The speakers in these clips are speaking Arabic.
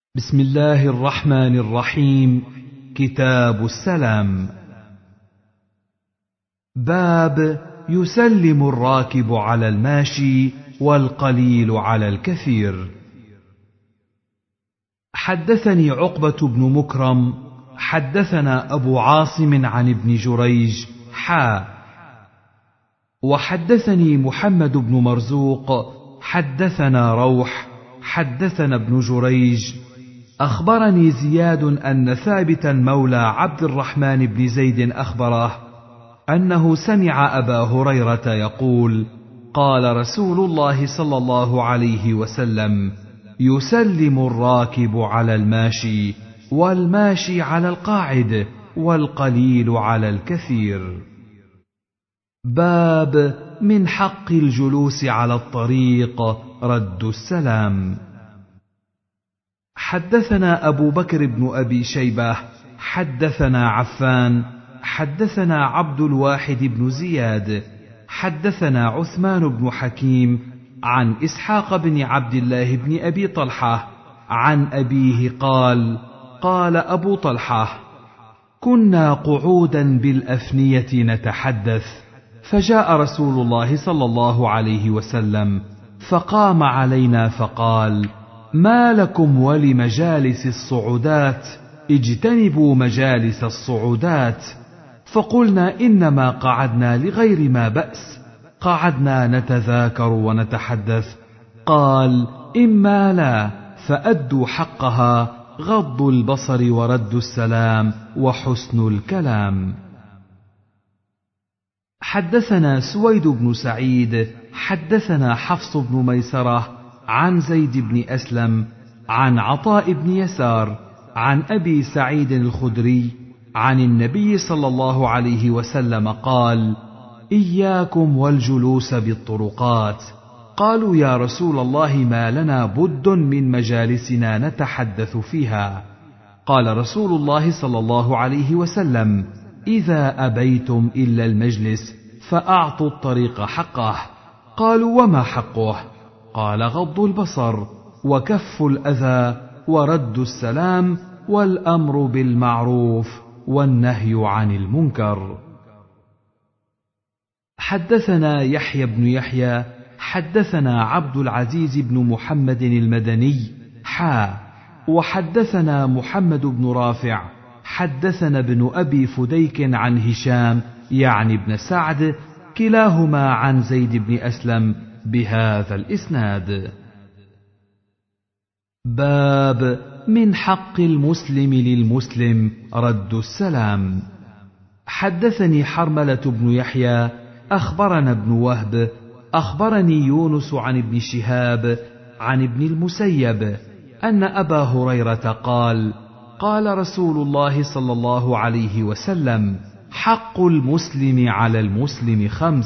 بسم الله الرحمن الرحيم. كتاب السلام. باب يسلم الراكب على الماشي والقليل على الكثير. حدثني عقبة بن مكرم حدثنا أبو عاصم عن ابن جريج وحدثني محمد بن مرزوق حدثنا روح حدثنا ابن جريج أخبرني زياد أن ثابتا مولى عبد الرحمن بن زيد أخبره أنه سمع أبا هريرة يقول: قال رسول الله صلى الله عليه وسلم: يسلم الراكب على الماشي والماشي على القاعد والقليل على الكثير. باب من حق الجلوس على الطريق رد السلام. حدثنا أبو بكر بن أبي شيبة حدثنا عفان حدثنا عبد الواحد بن زياد حدثنا عثمان بن حكيم عن إسحاق بن عبد الله بن أبي طلحة عن أبيه قال: قال أبو طلحة: كنا قعودا بالأفنية نتحدث، فجاء رسول الله صلى الله عليه وسلم فقام علينا فقال: ما لكم ولمجالس الصعودات؟ اجتنبوا مجالس الصعودات. فقلنا: إنما قعدنا لغير ما بأس، قعدنا نتذاكر ونتحدث. قال: إما لا، فأدوا حقها، غض البصر ورد السلام وحسن الكلام. حدثنا سويد بن سعيد حدثنا حفص بن ميسرة عن زيد بن أسلم عن عطاء بن يسار عن أبي سعيد الخدري عن النبي صلى الله عليه وسلم قال: إياكم والجلوس بالطرقات. قالوا: يا رسول الله، ما لنا بد من مجالسنا نتحدث فيها. قال رسول الله صلى الله عليه وسلم: إذا أبيتم إلا المجلس فأعطوا الطريق حقه. قالوا: وما حقه؟ قال: غض البصر وكف الأذى ورد السلام والأمر بالمعروف والنهي عن المنكر. حدثنا يحيى بن يحيى حدثنا عبد العزيز بن محمد المدني وحدثنا محمد بن رافع حدثنا ابن أبي فديك عن هشام يعني ابن سعد كلاهما عن زيد بن أسلم بهذا الإسناد. باب من حق المسلم للمسلم رد السلام. حدثني حرملة بن يحيى أخبرنا ابن وهب أخبرني يونس عن ابن شهاب عن ابن المسيب أن أبا هريرة قال: قال رسول الله صلى الله عليه وسلم: حق المسلم على المسلم 5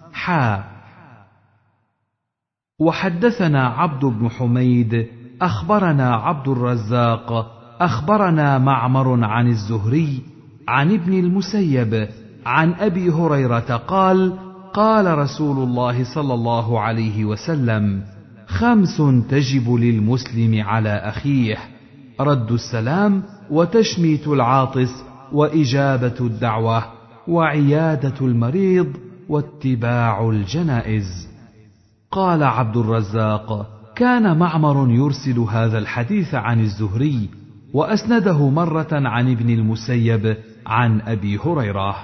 وحدثنا عبد بن حميد أخبرنا عبد الرزاق أخبرنا معمر عن الزهري عن ابن المسيب عن أبي هريرة قال: قال رسول الله صلى الله عليه وسلم: 5 تجب للمسلم على أخيه: رد السلام، وتشميت العاطس، وإجابة الدعوة، وعيادة المريض، واتباع الجنائز. قال عبد الرزاق: كان معمر يرسل هذا الحديث عن الزهري، وأسنده مرة عن ابن المسيب عن أبي هريرة.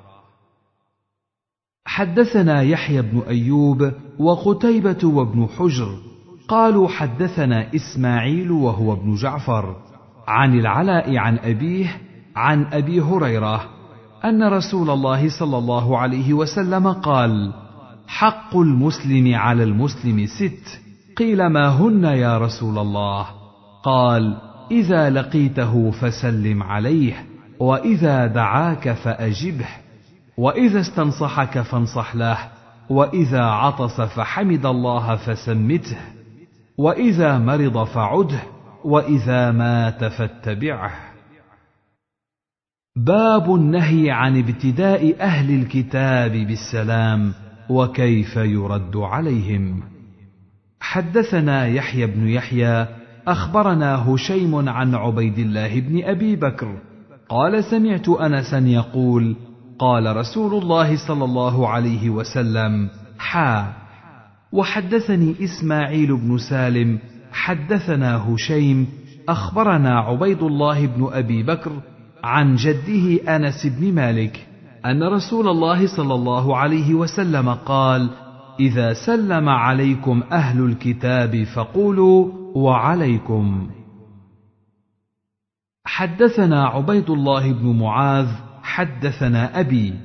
حدثنا يحيى بن أيوب وقتيبة وابن حجر قالوا: حدثنا إسماعيل وهو ابن جعفر عن العلاء عن أبيه عن أبي هريرة أن رسول الله صلى الله عليه وسلم قال: حق المسلم على المسلم 6. قيل: ما هن يا رسول الله؟ قال: إذا لقيته فسلم عليه، وإذا دعاك فأجبه، وإذا استنصحك فانصح له، وإذا عطس فحمد الله فسمته، وإذا مرض فعده، وإذا مات فاتبعه. باب النهي عن ابتداء أهل الكتاب بالسلام وكيف يرد عليهم. حدثنا يحيى بن يحيى أخبرنا هشيم عن عبيد الله بن أبي بكر قال سمعت أنسا يقول قال رسول الله صلى الله عليه وسلم وحدثني إسماعيل بن سالم حدثنا هشيم أخبرنا عبيد الله بن أبي بكر عن جده أنس بن مالك أن رسول الله صلى الله عليه وسلم قال إذا سلم عليكم أهل الكتاب فقولوا وعليكم. حدثنا عبيد الله بن معاذ حدثنا أبي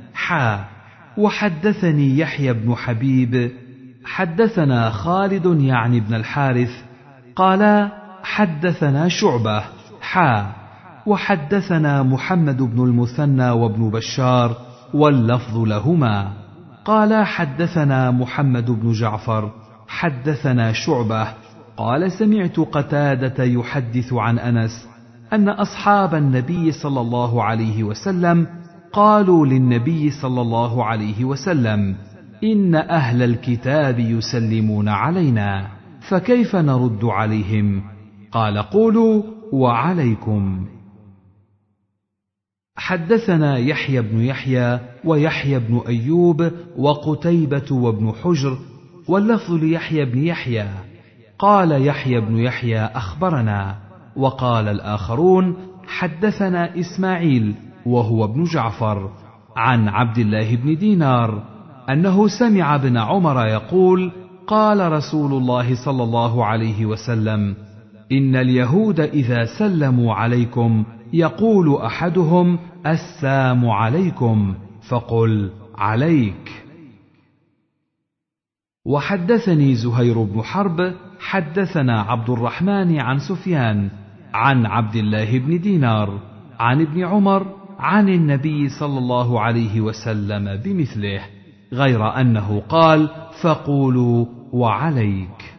وحدثني يحيى بن حبيب حدثنا خالد يعني بن الحارث قال حدثنا شعبة وحدثنا محمد بن المثنى وابن بشار واللفظ لهما قال حدثنا محمد بن جعفر حدثنا شعبة قال سمعت قتادة يحدث عن أنس أن أصحاب النبي صلى الله عليه وسلم قالوا للنبي صلى الله عليه وسلم إن أهل الكتاب يسلمون علينا فكيف نرد عليهم؟ قال قولوا وعليكم. حدثنا يحيى بن يحيى ويحيى بن أيوب وقتيبة وابن حجر واللفظ ليحيى بن يحيى قال يحيى بن يحيى أخبرنا وقال الآخرون حدثنا إسماعيل وهو ابن جعفر عن عبد الله بن دينار أنه سمع ابن عمر يقول قال رسول الله صلى الله عليه وسلم إن اليهود إذا سلموا عليكم يقول أحدهم السلام عليكم فقل عليك. وحدثني زهير بن حرب حدثنا عبد الرحمن عن سفيان عن عبد الله بن دينار عن ابن عمر عن النبي صلى الله عليه وسلم بمثله غير أنه قال فقولوا وعليك.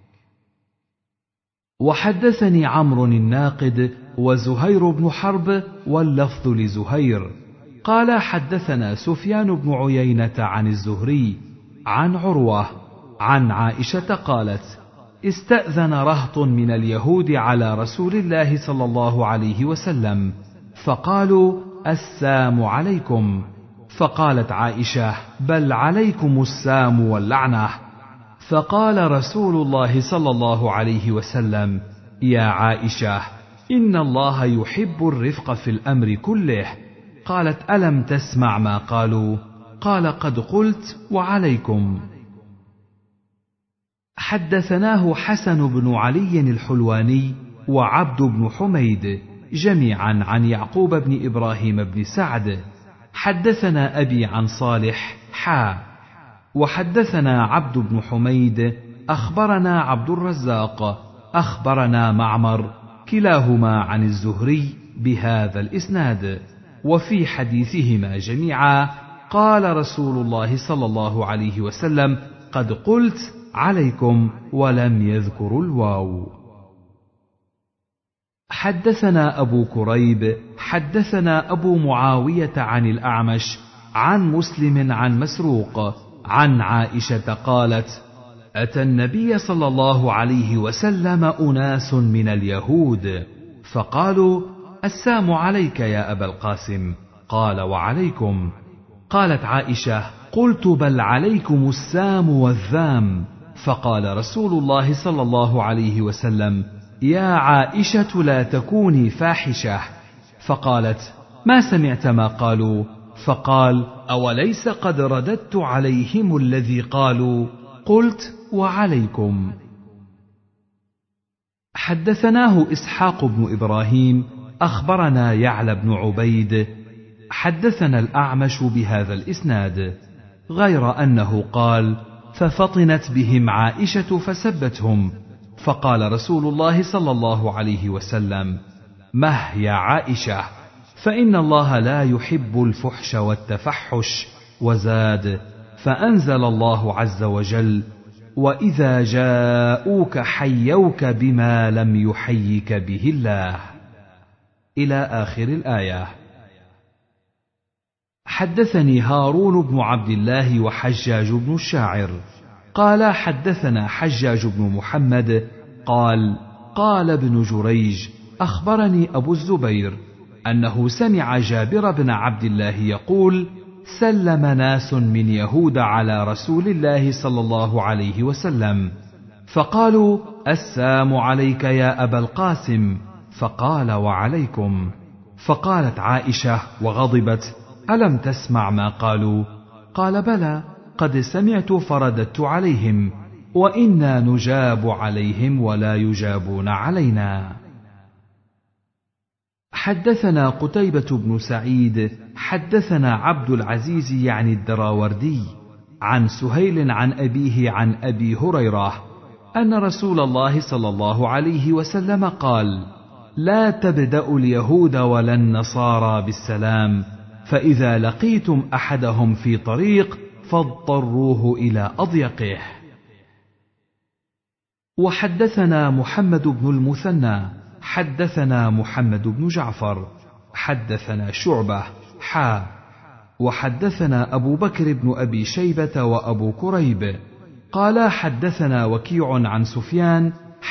وحدثني عمرو الناقد وزهير بن حرب واللفظ لزهير قال حدثنا سفيان بن عيينة عن الزهري عن عروة عن عائشة قالت استأذن رهط من اليهود على رسول الله صلى الله عليه وسلم فقالوا السام عليكم فقالت عائشة بل عليكم السام واللعنة فقال رسول الله صلى الله عليه وسلم يا عائشة إن الله يحب الرفق في الأمر كله. قالت ألم تسمع ما قالوا؟ قال قد قلت وعليكم. حدثناه حسن بن علي الحلواني وعبد بن حميد جميعا عن يعقوب بن إبراهيم بن سعد حدثنا أبي عن صالح وحدثنا عبد بن حميد أخبرنا عبد الرزاق أخبرنا معمر كلاهما عن الزهري بهذا الإسناد وفي حديثهما جميعا قال رسول الله صلى الله عليه وسلم قد قلت عليكم ولم يذكروا الواو. حدثنا أبو كريب حدثنا أبو معاوية عن الأعمش عن مسلم عن مسروق عن عائشة قالت أتى النبي صلى الله عليه وسلم أناس من اليهود فقالوا السام عليك يا أبا القاسم قال وعليكم. قالت عائشة قلت بل عليكم السام والذام فقال رسول الله صلى الله عليه وسلم يا عائشة لا تكوني فاحشة فقالت ما سمعت ما قالوا فقال أوليس قد رددت عليهم الذي قالوا قلت وعليكم. حدثناه إسحاق بن إبراهيم أخبرنا يعلى بن عبيد حدثنا الأعمش بهذا الإسناد غير أنه قال ففطنت بهم عائشة فسبتهم فقال رسول الله صلى الله عليه وسلم مه يا عائشة فإن الله لا يحب الفحش والتفحش وزاد فأنزل الله عز وجل وإذا جاءوك حيوك بما لم يحيك به الله إلى آخر الآية. حدثني هارون بن عبد الله وحجاج بن الشاعر قال حدثنا حجاج بن محمد قال قال ابن جريج: أخبرني أبو الزبير أنه سمع جابر بن عبد الله يقول: سلم ناس من يهود على رسول الله صلى الله عليه وسلم، فقالوا: السلام عليك يا أبا القاسم، فقال: وعليكم. فقالت عائشة وغضبت: ألم تسمع ما قالوا؟ قال: بلى، قد سمعت فرددت عليهم، وإنا نجاب عليهم ولا يجابون علينا. حدثنا قتيبة بن سعيد حدثنا عبد العزيز يعني الدراوردي عن سهيل عن أبيه عن أبي هريرة أن رسول الله صلى الله عليه وسلم قال: لا تبدأوا اليهود ولا النصارى بالسلام، فإذا لقيتم أحدهم في طريق فاضطروه إلى أضيقه. وحدثنا محمد بن المثنى حدثنا محمد بن جعفر حدثنا شعبة وحدثنا أبو بكر بن أبي شيبة وأبو كريب قال حدثنا وكيع عن سفيان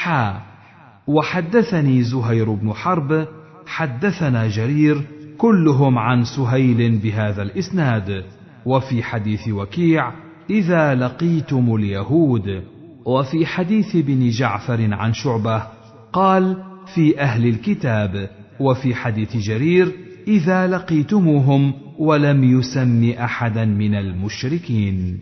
وحدثني زهير بن حرب حدثنا جرير كلهم عن سهيل بهذا الإسناد. وفي حديث وكيع: إذا لقيتم اليهود. وفي حديث بن جعفر عن شعبة قال: في أهل الكتاب. وفي حديث جرير: إذا لقيتموهم، ولم يسم أحدا من المشركين.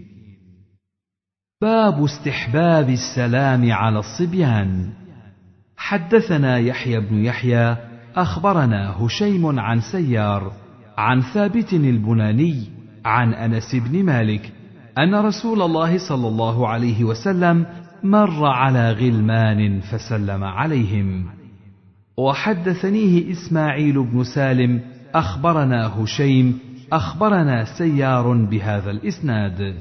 باب استحباب السلام على الصبيان. حدثنا يحيى بن يحيى أخبرنا هشيم عن سيار عن ثابت البناني عن أنس بن مالك أن رسول الله صلى الله عليه وسلم مر على غلمان فسلم عليهم. وحدثنيه إسماعيل بن سالم أخبرنا هشيم أخبرنا سيار بهذا الإسناد.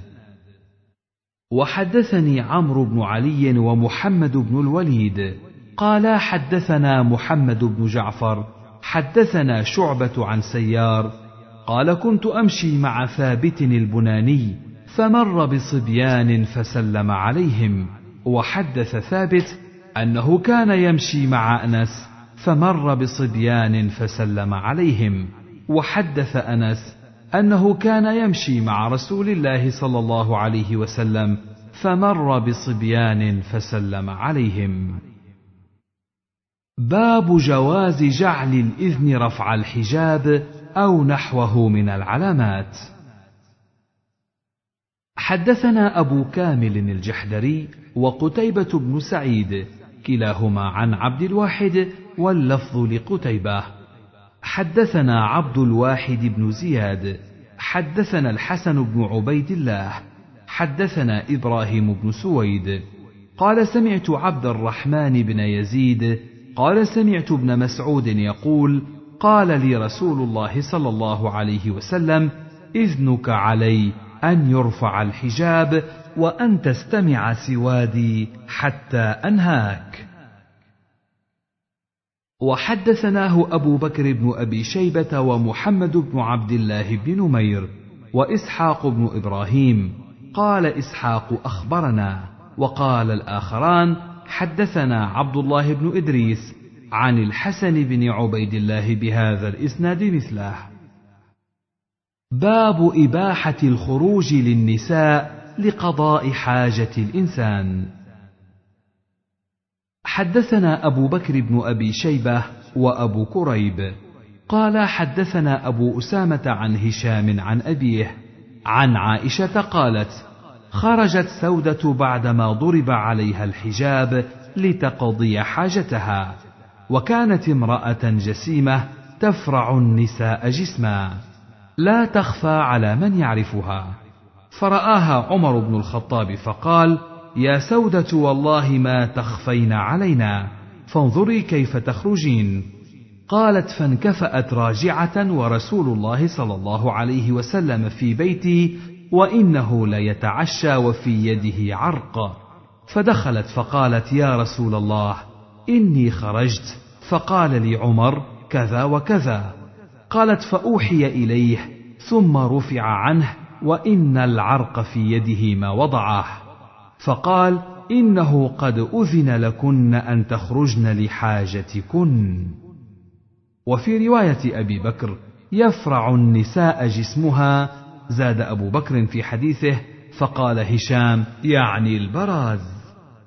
وحدثني عمرو بن علي ومحمد بن الوليد قال حدثنا محمد بن جعفر حدثنا شعبة عن سيار قال: كنت أمشي مع ثابت البناني فمر بصبيان فسلم عليهم. وحدث ثابت أنه كان يمشي مع أنس فمر بصبيان فسلم عليهم. وحدث أنس أنه كان يمشي مع رسول الله صلى الله عليه وسلم فمر بصبيان فسلم عليهم. باب جواز جعل الإذن رفع الحجاب أو نحوه من العلامات. حدثنا أبو كامل الجحدري وقتيبة بن سعيد كلاهما عن عبد الواحد واللفظ لقتيبة. حدثنا عبد الواحد بن زياد حدثنا الحسن بن عبيد الله حدثنا إبراهيم بن سويد قال: سمعت عبد الرحمن بن يزيد قال: سمعت ابن مسعود يقول: قال لي رسول الله صلى الله عليه وسلم: إذنك علي أن يرفع الحجاب وأن تستمع سوادي حتى أنهاك. وحدثناه أبو بكر بن أبي شيبة ومحمد بن عبد الله بن نمير وإسحاق بن إبراهيم قال إسحاق: أخبرنا. وقال الآخران: حدثنا عبد الله بن إدريس عن الحسن بن عبيد الله بهذا الإسناد مثله. باب إباحة الخروج للنساء لقضاء حاجة الإنسان. حدثنا أبو بكر بن أبي شيبة وأبو كريب قال حدثنا أبو أسامة عن هشام عن أبيه عن عائشة قالت: خرجت سودة بعدما ضرب عليها الحجاب لتقضي حاجتها، وكانت امرأة جسيمة تفرع النساء جسما لا تخفى على من يعرفها، فرآها عمر بن الخطاب فقال: يا سودة والله ما تخفين علينا، فانظري كيف تخرجين. قالت: فانكفأت راجعة ورسول الله صلى الله عليه وسلم في بيتي وإنه ليتعشى وفي يده عرق، فدخلت فقالت: يا رسول الله إني خرجت، فقال لي عمر كذا وكذا. قالت: فأوحي إليه ثم رفع عنه وإن العرق في يده ما وضعه، فقال: إنه قد أذن لكن أن تخرجن لحاجتكن. وفي رواية أبي بكر يفرع النساء جسمها، زاد أبو بكر في حديثه فقال هشام يعني البراز.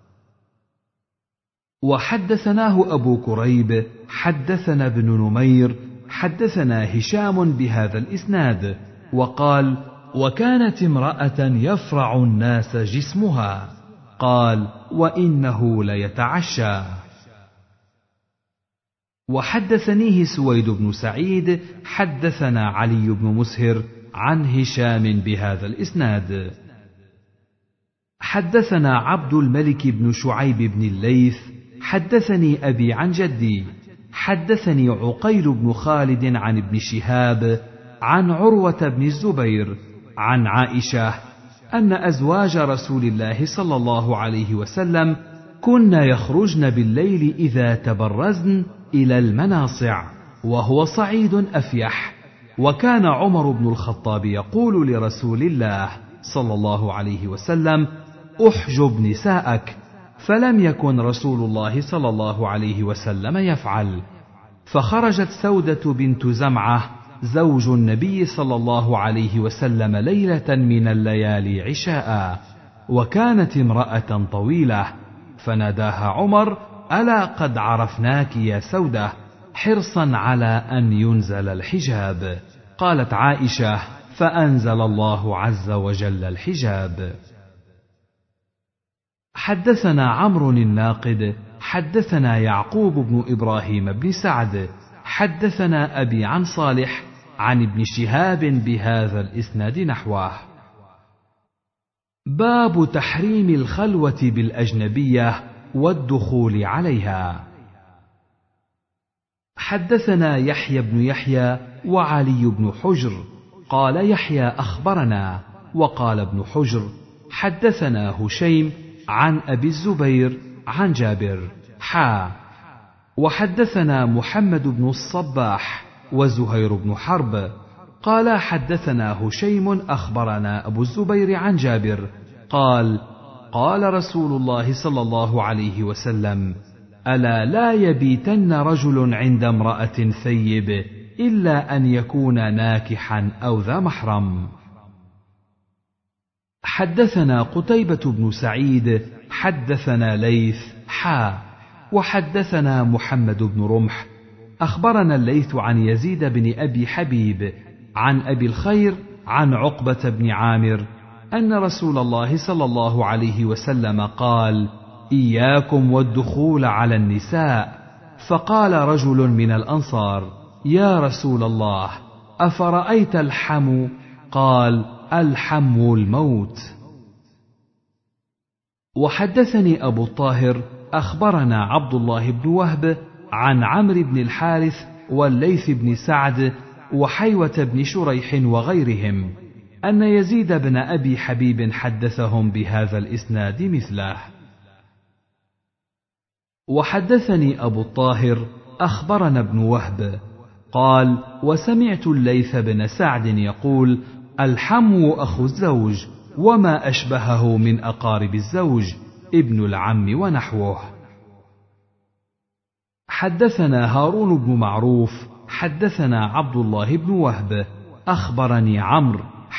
وحدثناه أبو كريب حدثنا ابن نمير حدثنا هشام بهذا الإسناد وقال وكانت امرأة يفرع الناس جسمها، قال وإنه ليتعشى. وحدثنيه سويد بن سعيد حدثنا علي بن مسهر عن هشام بهذا الإسناد. حدثنا عبد الملك بن شعيب بن الليث حدثني أبي عن جدي حدثني عقيل بن خالد عن ابن شهاب عن عروة بن الزبير عن عائشة أن أزواج رسول الله صلى الله عليه وسلم كن يخرجن بالليل إذا تبرزن إلى المناصع وهو صعيد أفيح، وكان عمر بن الخطاب يقول لرسول الله صلى الله عليه وسلم احجب نساءك، فلم يكن رسول الله صلى الله عليه وسلم يفعل. فخرجت سودة بنت زمعة زوج النبي صلى الله عليه وسلم ليلة من الليالي عشاء، وكانت امرأة طويلة، فناداها عمر ألا قد عرفناك يا سودة، حرصا على أن ينزل الحجاب. قالت عائشة فأنزل الله عز وجل الحجاب. حدثنا عمرو الناقد حدثنا يعقوب بن إبراهيم بن سعد حدثنا أبي عن صالح عن ابن شهاب بهذا الإسناد نحوه. باب تحريم الخلوة بالأجنبية والدخول عليها. حدثنا يحيى بن يحيى وعلي بن حجر قال يحيى أخبرنا، وقال ابن حجر حدثنا هشيم عن أبي الزبير عن جابر وحدثنا محمد بن الصباح وزهير بن حرب قال حدثنا هشيم أخبرنا أبو الزبير عن جابر قال قال رسول الله صلى الله عليه وسلم ألا لا يبيتن رجل عند امرأة ثيب إلا أن يكون ناكحا أو ذا محرم. حدثنا قتيبة بن سعيد حدثنا ليث وحدثنا محمد بن رمح أخبرنا الليث عن يزيد بن أبي حبيب عن أبي الخير عن عقبة بن عامر أن رسول الله صلى الله عليه وسلم قال إياكم والدخول على النساء، فقال رجل من الأنصار يا رسول الله أفرأيت الحمو؟ قال الحمو الموت. وحدثني أبو الطاهر أخبرنا عبد الله بن وهب عن عمرو بن الحارث والليث بن سعد وحيوة بن شريح وغيرهم أن يزيد بن أبي حبيب حدثهم بهذا الإسناد مثله. وحدثني أبو الطاهر أخبرنا ابن وهب قال وسمعت الليث بن سعد يقول الحمو أخو الزوج وما أشبهه من أقارب الزوج ابن العم ونحوه. حدثنا هارون بن معروف حدثنا عبد الله بن وهب أخبرني عمرو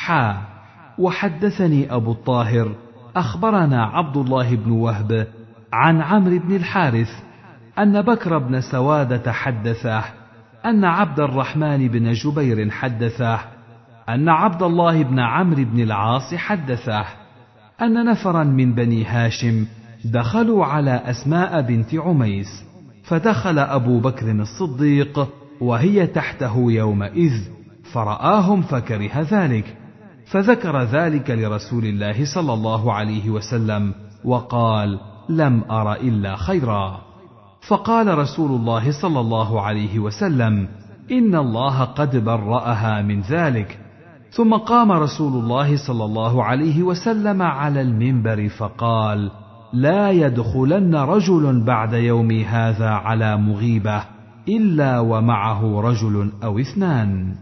وحدثني أبو الطاهر أخبرنا عبد الله بن وهب عن عمرو بن الحارث أن بكر بن سوادة حدثه أن عبد الرحمن بن جبير حدثه أن عبد الله بن عمرو بن العاص حدثه أن نفرا من بني هاشم دخلوا على أسماء بنت عميس، فدخل أبو بكر الصديق وهي تحته يومئذ فرآهم فكره ذلك، فذكر ذلك لرسول الله صلى الله عليه وسلم وقال لم أر إلا خيرا. فقال رسول الله صلى الله عليه وسلم إن الله قد برأها من ذلك. ثم قام رسول الله صلى الله عليه وسلم على المنبر فقال لا يدخلن رجل بعد يومي هذا على مغيبة إلا ومعه رجل أو اثنان.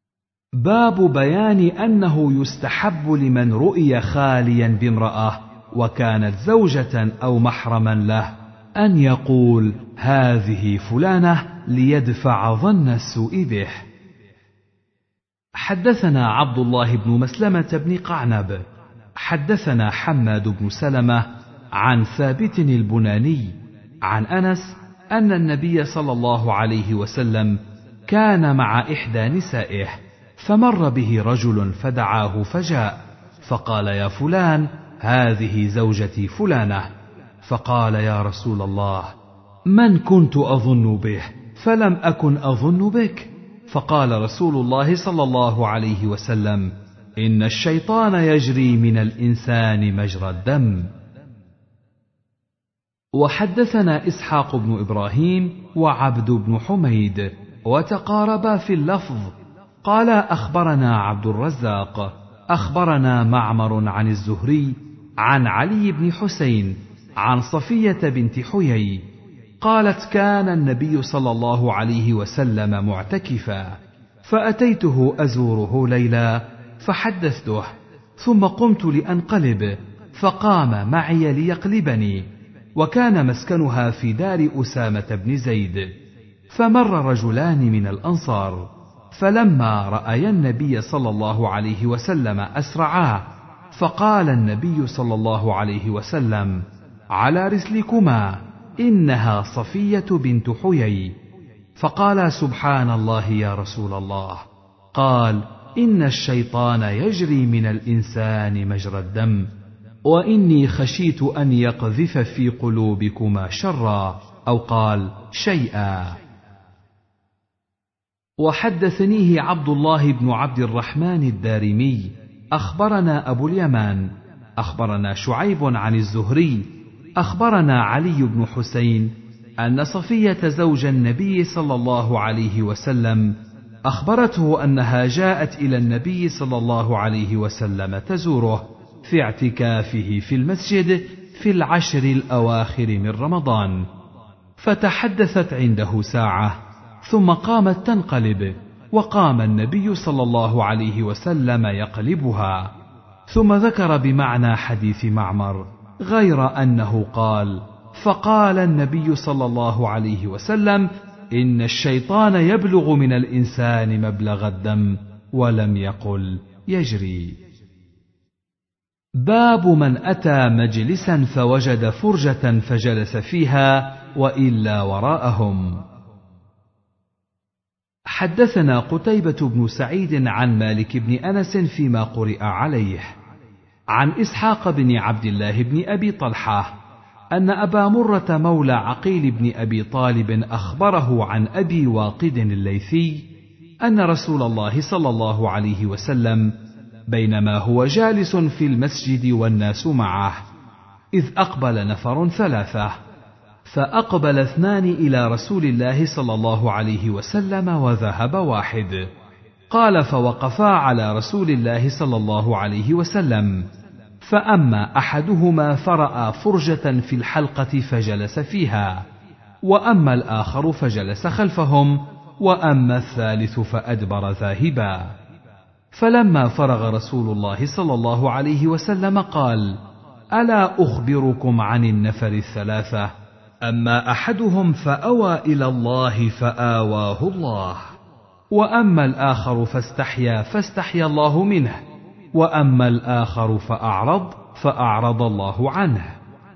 باب بيان أنه يستحب لمن رؤي خاليا بامرأة وكانت زوجة أو محرما له أن يقول هذه فلانة ليدفع ظن السوء به. حدثنا عبد الله بن مسلمة بن قعنب حدثنا حماد بن سلمة عن ثابت البناني عن أنس أن النبي صلى الله عليه وسلم كان مع إحدى نسائه، فمر به رجل فدعاه فجاء، فقال يا فلان هذه زوجتي فلانة. فقال يا رسول الله من كنت أظن به فلم أكن أظن بك؟ فقال رسول الله صلى الله عليه وسلم إن الشيطان يجري من الإنسان مجرى الدم. وحدثنا إسحاق بن إبراهيم وعبد بن حميد وتقاربا في اللفظ، قال أخبرنا عبد الرزاق أخبرنا معمر عن الزهري عن علي بن حسين عن صفية بنت حيي قالت كان النبي صلى الله عليه وسلم معتكفا، فأتيته أزوره ليلا فحدثته، ثم قمت لأنقلب فقام معي ليقلبني، وكان مسكنها في دار أسامة بن زيد. فمر رجلان من الأنصار، فلما رأيا النبي صلى الله عليه وسلم أسرعا، فقال النبي صلى الله عليه وسلم على رسلكما إنها صفية بنت حيي. فقال سبحان الله يا رسول الله. قال إن الشيطان يجري من الإنسان مجرى الدم، وإني خشيت أن يقذف في قلوبكما شرا، أو قال شيئا. وحدثنيه عبد الله بن عبد الرحمن الدارمي أخبرنا أبو اليمان أخبرنا شعيب عن الزهري أخبرنا علي بن حسين أن صفية زوج النبي صلى الله عليه وسلم أخبرته أنها جاءت إلى النبي صلى الله عليه وسلم تزوره في اعتكافه في المسجد في العشر الأواخر من رمضان، فتحدثت عنده ساعة ثم قامت تنقلب، وقام النبي صلى الله عليه وسلم يقلبها، ثم ذكر بمعنى حديث معمر غير أنه قال فقال النبي صلى الله عليه وسلم إن الشيطان يبلغ من الإنسان مبلغ الدم، ولم يقل يجري. باب من أتى مجلسا فوجد فرجة فجلس فيها وإلا وراءهم. حدثنا قتيبة بن سعيد عن مالك بن أنس فيما قرئ عليه عن إسحاق بن عبد الله بن أبي طلحة أن أبا مرة مولى عقيل بن أبي طالب أخبره عن أبي واقد الليثي أن رسول الله صلى الله عليه وسلم بينما هو جالس في المسجد والناس معه إذ أقبل نفر ثلاثة، فأقبل اثنان إلى رسول الله صلى الله عليه وسلم وذهب واحد. قال فوقفا على رسول الله صلى الله عليه وسلم، فأما أحدهما فرأى فرجة في الحلقة فجلس فيها، وأما الآخر فجلس خلفهم، وأما الثالث فأدبر ذاهبا. فلما فرغ رسول الله صلى الله عليه وسلم قال ألا أخبركم عن النفر الثلاثة؟ أما أحدهم فأوى إلى الله فآواه الله، وأما الآخر فاستحيا فاستحيا الله منه، وأما الآخر فأعرض الله عنه.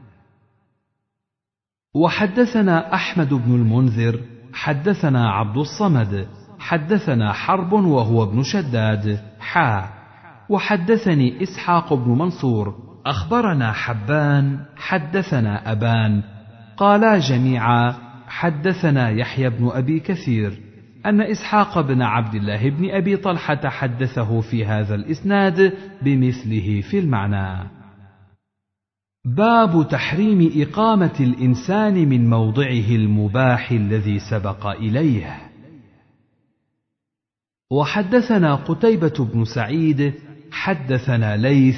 وحدثنا أحمد بن المنذر حدثنا عبد الصمد حدثنا حرب وهو ابن شداد وحدثني إسحاق بن منصور أخبرنا حبان حدثنا أبان قالا جميعا حدثنا يحيى بن أبي كثير أن إسحاق بن عبد الله بن أبي طلحة حدثه في هذا الإسناد بمثله في المعنى. باب تحريم إقامة الإنسان من موضعه المباح الذي سبق إليه. وحدثنا قتيبة بن سعيد حدثنا ليث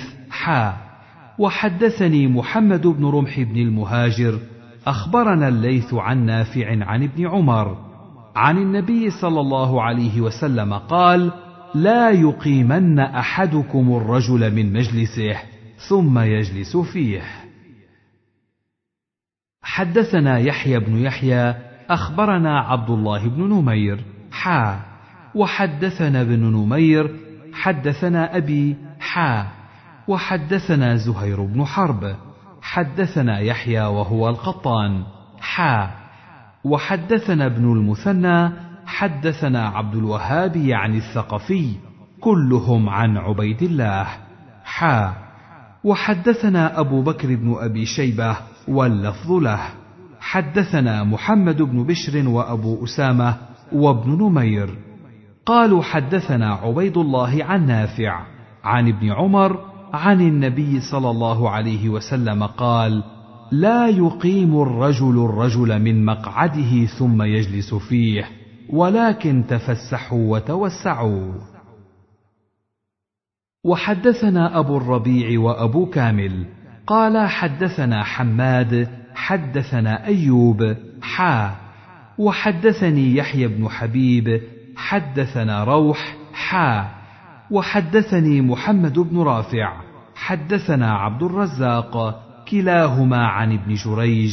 وحدثني محمد بن رمح بن المهاجر أخبرنا الليث عن نافع عن ابن عمر عن النبي صلى الله عليه وسلم قال لا يقيمن أحدكم الرجل من مجلسه ثم يجلس فيه. حدثنا يحيى بن يحيى أخبرنا عبد الله بن نمير وحدثنا ابن نمير حدثنا أبي وحدثنا زهير بن حرب حدثنا يحيى وهو القطان وحدثنا ابن المثنى حدثنا عبد الوهاب يعني الثقفي كلهم عن عبيد الله وحدثنا أبو بكر بن أبي شيبة واللفظ له حدثنا محمد بن بشر وأبو أسامة وابن نمير قالوا حدثنا عبيد الله عن نافع عن ابن عمر عن النبي صلى الله عليه وسلم قال: لا يقيم الرجل من مقعده ثم يجلس فيه، ولكن تفسحوا وتوسعوا. وحدثنا أبو الربيع وأبو كامل قال حدثنا حماد حدثنا أيوب وحدثني يحيى بن حبيب حدثنا روح وحدثني محمد بن رافع حدثنا عبد الرزاق كلاهما عن ابن جريج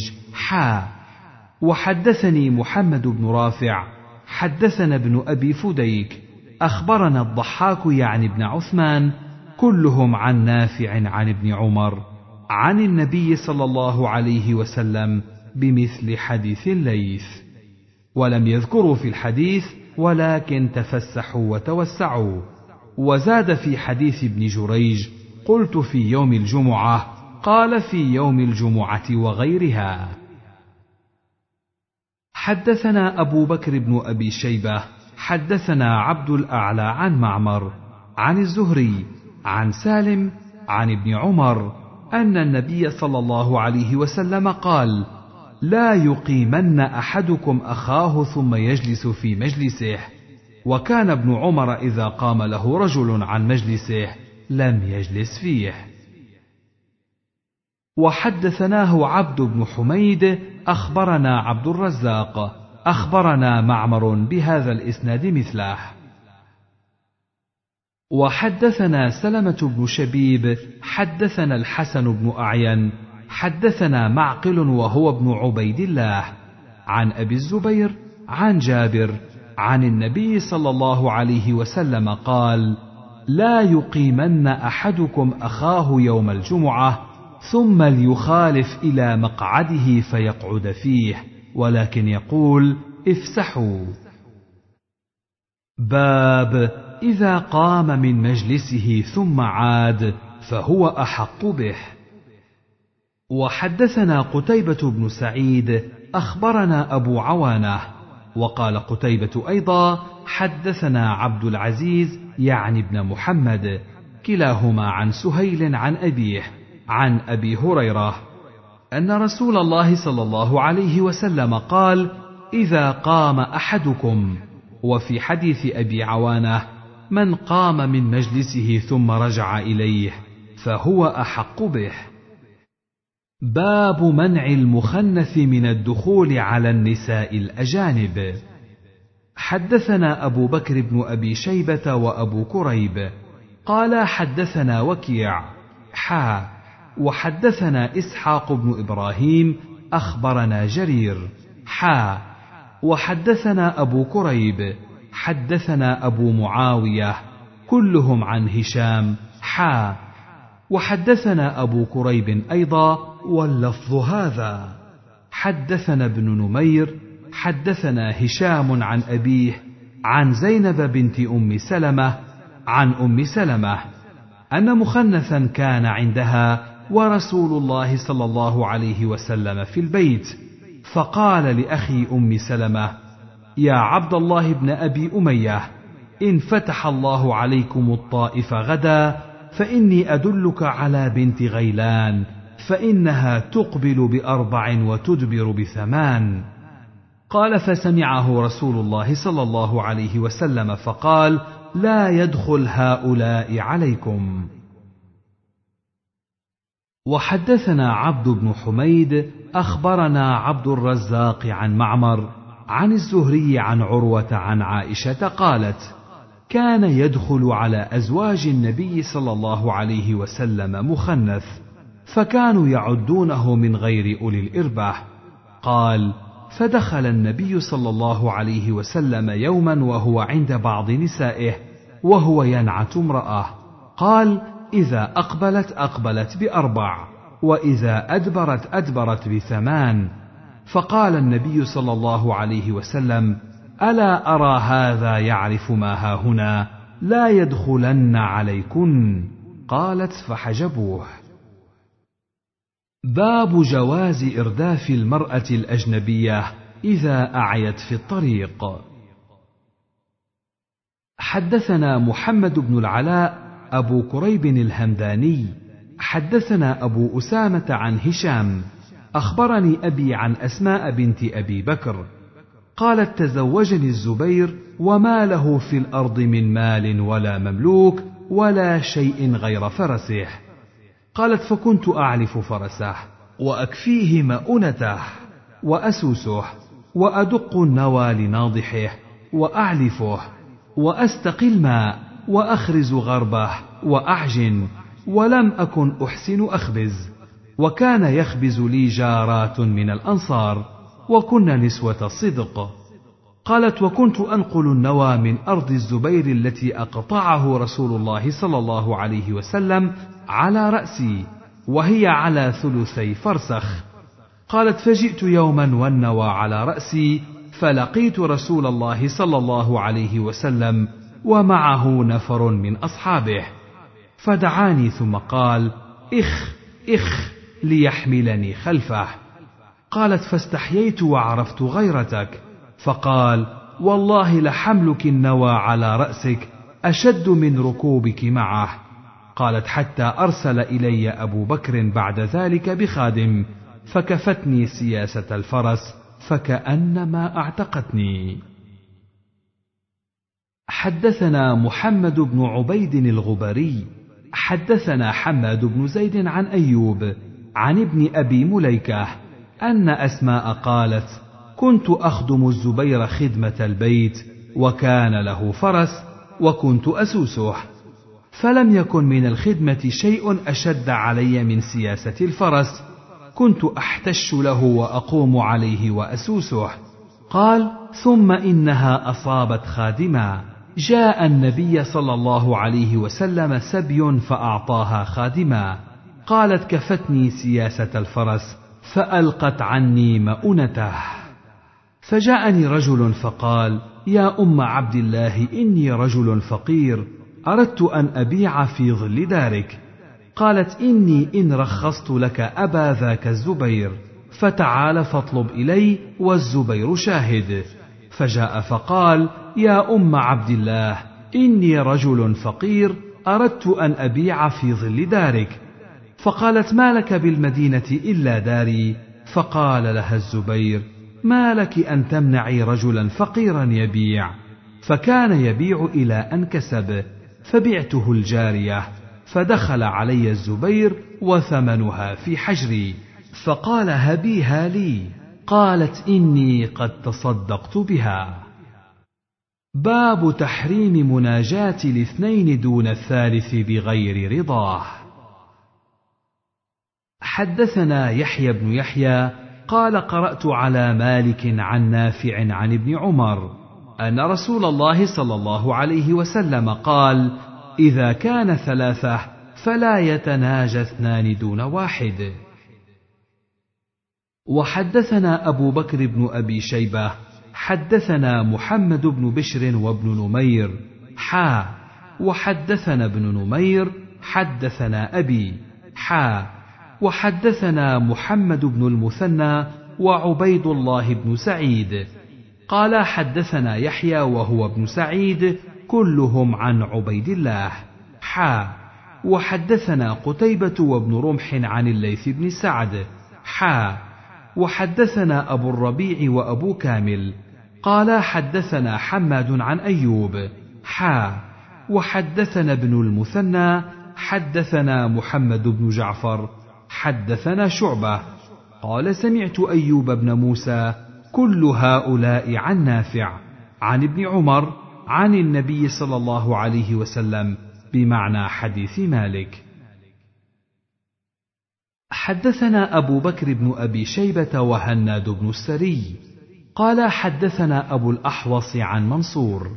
وحدثني محمد بن رافع حدثنا ابن أبي فديك أخبرنا الضحاك يعني ابن عثمان كلهم عن نافع عن ابن عمر عن النبي صلى الله عليه وسلم بمثل حديث الليث، ولم يذكروا في الحديث ولكن تفسحوا وتوسعوا. وزاد في حديث ابن جريج: قلت في يوم الجمعة، قال في يوم الجمعة وغيرها. حدثنا أبو بكر بن أبي شيبة حدثنا عبد الأعلى عن معمر عن الزهري عن سالم عن ابن عمر أن النبي صلى الله عليه وسلم قال: لا يقيمن أحدكم أخاه ثم يجلس في مجلسه. وكان ابن عمر إذا قام له رجل عن مجلسه لم يجلس فيه. وحدثناه عبد بن حميد أخبرنا عبد الرزاق أخبرنا معمر بهذا الإسناد مثله. وحدثنا سلمة بن شبيب حدثنا الحسن بن أعين حدثنا معقل وهو ابن عبيد الله عن أبي الزبير عن جابر عن النبي صلى الله عليه وسلم قال: لا يقيمن أحدكم أخاه يوم الجمعة ثم ليخالف إلى مقعده فيقعد فيه، ولكن يقول: افسحوا. باب إذا قام من مجلسه ثم عاد فهو أحق به. وحدثنا قتيبة بن سعيد أخبرنا أبو عوانة، وقال قتيبة أيضا حدثنا عبد العزيز يعني ابن محمد كلاهما عن سهيل عن أبيه عن أبي هريرة أن رسول الله صلى الله عليه وسلم قال: إذا قام أحدكم. وفي حديث أبي عوانة: من قام من مجلسه ثم رجع إليه فهو أحق به. باب منع المخنث من الدخول على النساء الأجانب. حدثنا أبو بكر بن أبي شيبة وأبو كريب قال حدثنا وكيع وحدثنا إسحاق بن إبراهيم أخبرنا جرير وحدثنا أبو كريب حدثنا أبو معاوية كلهم عن هشام وحدثنا أبو كريب أيضا واللفظ هذا. حدثنا ابن نمير حدثنا هشام عن أبيه عن زينب بنت أم سلمة عن أم سلمة أن مخنثا كان عندها ورسول الله صلى الله عليه وسلم في البيت، فقال لأخي أم سلمة: يا عبد الله بن أبي أمية، إن فتح الله عليكم الطائف غدا فإني أدلك على بنت غيلان، فإنها تقبل ب4 وتدبر ب8. قال: فسمعه رسول الله صلى الله عليه وسلم فقال: لا يدخل هؤلاء عليكم. وحدثنا عبد بن حميد أخبرنا عبد الرزاق عن معمر عن الزهري عن عروة عن عائشة قالت: كان يدخل على أزواج النبي صلى الله عليه وسلم مخنث، فكانوا يعدونه من غير أولي الإربة. قال: فدخل النبي صلى الله عليه وسلم يوما وهو عند بعض نسائه وهو ينعت امرأة. قال: إذا أقبلت ب4، وإذا أدبرت ب8. فقال النبي صلى الله عليه وسلم: ألا أرى هذا يعرف ما هاهنا، لا يدخلن عليكن. قالت: فحجبوه. باب جواز إرداف المرأة الأجنبية إذا أعيت في الطريق. حدثنا محمد بن العلاء أبو كريب الهمداني حدثنا أبو أسامة عن هشام أخبرني أبي عن أسماء بنت أبي بكر قالت: تزوجني الزبير وما له في الأرض من مال ولا مملوك ولا شيء غير فرسه. قالت: فكنت أعلف فرسه وأكفيه مؤنته وأسوسه وأدق النوى لناضحه وأعلفه وأستقي الماء وأخرز غربه وأعجن، ولم أكن أحسن أخبز، وكان يخبز لي جارات من الأنصار وكن نسوة صدق. قالت: وكنت أنقل النوى من أرض الزبير التي أقطعه رسول الله صلى الله عليه وسلم على رأسي، وهي على 3 فرسخ. قالت: فجئت يوما والنوى على رأسي، فلقيت رسول الله صلى الله عليه وسلم ومعه نفر من أصحابه، فدعاني ثم قال: إخ ليحملني خلفه. قالت: فاستحييت وعرفت غيرتك، فقال: والله لحملك النوى على رأسك أشد من ركوبك معه. قالت: حتى أرسل إلي أبو بكر بعد ذلك بخادم، فكفتني سياسة الفرس فكأنما اعتقتني. حدثنا محمد بن عبيد الغبري حدثنا حماد بن زيد عن أيوب عن ابن أبي مليكة أن أسماء قالت: كنت أخدم الزبير خدمة البيت، وكان له فرس وكنت أسوسه، فلم يكن من الخدمة شيء أشد علي من سياسة الفرس، كنت أحتش له وأقوم عليه وأسوسه. قال: ثم إنها أصابت خادما، جاء النبي صلى الله عليه وسلم سبي فأعطاها خادما، قالت: كفتني سياسة الفرس فألقت عني مؤنته. فجاءني رجل فقال: يا أم عبد الله، إني رجل فقير، أردت أن أبيع في ظل دارك. قالت: إني إن رخصت لك أبا ذاك الزبير، فتعال فاطلب إلي والزبير شاهد. فجاء فقال: يا أم عبد الله، إني رجل فقير، أردت أن أبيع في ظل دارك. فقالت: ما لك بالمدينة إلا داري؟ فقال لها الزبير: ما لك أن تمنعي رجلا فقيرا يبيع؟ فكان يبيع إلى أن كسب، فبعته الجارية، فدخل علي الزبير وثمنها في حجري، فقال: هبيها لي. قالت: إني قد تصدقت بها. باب تحريم مناجاة الاثنين دون الثالث بغير رضاه. حدثنا يحيى بن يحيى قال: قرأت على مالك عن نافع عن ابن عمر أن رسول الله صلى الله عليه وسلم قال: إذا كان 3 فلا يتناجى 2 دون واحد. وحدثنا أبو بكر بن أبي شيبة حدثنا محمد بن بشر وابن نمير وحدثنا ابن نمير حدثنا أبي وحدثنا محمد بن المثنى وعبيد الله بن سعيد قال: حدثنا يحيى وهو ابن سعيد كلهم عن عبيد الله وحدثنا قتيبة وابن رمح عن الليث بن سعد وحدثنا أبو الربيع وأبو كامل قال: حدثنا حماد عن أيوب وحدثنا ابن المثنى حدثنا محمد بن جعفر حدثنا شعبة قال: سمعت أيوب بن موسى كل هؤلاء عن نافع عن ابن عمر عن النبي صلى الله عليه وسلم بمعنى حديث مالك. حدثنا أبو بكر بن أبي شيبة وهناد بن السري قال حدثنا أبو الأحوص عن منصور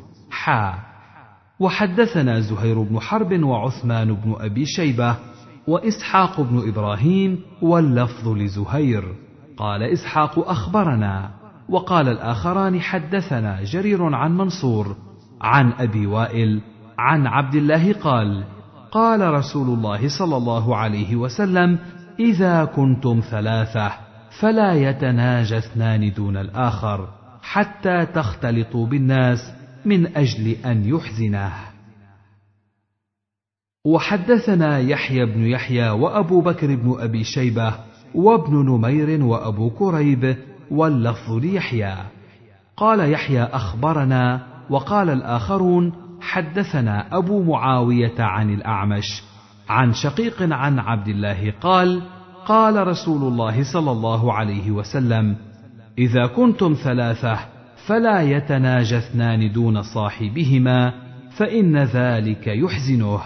وحدثنا زهير بن حرب وعثمان بن أبي شيبة وإسحاق بن إبراهيم واللفظ لزهير قال إسحاق أخبرنا، وقال الآخران حدثنا جرير عن منصور عن أبي وائل عن عبد الله قال قال رسول الله صلى الله عليه وسلم إذا كنتم ثلاثة فلا يتناجى اثنان دون الآخر حتى تختلطوا بالناس من أجل أن يحزنه. وحدثنا يحيى بن يحيى وأبو بكر بن أبي شيبة وابن نمير وأبو كريب واللفظ ليحيى قال يحيى أخبرنا، وقال الآخرون حدثنا أبو معاوية عن الأعمش عن شقيق عن عبد الله قال قال رسول الله صلى الله عليه وسلم إذا كنتم ثلاثة فلا يتناجى اثنان دون صاحبهما فإن ذلك يحزنه.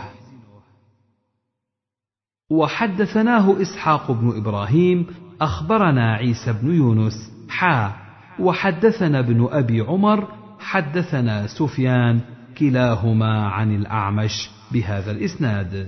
وحدثناه إسحاق بن إبراهيم أخبرنا عيسى بن يونس وحدثنا ابن أبي عمر حدثنا سفيان كلاهما عن الأعمش بهذا الإسناد.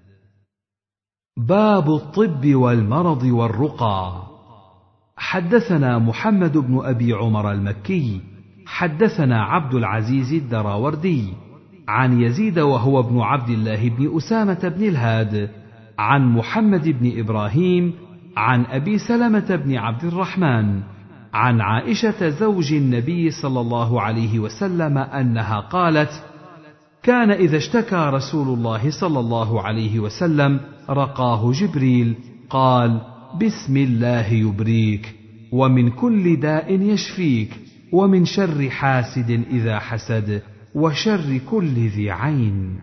باب الطب والمرض والرقى. حدثنا محمد بن أبي عمر المكي حدثنا عبد العزيز الدراوردي عن يزيد وهو ابن عبد الله بن أسامة بن الهاد عن محمد بن إبراهيم عن أبي سلمة بن عبد الرحمن عن عائشة زوج النبي صلى الله عليه وسلم أنها قالت كان إذا اشتكى رسول الله صلى الله عليه وسلم رقاه جبريل قال بسم الله يبريك ومن كل داء يشفيك ومن شر حاسد إذا حسد وشر كل ذي عين.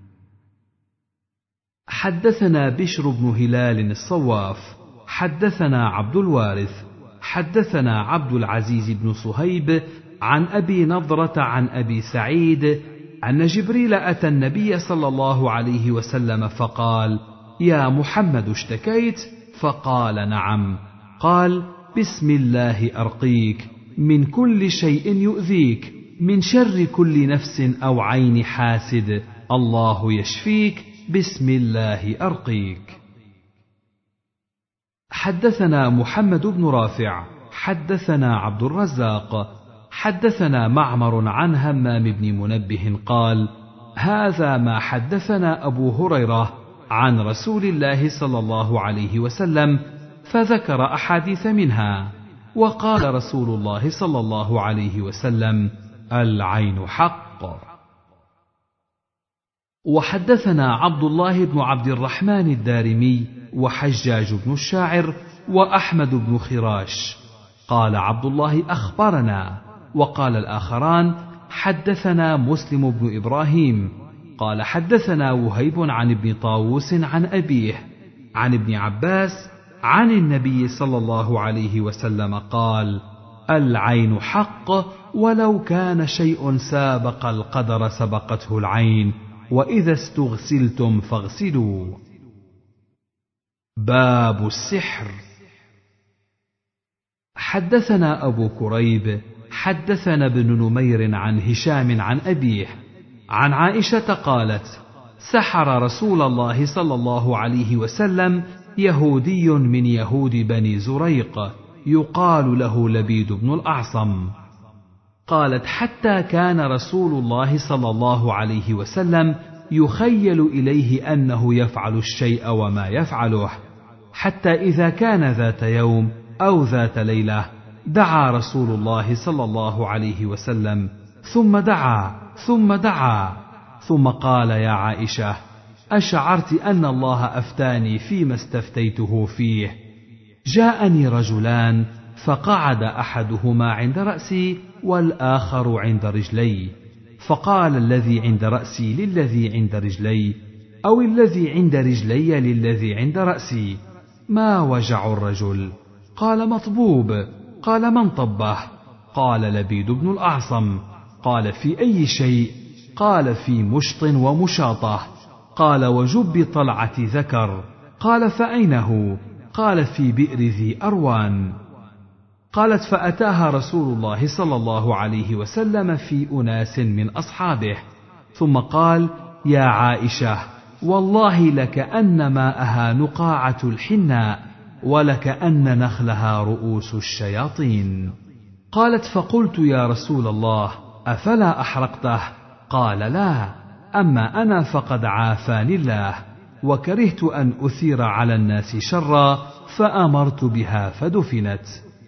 حدثنا بشر بن هلال الصواف حدثنا عبد الوارث حدثنا عبد العزيز بن صهيب عن أبي نضرة عن أبي سعيد أن جبريل أتى النبي صلى الله عليه وسلم فقال يا محمد اشتكيت؟ فقال نعم. قال بسم الله أرقيك من كل شيء يؤذيك من شر كل نفس أو عين حاسد الله يشفيك بسم الله أرقيك. حدثنا محمد بن رافع حدثنا عبد الرزاق حدثنا معمر عن همام بن منبه قال هذا ما حدثنا أبو هريرة عن رسول الله صلى الله عليه وسلم فذكر أحاديث منها وقال رسول الله صلى الله عليه وسلم العين حق. وحدثنا عبد الله بن عبد الرحمن الدارمي وحجاج بن الشاعر وأحمد بن خراش قال عبد الله أخبرنا، وقال الآخران حدثنا مسلم بن إبراهيم قال حدثنا وهيب عن ابن طاووس عن أبيه عن ابن عباس عن النبي صلى الله عليه وسلم قال العين حق ولو كان شيء سابق القدر سبقته العين وإذا استغسلتم فاغسلوا. باب السحر. حدثنا أبو كريب حدثنا ابن نمير عن هشام عن أبيه عن عائشة قالت سحر رسول الله صلى الله عليه وسلم يهودي من يهود بني زريق يقال له لبيد بن الأعصم. قالت حتى كان رسول الله صلى الله عليه وسلم يخيل إليه أنه يفعل الشيء وما يفعله، حتى إذا كان ذات يوم أو ذات ليلة دعا رسول الله صلى الله عليه وسلم ثم دعا ثم قال يا عائشة أشعرت أن الله أفتاني فيما استفتيته فيه؟ جاءني رجلان فقعد أحدهما عند رأسي والآخر عند رجلي، فقال الذي عند رأسي للذي عند رجلي أو الذي عند رجلي للذي عند رأسي ما وجع الرجل؟ قال مطبوب. قال من طبه؟ قال لبيد بن الأعصم. قال: في أي شيء؟ قال: في مشط ومشاطة. قال: وجب طلعة ذكر. قال: فأين هو؟ قال: في بئر ذي أروان. قالت: فأتاها رسول الله صلى الله عليه وسلم في أناس من أصحابه، ثم قال: يا عائشة، والله لكأن ماءها نقاعة الحناء، ولكأن نخلها رؤوس الشياطين. قالت: فقلت: يا رسول الله، أفلا أحرقته؟ قال: لا، أما أنا فقد عافاني الله، وكرهت أن أثير على الناس شرا، فأمرت بها فدفنت.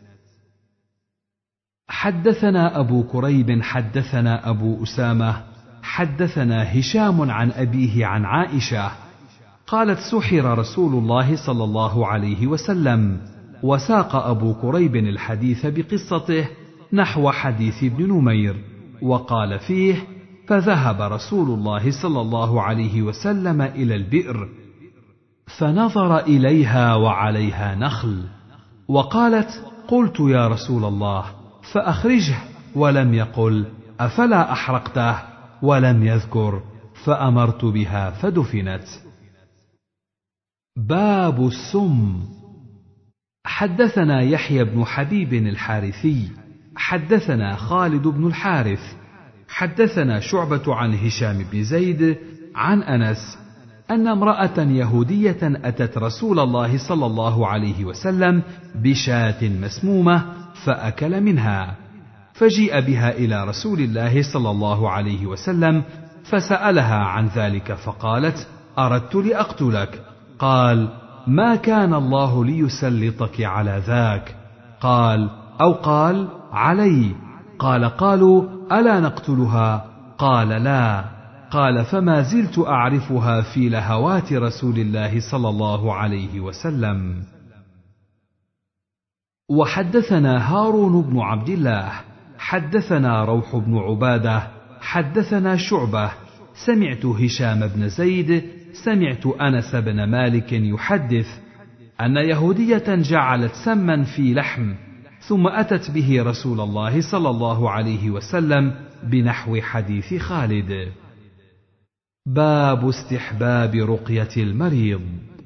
حدثنا أبو كريب حدثنا أبو أسامة حدثنا هشام عن أبيه عن عائشة قالت: سحر رسول الله صلى الله عليه وسلم. وساق أبو كريب الحديث بقصته نحو حديث ابن نمير، وقال فيه: فذهب رسول الله صلى الله عليه وسلم إلى البئر فنظر إليها وعليها نخل. وقالت: قلت: يا رسول الله، فأخرجه، ولم يقل: أفلا أحرقته؟ ولم يذكر: فأمرت بها فدفنت. باب السم. حدثنا يحيى بن حبيب الحارثي حدثنا خالد بن الحارث حدثنا شعبة عن هشام بن زيد عن أنس أن امرأة يهودية أتت رسول الله صلى الله عليه وسلم بشاة مسمومة فأكل منها، فجيء بها إلى رسول الله صلى الله عليه وسلم فسألها عن ذلك، فقالت: أردت لأقتلك. قال: ما كان الله ليسلطك على ذاك. قال: أو قال: علي. قال: قالوا: ألا نقتلها؟ قال: لا. قال: فما زلت أعرفها في لهوات رسول الله صلى الله عليه وسلم. وحدثنا هارون بن عبد الله حدثنا روح بن عبادة حدثنا شعبة سمعت هشام بن زيد سمعت أنس بن مالك يحدث أن يهودية جعلت سما في لحم ثم أتت به رسول الله صلى الله عليه وسلم بنحو حديث خالد. باب استحباب رقية المريض.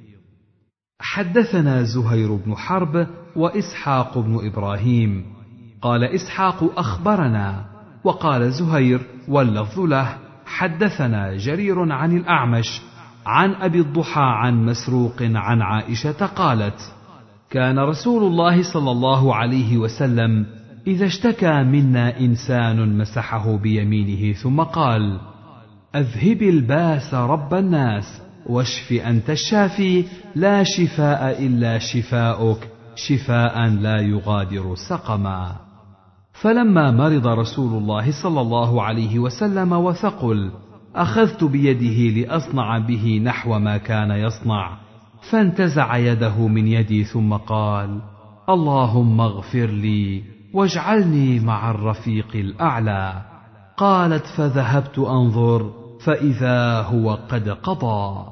حدثنا زهير بن حرب وإسحاق بن إبراهيم قال إسحاق أخبرنا، وقال زهير واللفظ له حدثنا جرير عن الأعمش عن أبي الضحى عن مسروق عن عائشة قالت: كان رسول الله صلى الله عليه وسلم إذا اشتكى منا إنسان مسحه بيمينه ثم قال: أذهب الباس رب الناس واشف أنت الشافي لا شفاء إلا شفاؤك شفاء لا يغادر سقما. فلما مرض رسول الله صلى الله عليه وسلم وثقل أخذت بيده لأصنع به نحو ما كان يصنع، فانتزع يده من يدي ثم قال: اللهم اغفر لي واجعلني مع الرفيق الأعلى. قالت: فذهبت أنظر فإذا هو قد قضى.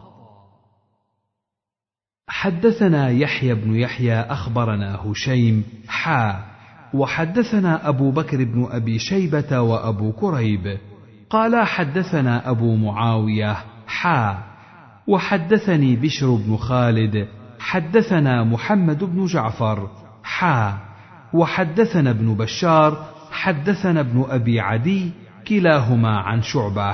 حدثنا يحيى بن يحيى أخبرنا هشيم وحدثنا أبو بكر بن أبي شيبة وأبو كريب قال حدثنا أبو معاوية وحدثني بشر بن خالد حدثنا محمد بن جعفر وحدثنا ابن بشار حدثنا ابن أبي عدي كلاهما عن شعبة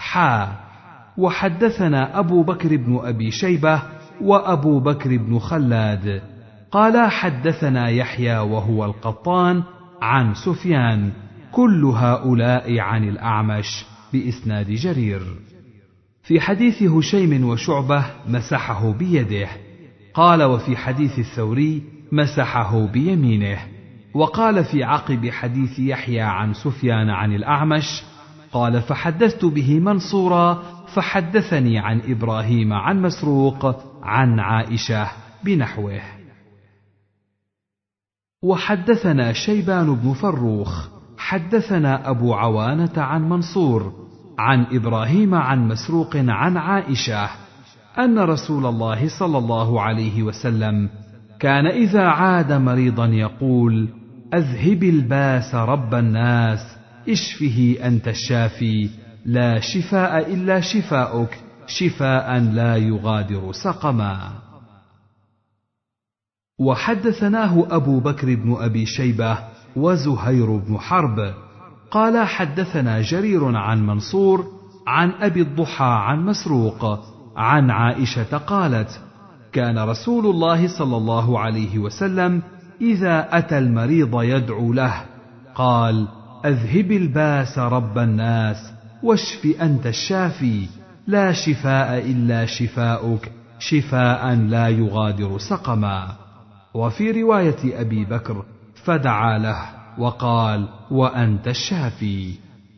وحدثنا أبو بكر بن أبي شيبة وأبو بكر بن خلاد قال حدثنا يحيى وهو القطان عن سفيان كل هؤلاء عن الأعمش بإسناد جرير. في حديث هشيم وشعبة مسحه بيده، قال وفي حديث الثوري مسحه بيمينه، وقال في عقب حديث يحيى عن سفيان عن الأعمش قال فحدثت به منصورا فحدثني عن إبراهيم عن مسروق عن عائشة بنحوه. وحدثنا شيبان بن فروخ حدثنا أبو عوانة عن منصور عن إبراهيم عن مسروق عن عائشة أن رسول الله صلى الله عليه وسلم كان إذا عاد مريضا يقول: أذهب الباس رب الناس اشفه أنت الشافي، لا شفاء إلا شفاؤك، شفاء لا يغادر سقما. وحدثناه أبو بكر بن أبي شيبة وزهير بن حرب قال حدثنا جرير عن منصور عن أبي الضحى عن مسروق عن عائشة قالت: كان رسول الله صلى الله عليه وسلم إذا أتى المريض يدعو له قال: أذهب الباس رب الناس، واشف أنت الشافي، لا شفاء إلا شفاؤك، شفاء لا يغادر سقما. وفي رواية أبي بكر: فدعا له وقال: وأنت الشافي.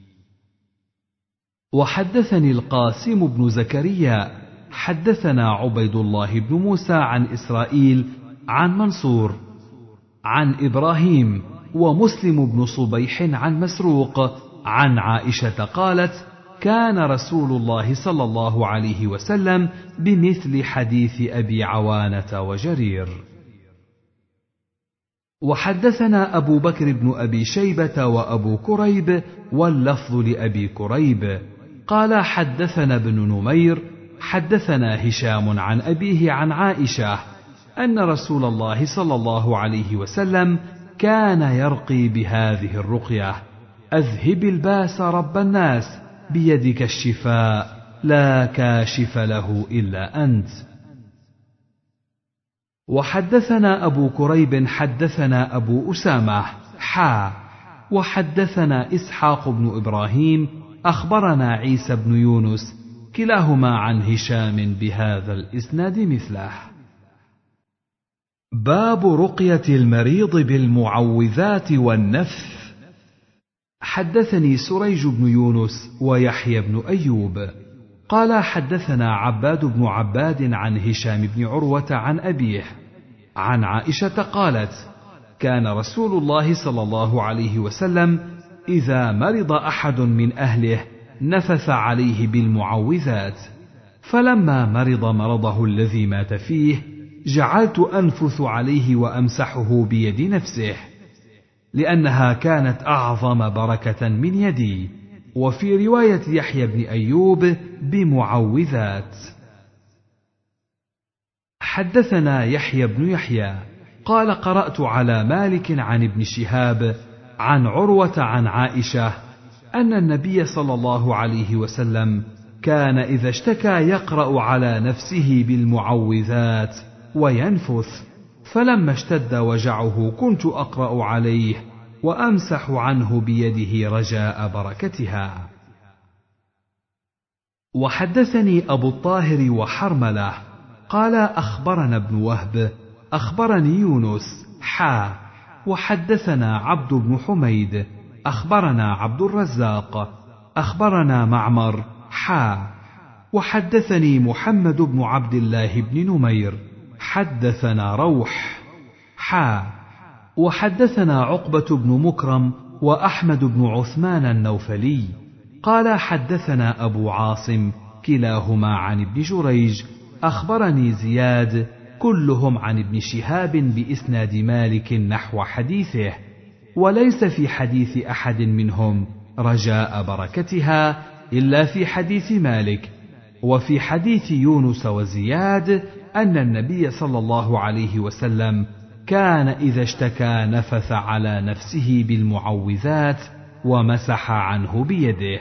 وحدثني القاسم بن زكريا حدثنا عبيد الله بن موسى عن إسرائيل عن منصور عن إبراهيم ومسلم بن صبيح عن مسروق عن عائشة قالت: كان رسول الله صلى الله عليه وسلم بمثل حديث أبي عوانة وجرير. وحدثنا أبو بكر بن أبي شيبة وأبو كريب واللفظ لأبي كريب قال حدثنا ابن نمير حدثنا هشام عن أبيه عن عائشة أن رسول الله صلى الله عليه وسلم كان يرقي بهذه الرقية: أذهب الباس رب الناس، بيدك الشفاء، لا كاشف له إلا أنت. وحدثنا أبو كريب حدثنا أبو أسامة وحدثنا إسحاق بن إبراهيم أخبرنا عيسى بن يونس كلاهما عن هشام بهذا الإسناد مثله. باب رقية المريض بالمعوذات والنفث. حدثني سريج بن يونس ويحيى بن أيوب قال حدثنا عباد بن عباد عن هشام بن عروة عن أبيه عن عائشة قالت: كان رسول الله صلى الله عليه وسلم إذا مرض أحد من أهله نفث عليه بالمعوذات، فلما مرض مرضه الذي مات فيه جعلت أنفث عليه وأمسحه بيد نفسه، لأنها كانت أعظم بركة من يدي. وفي رواية يحيى بن أيوب بمعوذات. حدثنا يحيى بن يحيى قال قرأت على مالك عن ابن شهاب عن عروة عن عائشة أن النبي صلى الله عليه وسلم كان إذا اشتكى يقرأ على نفسه بالمعوذات وينفث، فلما اشتد وجعه كنت أقرأ عليه وأمسح عنه بيده رجاء بركتها. وحدثني أبو الطاهر وحرملة قال أخبرنا ابن وهب أخبرني يونس وحدثنا عبد بن حميد أخبرنا عبد الرزاق أخبرنا معمر وحدثني محمد بن عبد الله بن نمير حدثنا روح وحدثنا عقبة بن مكرم وأحمد بن عثمان النوفلي قال حدثنا أبو عاصم كلاهما عن ابن جريج أخبرني زياد كلهم عن ابن شهاب بإسناد مالك نحو حديثه، وليس في حديث أحد منهم رجاء بركتها إلا في حديث مالك. وفي حديث يونس وزياد أن النبي صلى الله عليه وسلم كان إذا اشتكى نفث على نفسه بالمعوذات ومسح عنه بيده.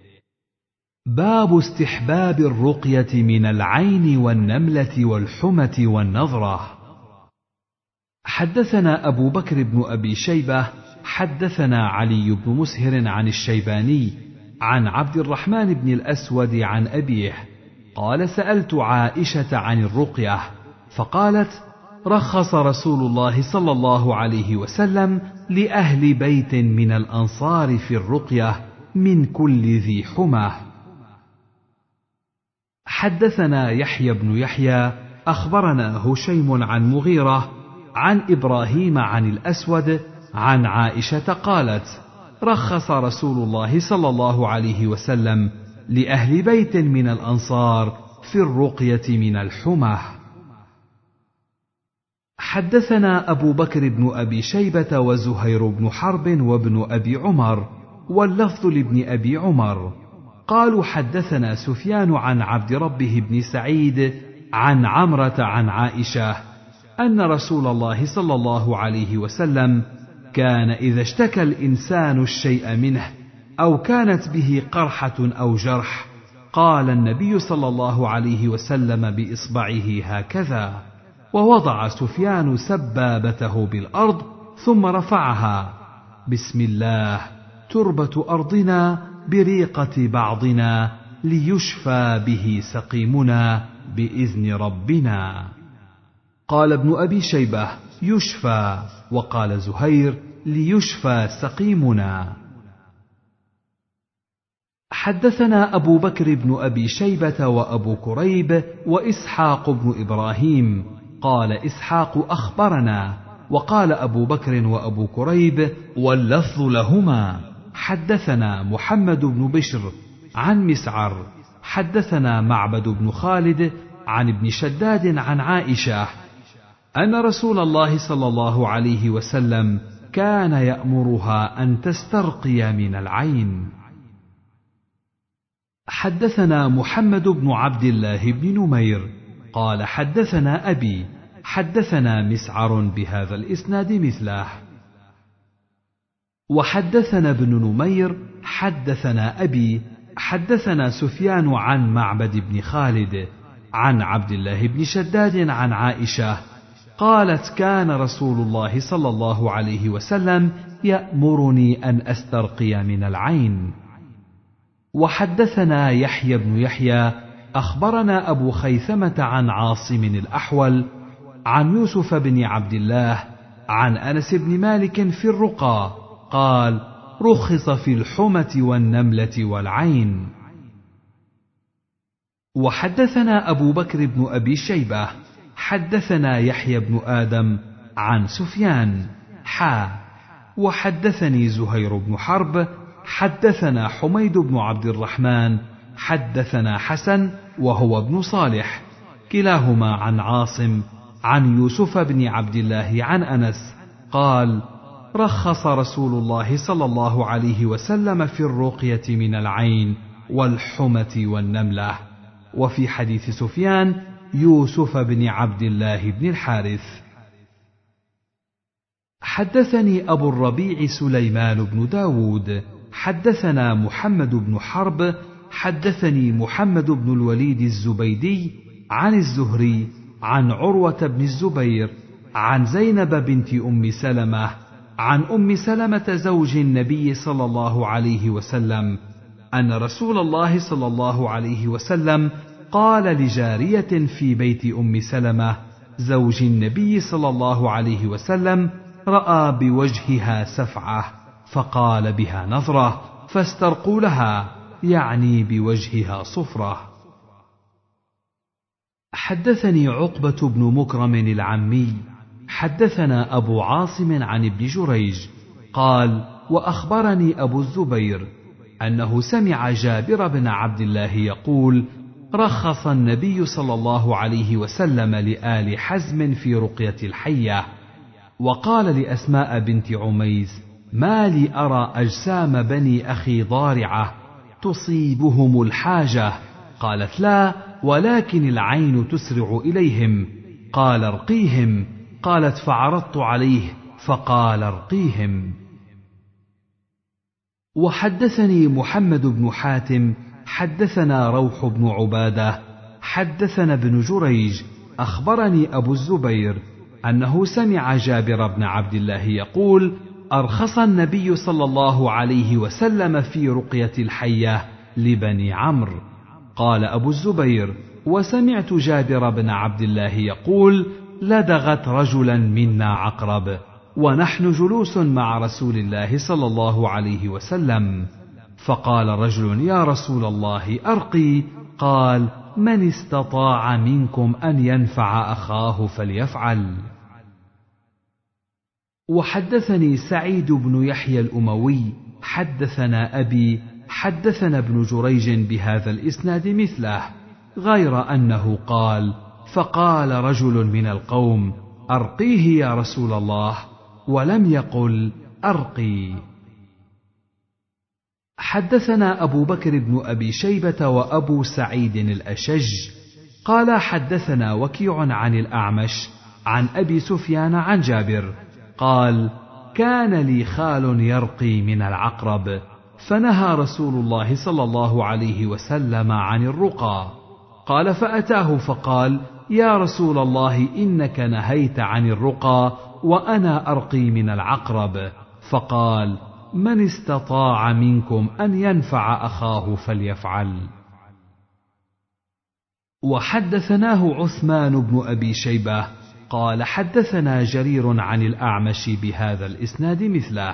باب استحباب الرقية من العين والنملة والحمة والنظرة. حدثنا أبو بكر بن أبي شيبة حدثنا علي بن مسهر عن الشيباني عن عبد الرحمن بن الأسود عن أبيه قال سألت عائشة عن الرقية فقالت: رخص رسول الله صلى الله عليه وسلم لأهل بيت من الأنصار في الرقية من كل ذي حمى. حدثنا يحيى بن يحيى أخبرنا هشيم عن مغيرة عن إبراهيم عن الأسود عن عائشة قالت: رخص رسول الله صلى الله عليه وسلم لأهل بيت من الأنصار في الرقية من الحمى. حدثنا أبو بكر بن أبي شيبة وزهير بن حرب وابن أبي عمر واللفظ لابن أبي عمر. قالوا حدثنا سفيان عن عبد ربه بن سعيد عن عمرة عن عائشة أن رسول الله صلى الله عليه وسلم كان إذا اشتكى الإنسان الشيء منه أو كانت به قرحة أو جرح قال النبي صلى الله عليه وسلم بإصبعه هكذا، ووضع سفيان سبابته بالأرض ثم رفعها: بسم الله، تربة أرضنا بريقة بعضنا ليشفى به سقيمنا بإذن ربنا. قال ابن أبي شيبة: يشفى، وقال زهير: ليشفى سقيمنا. حدثنا أبو بكر بن أبي شيبة وأبو كريب وإسحاق بن إبراهيم. قال إسحاق: أخبرنا. وقال أبو بكر وأبو كريب واللفظ لهما: حدثنا محمد بن بشر عن مسعر حدثنا معبد بن خالد عن ابن شداد عن عائشة أن رسول الله صلى الله عليه وسلم كان يأمرها أن تسترقي من العين. حدثنا محمد بن عبد الله بن نمير قال حدثنا أبي حدثنا مسعر بهذا الإسناد مثله. وحدثنا ابن نمير حدثنا أبي حدثنا سفيان عن معبد بن خالد عن عبد الله بن شداد عن عائشة قالت: كان رسول الله صلى الله عليه وسلم يأمرني أن أسترقي من العين. وحدثنا يحيى بن يحيى أخبرنا أبو خيثمة عن عاصم الأحول عن يوسف بن عبد الله عن أنس بن مالك في الرقى قال: رخص في الحمة والنملة والعين. وحدثنا أبو بكر بن أبي شيبة حدثنا يحيى بن آدم عن سفيان وحدثني زهير بن حرب حدثنا حميد بن عبد الرحمن حدثنا حسن وهو ابن صالح كلاهما عن عاصم عن يوسف بن عبد الله عن أنس قال: رخص رسول الله صلى الله عليه وسلم في الرقية من العين والحمة والنملة. وفي حديث سفيان يوسف بن عبد الله بن الحارث. حدثني أبو الربيع سليمان بن داود حدثنا محمد بن حرب حدثني محمد بن الوليد الزبيدي عن الزهري عن عروة بن الزبير عن زينب بنت أم سلمة عن أم سلمة زوج النبي صلى الله عليه وسلم أن رسول الله صلى الله عليه وسلم قال لجارية في بيت أم سلمة زوج النبي صلى الله عليه وسلم رأى بوجهها سفعة فقال بها نظرة فاسترقوا لها، يعني بوجهها صفرة. حدثني عقبة بن مكرم العمي حدثنا أبو عاصم عن ابن جريج قال: وأخبرني أبو الزبير أنه سمع جابر بن عبد الله يقول: رخص النبي صلى الله عليه وسلم لآل حزم في رقية الحية. وقال لأسماء بنت عميس: ما لي أرى أجسام بني أخي ضارعة تصيبهم الحاجة؟ قالت: لا، ولكن العين تسرع إليهم. قال: ارقيهم. قالت: فعرضت عليه فقال: ارقيهم. وحدثني محمد بن حاتم حدثنا روح بن عبادة حدثنا ابن جريج أخبرني أبو الزبير أنه سمع جابر بن عبد الله يقول: أرخص النبي صلى الله عليه وسلم في رقية الحية لبني عمرو. قال أبو الزبير: وسمعت جابر بن عبد الله يقول: لدغت رجلا منا عقرب ونحن جلوس مع رسول الله صلى الله عليه وسلم، فقال رجل: يا رسول الله أرقي. قال: من استطاع منكم أن ينفع أخاه فليفعل. وحدثني سعيد بن يحيى الأموي حدثنا أبي حدثنا ابن جريج بهذا الإسناد مثله، غير أنه قال: فقال رجل من القوم: أرقيه يا رسول الله، ولم يقل: أرقي. حدثنا أبو بكر بن أبي شيبة وأبو سعيد الأشج قال حدثنا وكيع عن الأعمش عن أبي سفيان عن جابر قال كان لي خال يرقي من العقرب فنهى رسول الله صلى الله عليه وسلم عن الرقى. قال فأتاه فقال يا رسول الله إنك نهيت عن الرقى وأنا أرقي من العقرب. فقال من استطاع منكم أن ينفع أخاه فليفعل. وحدثناه عثمان بن أبي شيبة قال حدثنا جرير عن الأعمش بهذا الإسناد مثله.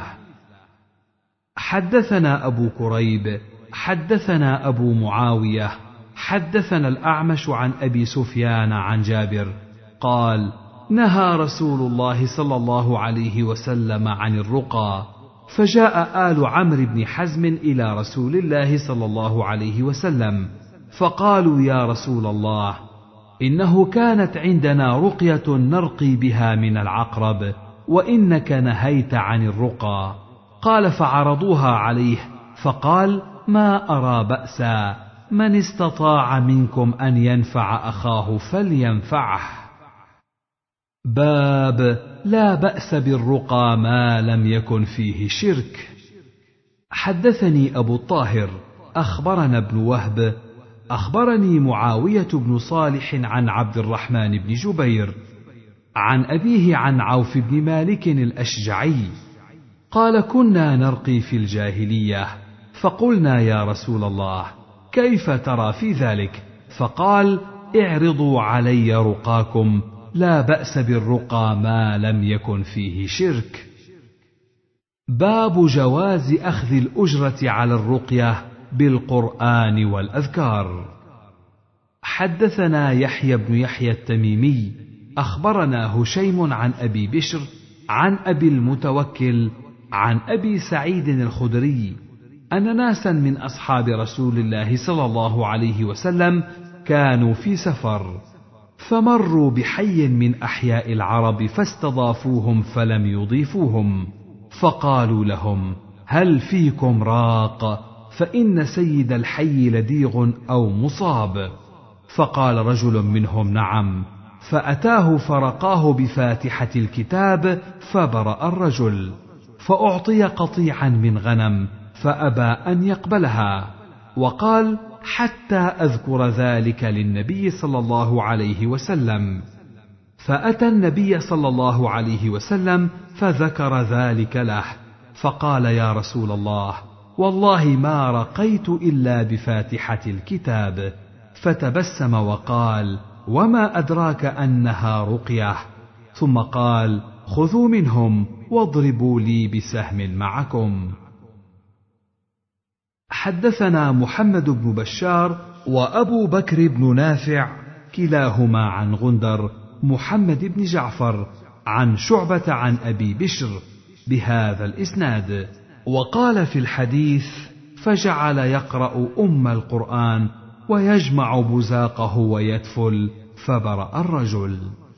حدثنا أبو كريب حدثنا أبو معاوية حدثنا الأعمش عن أبي سفيان عن جابر قال نهى رسول الله صلى الله عليه وسلم عن الرقى، فجاء آل عمرو بن حزم إلى رسول الله صلى الله عليه وسلم فقالوا يا رسول الله إنه كانت عندنا رقية نرقي بها من العقرب وإنك نهيت عن الرقى. قال فعرضوها عليه فقال ما أرى بأسا، من استطاع منكم أن ينفع أخاه فلينفعه. باب لا بأس بالرقى ما لم يكن فيه شرك. حدثني أبو الطاهر أخبرنا ابن وهب أخبرني معاوية بن صالح عن عبد الرحمن بن جبير عن أبيه عن عوف بن مالك الأشجعي قال كنا نرقي في الجاهلية فقلنا يا رسول الله كيف ترى في ذلك؟ فقال اعرضوا علي رقاكم، لا بأس بالرقى ما لم يكن فيه شرك. باب جواز أخذ الأجرة على الرقية بالقرآن والأذكار. حدثنا يحيى بن يحيى التميمي أخبرنا هشيم عن أبي بشر عن أبي المتوكل عن أبي سعيد الخدري أن ناسا من أصحاب رسول الله صلى الله عليه وسلم كانوا في سفر فمروا بحي من أحياء العرب فاستضافوهم فلم يضيفوهم، فقالوا لهم هل فيكم راق؟ فإن سيد الحي لديغ أو مصاب. فقال رجل منهم نعم، فأتاه فرقاه بفاتحة الكتاب فبرأ الرجل، فأعطي قطيعا من غنم فأبى أن يقبلها، وقال حتى أذكر ذلك للنبي صلى الله عليه وسلم. فأتى النبي صلى الله عليه وسلم فذكر ذلك له، فقال يا رسول الله والله ما رقيت إلا بفاتحة الكتاب. فتبسم وقال وما أدراك أنها رقية؟ ثم قال خذوا منهم واضربوا لي بسهم معكم. حدثنا محمد بن بشار وأبو بكر بن نافع كلاهما عن غندر محمد بن جعفر عن شعبة عن أبي بشر بهذا الإسناد، وقال في الحديث فجعل يقرأ أم القرآن ويجمع بزاقه ويتفل فبرأ الرجل.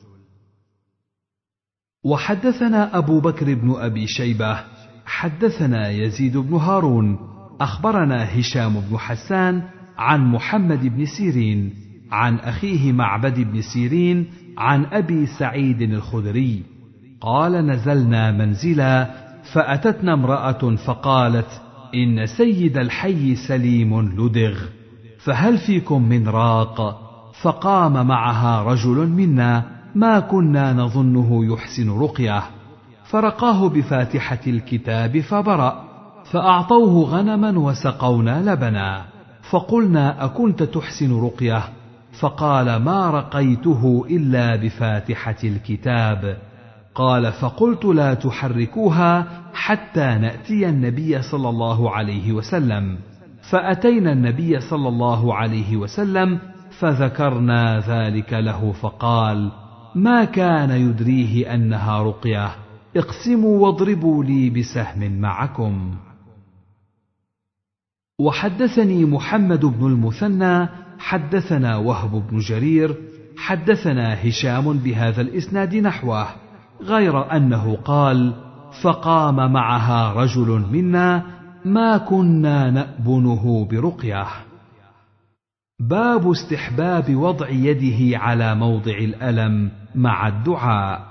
وحدثنا أبو بكر بن أبي شيبة حدثنا يزيد بن هارون أخبرنا هشام بن حسان عن محمد بن سيرين عن أخيه معبد بن سيرين عن أبي سعيد الخدري قال نزلنا منزلا فأتتنا امرأة فقالت إن سيد الحي سليم لدغ، فهل فيكم من راق؟ فقام معها رجل منا ما كنا نظنه يحسن رقيه، فرقاه بفاتحة الكتاب فبرأ، فأعطوه غنما وسقونا لبنا، فقلنا أكنت تحسن رقيه؟ فقال ما رقيته إلا بفاتحة الكتاب. قال فقلت لا تحركوها حتى نأتي النبي صلى الله عليه وسلم، فأتينا النبي صلى الله عليه وسلم فذكرنا ذلك له، فقال ما كان يدريه أنها رقية، اقسموا واضربوا لي بسهم معكم. وحدثني محمد بن المثنى حدثنا وهب بن جرير حدثنا هشام بهذا الإسناد نحوه، غير أنه قال فقام معها رجل منا ما كنا نأبنه برقية. باب استحباب وضع يده على موضع الألم مع الدعاء.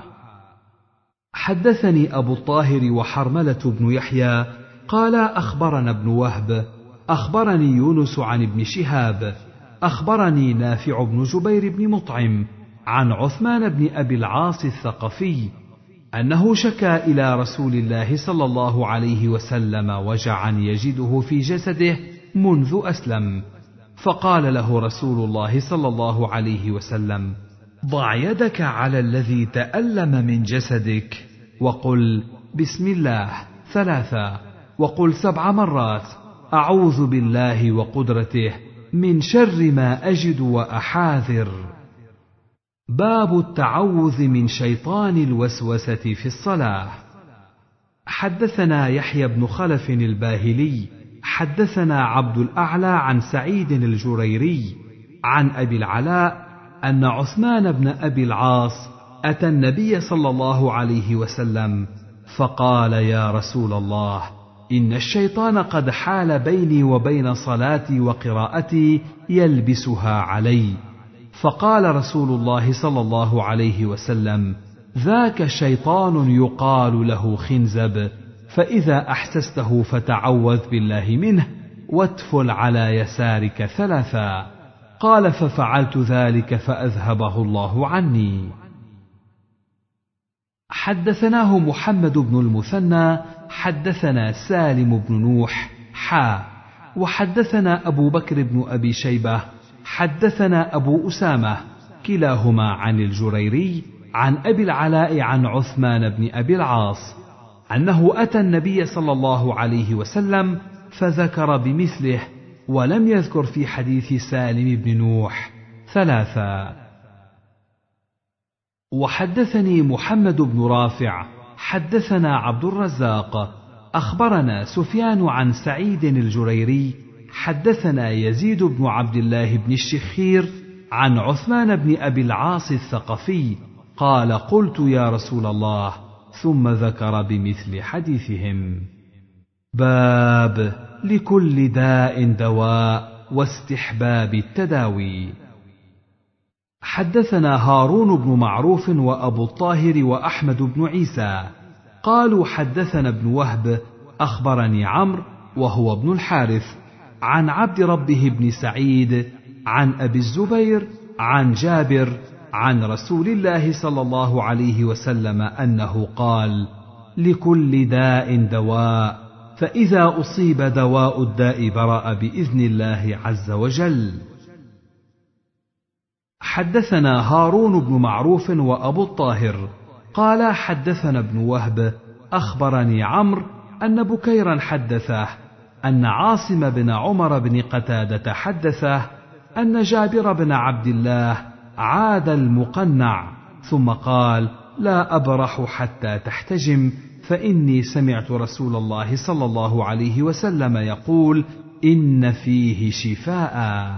حدثني أبو الطاهر وحرملة بن يحيى قال أخبرنا ابن وهب أخبرني يونس عن ابن شهاب أخبرني نافع بن جبير بن مطعم عن عثمان بن أبي العاص الثقفي أنه شكى إلى رسول الله صلى الله عليه وسلم وجعا يجده في جسده منذ أسلم، فقال له رسول الله صلى الله عليه وسلم: ضع يدك على الذي تألم من جسدك وقل بسم الله 3 وقل 7 مرات أعوذ بالله وقدرته من شر ما أجد وأحاذر. باب التعوذ من شيطان الوسوسة في الصلاة. حدثنا يحيى بن خلف الباهلي حدثنا عبد الأعلى عن سعيد الجريري عن أبي العلاء أن عثمان بن أبي العاص أتى النبي صلى الله عليه وسلم فقال: يا رسول الله، إن الشيطان قد حال بيني وبين صلاتي وقراءتي يلبسها علي. فقال رسول الله صلى الله عليه وسلم: ذاك شيطان يقال له خنزب، فإذا أحسسته فتعوذ بالله منه واتفل على يسارك 3. قال: ففعلت ذلك فأذهبه الله عني. حدثناه محمد بن المثنى حدثنا سالم بن نوح وحدثنا أبو بكر بن أبي شيبة حدثنا أبو أسامة كلاهما عن الجريري عن أبي العلاء عن عثمان بن أبي العاص أنه أتى النبي صلى الله عليه وسلم فذكر بمثله، ولم يذكر في حديث سالم بن نوح 3. وحدثني محمد بن رافع حدثنا عبد الرزاق أخبرنا سفيان عن سعيد الجريري حدثنا يزيد بن عبد الله بن الشخير عن عثمان بن أبي العاص الثقفي قال: قلت يا رسول الله، ثم ذكر بمثل حديثهم. باب لكل داء دواء واستحباب التداوي. حدثنا هارون بن معروف وأبو الطاهر وأحمد بن عيسى قالوا حدثنا ابن وهب أخبرني عمرو وهو ابن الحارث عن عبد ربه بن سعيد عن أبي الزبير عن جابر عن رسول الله صلى الله عليه وسلم أنه قال: لكل داء دواء، فإذا أصيب دواء الداء برأ بإذن الله عز وجل. حدثنا هارون بن معروف وأبو الطاهر قال حدثنا ابن وهب أخبرني عمرو أن بكيرا حدثه أن عاصم بن عمر بن قتادة حدثه أن جابر بن عبد الله عاد المقنع ثم قال: لا أبرح حتى تحتجم، فإني سمعت رسول الله صلى الله عليه وسلم يقول: إن فيه شفاء.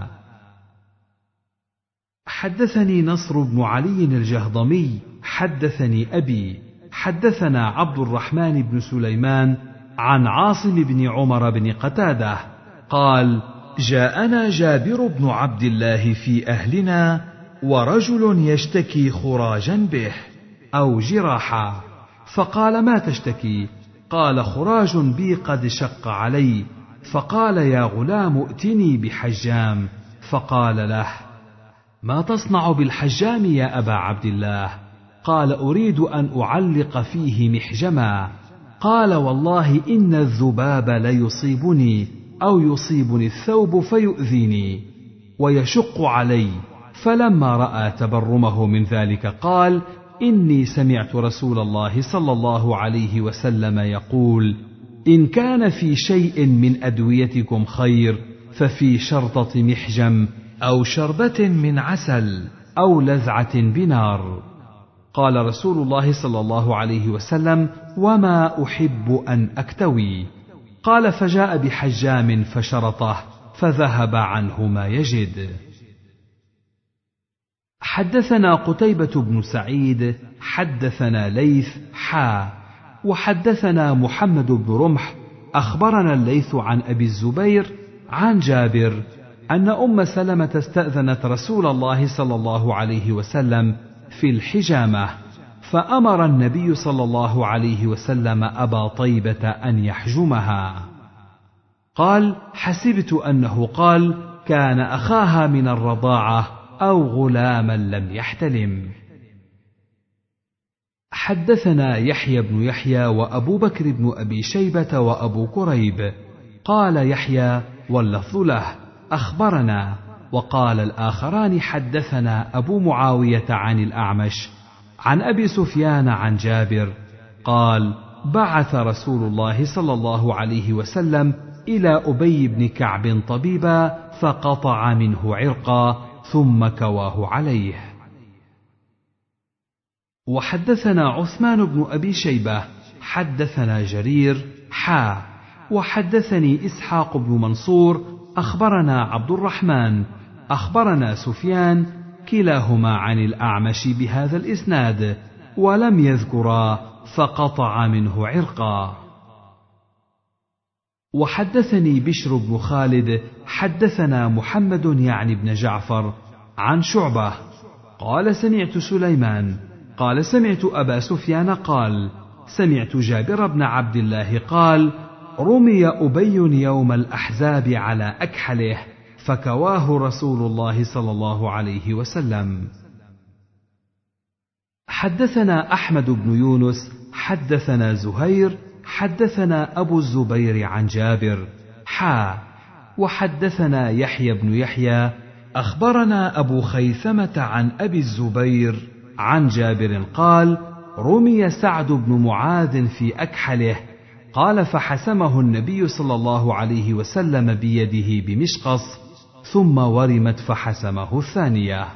حدثني نصر بن علي الجهضمي حدثني أبي حدثنا عبد الرحمن بن سليمان عن عاصم بن عمر بن قتادة قال: جاءنا جابر بن عبد الله في أهلنا ورجل يشتكي خراجا به أو جراحا، فقال: ما تشتكي؟ قال: خراج بي قد شق علي. فقال: يا غلام ائتني بحجام. فقال له: ما تصنع بالحجام يا أبا عبد الله؟ قال: أريد أن أعلق فيه محجما. قال: والله إن الذباب ليصيبني أو يصيبني الثوب فيؤذيني ويشق علي. فلما رأى تبرمه من ذلك قال: إني سمعت رسول الله صلى الله عليه وسلم يقول: إن كان في شيء من أدويتكم خير ففي شرطة محجم أو شربة من عسل أو لذعة بنار. قال رسول الله صلى الله عليه وسلم: وما أحب أن أكتوي. قال: فجاء بحجام فشرطه فذهب عنه ما يجد. حدثنا قتيبة بن سعيد حدثنا ليث وحدثنا محمد بن رمح أخبرنا الليث عن أبي الزبير عن جابر أن أم سلمة استأذنت رسول الله صلى الله عليه وسلم في الحجامة، فأمر النبي صلى الله عليه وسلم أبا طيبة أن يحجمها. قال: حسبت أنه قال: كان أخاها من الرضاعة أو غلاما لم يحتلم. حدثنا يحيى بن يحيى وأبو بكر بن أبي شيبة وأبو كريب. قال يحيى واللفظ له: أخبرنا. وقال الآخران: حدثنا أبو معاوية عن الأعمش عن أبي سفيان عن جابر قال: بعث رسول الله صلى الله عليه وسلم إلى أبي بن كعب طبيبا فقطع منه عرقا ثم كواه عليه. وحدثنا عثمان بن أبي شيبة حدثنا جرير وحدثني إسحاق بن منصور أخبرنا عبد الرحمن أخبرنا سفيان كلاهما عن الأعمش بهذا الإسناد ولم يذكرا فقطع منه عرقا. وحدثني بشر بن خالد حدثنا محمد يعني بن جعفر عن شعبة قال: سمعت سليمان قال: سمعت أبا سفيان قال: سمعت جابر بن عبد الله قال: رمي أبي يوم الأحزاب على أكحله فكواه رسول الله صلى الله عليه وسلم. حدثنا أحمد بن يونس حدثنا زهير حدثنا أبو الزبير عن جابر وحدثنا يحيى بن يحيى أخبرنا أبو خيثمة عن أبي الزبير عن جابر قال: رمي سعد بن معاذ في أكحله قال: فحسمه النبي صلى الله عليه وسلم بيده بمشقص ثم ورمت فحسمه الثانية.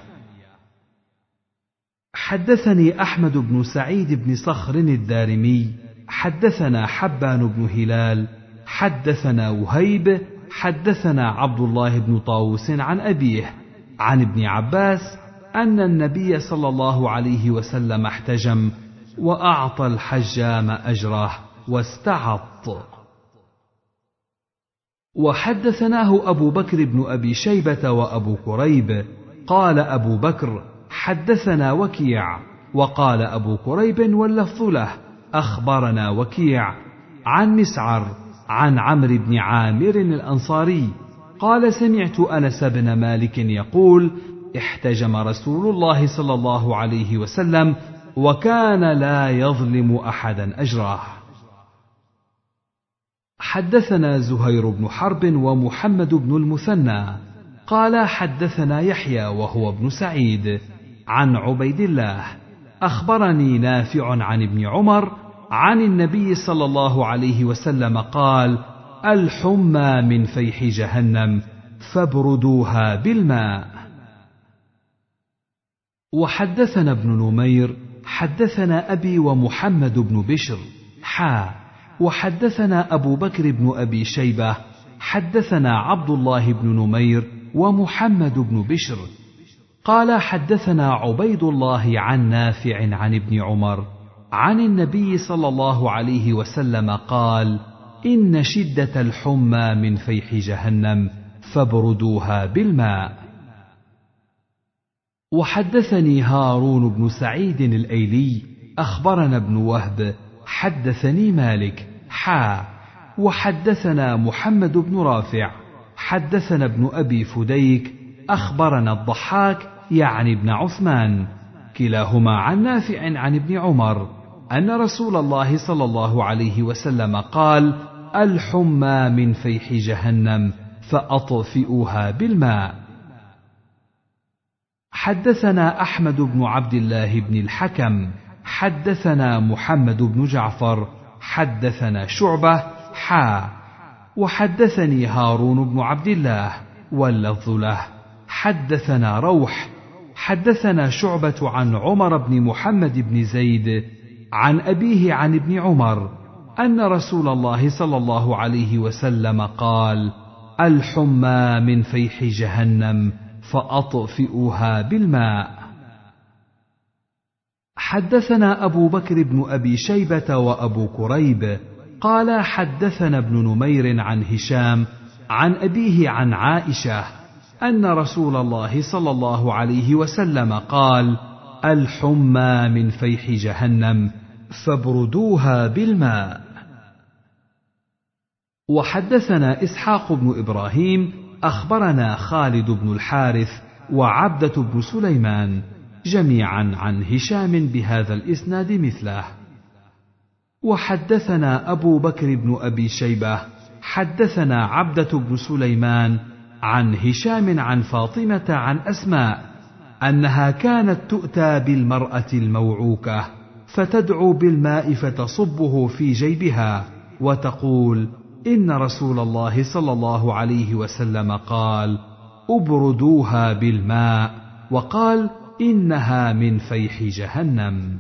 حدثني أحمد بن سعيد بن صخر الدارمي حدثنا حبان بن هلال حدثنا وهيب حدثنا عبد الله بن طاووس عن أبيه عن ابن عباس أن النبي صلى الله عليه وسلم احتجم وأعطى الحجام أجره واستعط. وحدثناه أبو بكر بن أبي شيبة وأبو كريب. قال أبو بكر: حدثنا وكيع. وقال أبو كريب واللفظ له: أخبرنا وكيع عن مسعر عن عمرو بن عامر الأنصاري قال: سمعت أنس بن مالك يقول: احتجم رسول الله صلى الله عليه وسلم وكان لا يظلم أحدا أجره. حدثنا زهير بن حرب ومحمد بن المثنى قال: حدثنا يحيى وهو ابن سعيد عن عبيد الله أخبرني نافع عن ابن عمر عن النبي صلى الله عليه وسلم قال: الحمى من فيح جهنم فابردوها بالماء. وحدثنا ابن نمير حدثنا أبي ومحمد بن بشر وحدثنا أبو بكر بن أبي شيبة حدثنا عبد الله بن نمير ومحمد بن بشر قال: حدثنا عبيد الله عن نافع عن ابن عمر عن النبي صلى الله عليه وسلم قال: إن شدة الحمى من فيح جهنم فابردوها بالماء. وحدثني هارون بن سعيد الأيلي أخبرنا ابن وهب حدثني مالك وحدثنا محمد بن رافع حدثنا ابن أبي فديك أخبرنا الضحاك يعني ابن عثمان كلاهما عن نافع عن ابن عمر أن رسول الله صلى الله عليه وسلم قال: الحمى من فيح جهنم فأطفئوها بالماء. حدثنا أحمد بن عبد الله بن الحكم حدثنا محمد بن جعفر حدثنا شعبة وحدثني هارون بن عبد الله واللفظ له حدثنا روح حدثنا شعبة عن عمر بن محمد بن زيد عن أبيه عن ابن عمر أن رسول الله صلى الله عليه وسلم قال: الحمى من فيح جهنم فأطفئوها بالماء. حدثنا أبو بكر بن أبي شيبة وأبو كريب قال حدثنا ابن نمير عن هشام عن أبيه عن عائشة أن رسول الله صلى الله عليه وسلم قال: الحمى من فيح جهنم فابردوها بالماء. وحدثنا إسحاق بن إبراهيم أخبرنا خالد بن الحارث وعبدة بن سليمان جميعا عن هشام بهذا الإسناد مثله. وحدثنا أبو بكر بن أبي شيبة حدثنا عبدة بن سليمان عن هشام عن فاطمة عن أسماء أنها كانت تؤتى بالمرأة الموعوكة فتدعو بالماء فتصبه في جيبها وتقول: إن رسول الله صلى الله عليه وسلم قال: أبردوها بالماء، وقال: إنها من فيح جهنم.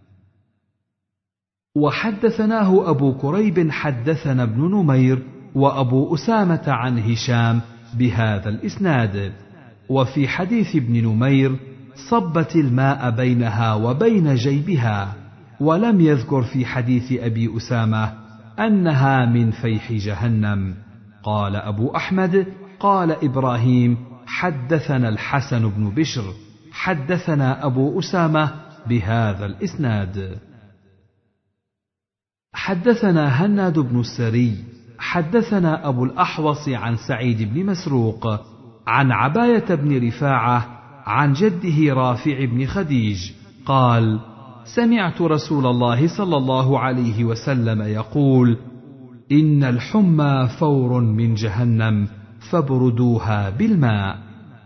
وحدثناه أبو كريب حدثنا ابن نمير وأبو أسامة عن هشام بهذا الإسناد. وفي حديث ابن نمير صبت الماء بينها وبين جيبها، ولم يذكر في حديث أبي أسامة أنها من فيح جهنم. قال أبو أحمد: قال إبراهيم: حدثنا الحسن بن بشر حدثنا أبو أسامة بهذا الإسناد. حدثنا هناد بن السري حدثنا أبو الأحوص عن سعيد بن مسروق عن عباية بن رفاعة عن جده رافع بن خديج قال: سمعت رسول الله صلى الله عليه وسلم يقول: إن الحمى فور من جهنم فابردوها بالماء.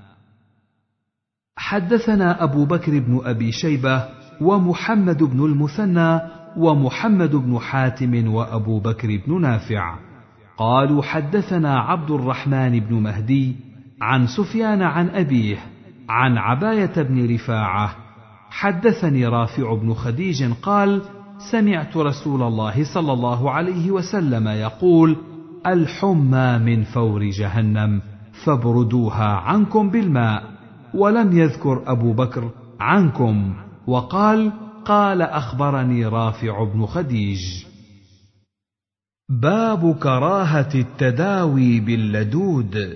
حدثنا أبو بكر بن أبي شيبة ومحمد بن المثنى ومحمد بن حاتم وأبو بكر بن نافع قالوا: حدثنا عبد الرحمن بن مهدي عن سفيان عن أبيه عن عباية بن رفاعة حدثني رافع بن خديج قال: سمعت رسول الله صلى الله عليه وسلم يقول: الحمى من فور جهنم فابردوها عنكم بالماء، ولم يذكر أبو بكر عنكم، وقال: قال أخبرني رافع بن خديج. باب كراهة التداوي باللدود.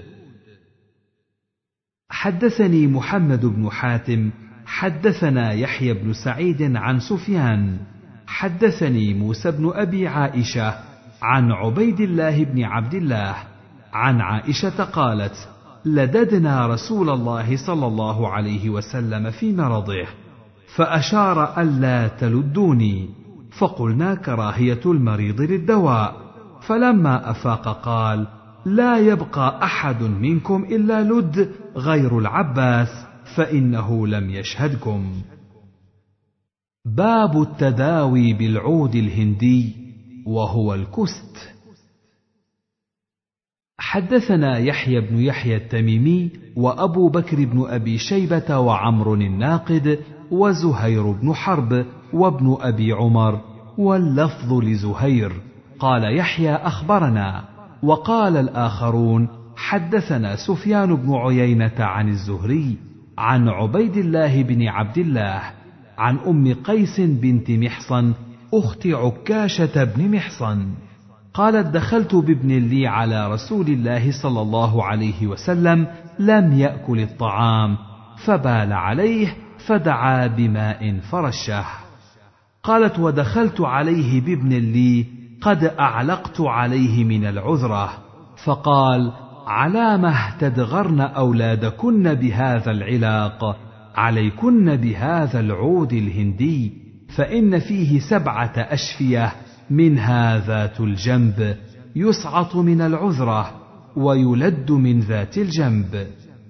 حدثني محمد بن حاتم حدثنا يحيى بن سعيد عن سفيان حدثني موسى بن أبي عائشة عن عبيد الله بن عبد الله عن عائشة قالت: لددنا رسول الله صلى الله عليه وسلم في مرضه فأشار ألا تلدوني، فقلنا: كراهية المريض للدواء. فلما أفاق قال: لا يبقى أحد منكم إلا لد غير العباس فإنه لم يشهدكم. باب التداوي بالعود الهندي وهو الكست. حدثنا يحيى بن يحيى التميمي وأبو بكر بن أبي شيبة وعمر الناقد وزهير بن حرب وابن أبي عمر، واللفظ لزهير. قال يحيى: أخبرنا. وقال الآخرون: حدثنا سفيان بن عيينة عن الزهري عن عبيد الله بن عبد الله عن أم قيس بنت محصن أخت عكاشة بن محصن قالت: دخلت بابن لي على رسول الله صلى الله عليه وسلم لم يأكل الطعام فبال عليه فدعا بماء فرشه. قالت: ودخلت عليه بابن لي قد أعلقت عليه من العذرة، فقال: علامة تدغرن أولادكن بهذا العلاق، عليكن بهذا العود الهندي، فإن فيه 7 أشفية منها ذات الجنب يسعط من العذرة ويلد من ذات الجنب.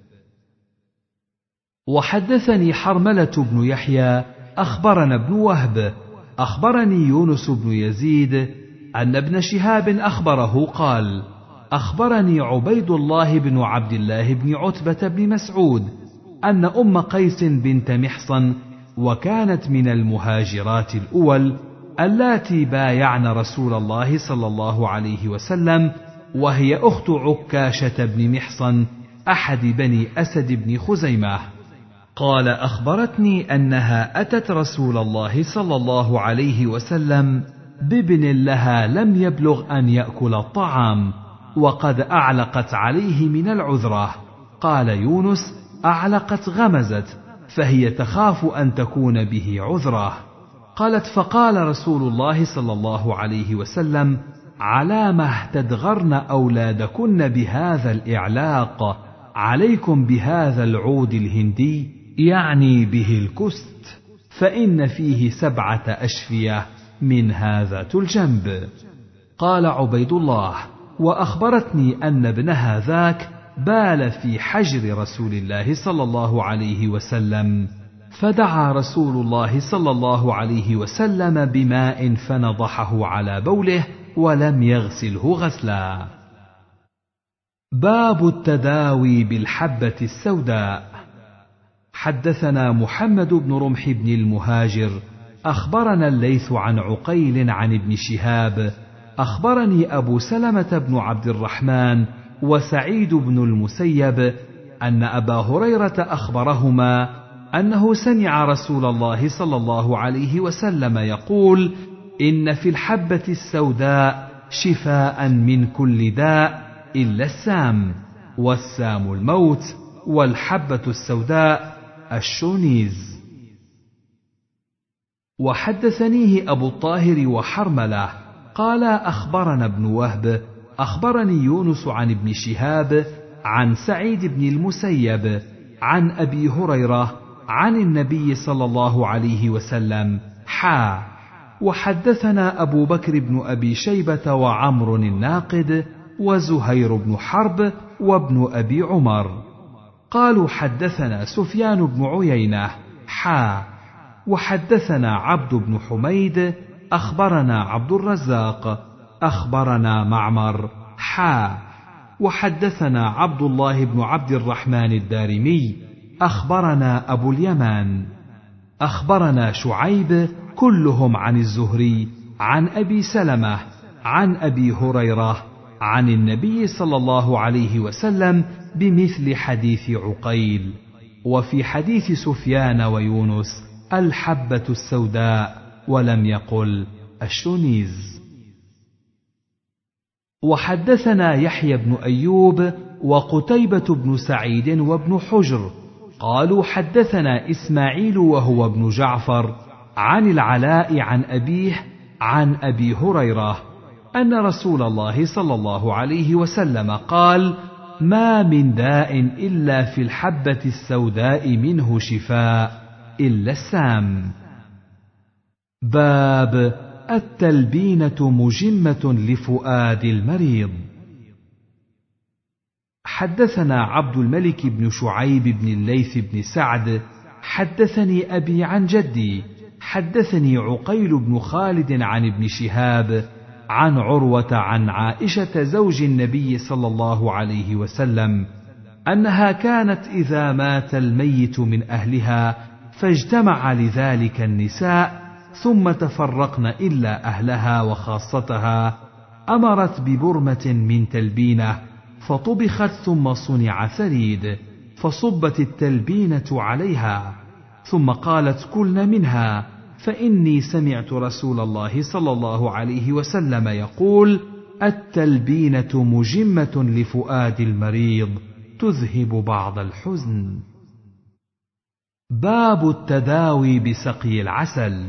وحدثني حرملة بن يحيى أخبرنا ابن وهب أخبرني يونس بن يزيد أن ابن شهاب أخبره قال: أخبرني عبيد الله بن عبد الله بن عتبة بن مسعود أن أم قيس بنت محصن، وكانت من المهاجرات الأول اللاتي بايعن رسول الله صلى الله عليه وسلم، وهي أخت عكاشة بن محصن أحد بني أسد بن خزيمة، قال: أخبرتني أنها أتت رسول الله صلى الله عليه وسلم بابن لها لم يبلغ أن يأكل الطعام، وقد أعلقت عليه من العذرة. قال يونس: أعلقت غمزت، فهي تخاف أن تكون به عذرة. قالت: فقال رسول الله صلى الله عليه وسلم: علامة تدغرن أولادكن بهذا الإعلاق، عليكم بهذا العود الهندي، يعني به الكست، فإن فيه 7 أشفية، منها ذات الجنب. قال عبيد الله: وأخبرتني أن ابنها ذاك بال في حجر رسول الله صلى الله عليه وسلم، فدعا رسول الله صلى الله عليه وسلم بماء فنضحه على بوله ولم يغسله غسلا. باب التداوي بالحبة السوداء. حدثنا محمد بن رمح بن المهاجر أخبرنا الليث عن عقيل عن ابن شهاب أخبرني أبو سلمة بن عبد الرحمن وسعيد بن المسيب أن أبا هريرة أخبرهما أنه سمع رسول الله صلى الله عليه وسلم يقول: إن في الحبة السوداء شفاء من كل داء إلا السام، والسام الموت، والحبة السوداء الشونيز. وحدثنيه أبو الطاهر وحرملة قال: أخبرنا ابن وهب أخبرني يونس عن ابن شهاب عن سعيد بن المسيب عن أبي هريرة عن النبي صلى الله عليه وسلم وحدثنا أبو بكر بن أبي شيبة وعمر الناقد وزهير بن حرب وابن أبي عمر قالوا: حدثنا سفيان بن عيينة وحدثنا عبد بن حميد أخبرنا عبد الرزاق أخبرنا معمر وحدثنا عبد الله بن عبد الرحمن الدارمي أخبرنا أبو اليمان أخبرنا شعيب كلهم عن الزهري عن أبي سلمة عن أبي هريرة عن النبي صلى الله عليه وسلم بمثل حديث عقيل. وفي حديث سفيان ويونس الحبة السوداء، ولم يقل الشونيز. وحدثنا يحيى بن أيوب وقتيبة بن سعيد وابن حجر قالوا: حدثنا إسماعيل وهو ابن جعفر عن العلاء عن أبيه عن أبي هريرة أن رسول الله صلى الله عليه وسلم قال: ما من داء إلا في الحبة السوداء منه شفاء إلا السام. باب التلبينة مجمة لفؤاد المريض. حدثنا عبد الملك بن شعيب بن الليث بن سعد حدثني أبي عن جدي حدثني عقيل بن خالد عن ابن شهاب عن عروة عن عائشة زوج النبي صلى الله عليه وسلم أنها كانت إذا مات الميت من أهلها فاجتمع لذلك النساء ثم تفرقن إلا أهلها وخاصتها أمرت ببرمة من تلبينة فطبخت ثم صنع ثريد فصبت التلبينة عليها ثم قالت: كلن منها، فإني سمعت رسول الله صلى الله عليه وسلم يقول: التلبينة مجمة لفؤاد المريض تذهب بعض الحزن. باب التداوي بسقي العسل.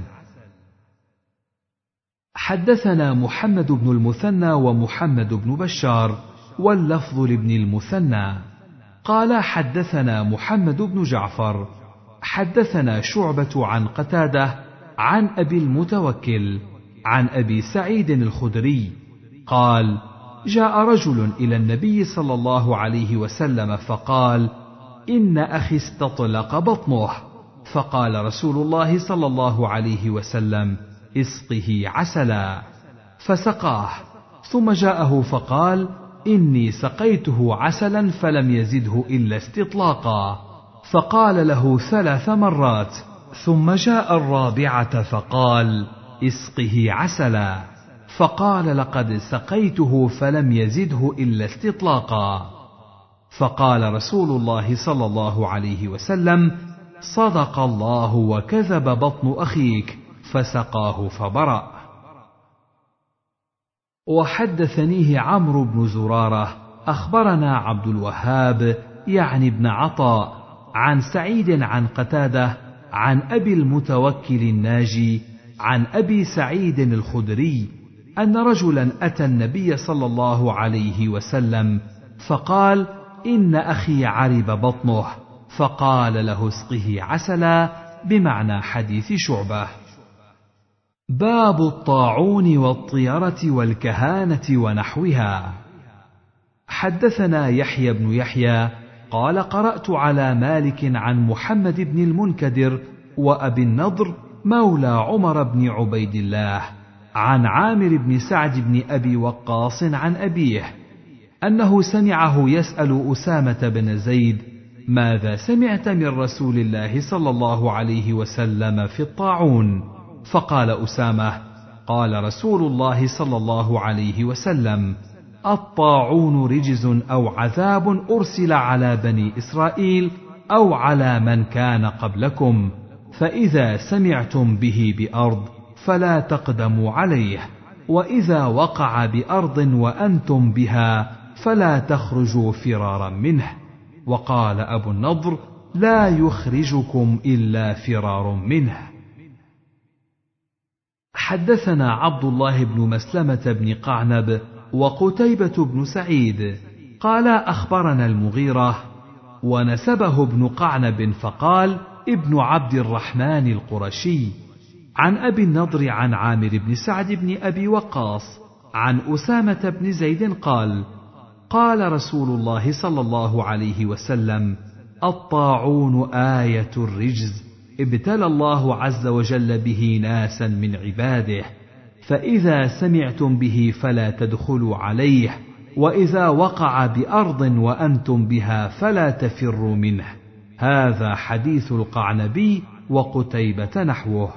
حدثنا محمد بن المثنى ومحمد بن بشار واللفظ لابن المثنى قال: حدثنا محمد بن جعفر حدثنا شعبة عن قتادة عن أبي المتوكل عن أبي سعيد الخدري قال: جاء رجل إلى النبي صلى الله عليه وسلم فقال: إن أخي استطلق بطنه، فقال رسول الله صلى الله عليه وسلم: اسقه عسلا، فسقاه، ثم جاءه فقال: إني سقيته عسلا فلم يزده إلا استطلاقا، فقال له 3 مرات، ثم جاء الرابعة فقال: اسقه عسلا، فقال: لقد سقيته فلم يزده إلا استطلاقا، فقال رسول الله صلى الله عليه وسلم: صدق الله وكذب بطن أخيك، فسقاه فبرأ. وحدثنيه عمرو بن زرارة أخبرنا عبد الوهاب يعني بن عطاء عن سعيد عن قتادة عن أبي المتوكل الناجي عن أبي سعيد الخدري أن رجلا أتى النبي صلى الله عليه وسلم فقال: إن أخي عرب بطنه، فقال له: اسقه عسلا، بمعنى حديث شعبة. باب الطاعون والطيرة والكهانة ونحوها. حدثنا يحيى بن يحيى قال: قرأت على مالك عن محمد بن المنكدر وأبي النضر مولى عمر بن عبيد الله عن عامر بن سعد بن أبي وقاص عن أبيه أنه سمعه يسأل أسامة بن زيد: ماذا سمعت من رسول الله صلى الله عليه وسلم في الطاعون؟ فقال أسامة: قال رسول الله صلى الله عليه وسلم: الطاعون رجز أو عذاب أرسل على بني إسرائيل أو على من كان قبلكم، فإذا سمعتم به بأرض فلا تقدموا عليه، وإذا وقع بأرض وأنتم بها فلا تخرجوا فرارا منه. وقال أبو النضر: لا يخرجكم إلا فرار منه. حدثنا عبد الله بن مسلمة بن قعنب وقتيبة بن سعيد قال: أخبرنا المغيرة، ونسبه ابن قعنب فقال: ابن عبد الرحمن القرشي، عن أبي النضر عن عامر بن سعد بن أبي وقاص عن أسامة بن زيد قال: قال رسول الله صلى الله عليه وسلم: الطاعون آية الرجز، ابتلى الله عز وجل به ناسا من عباده، فإذا سمعتم به فلا تدخلوا عليه، وإذا وقع بأرض وأنتم بها فلا تفروا منه. هذا حديث القعنبي وقتيبة نحوه.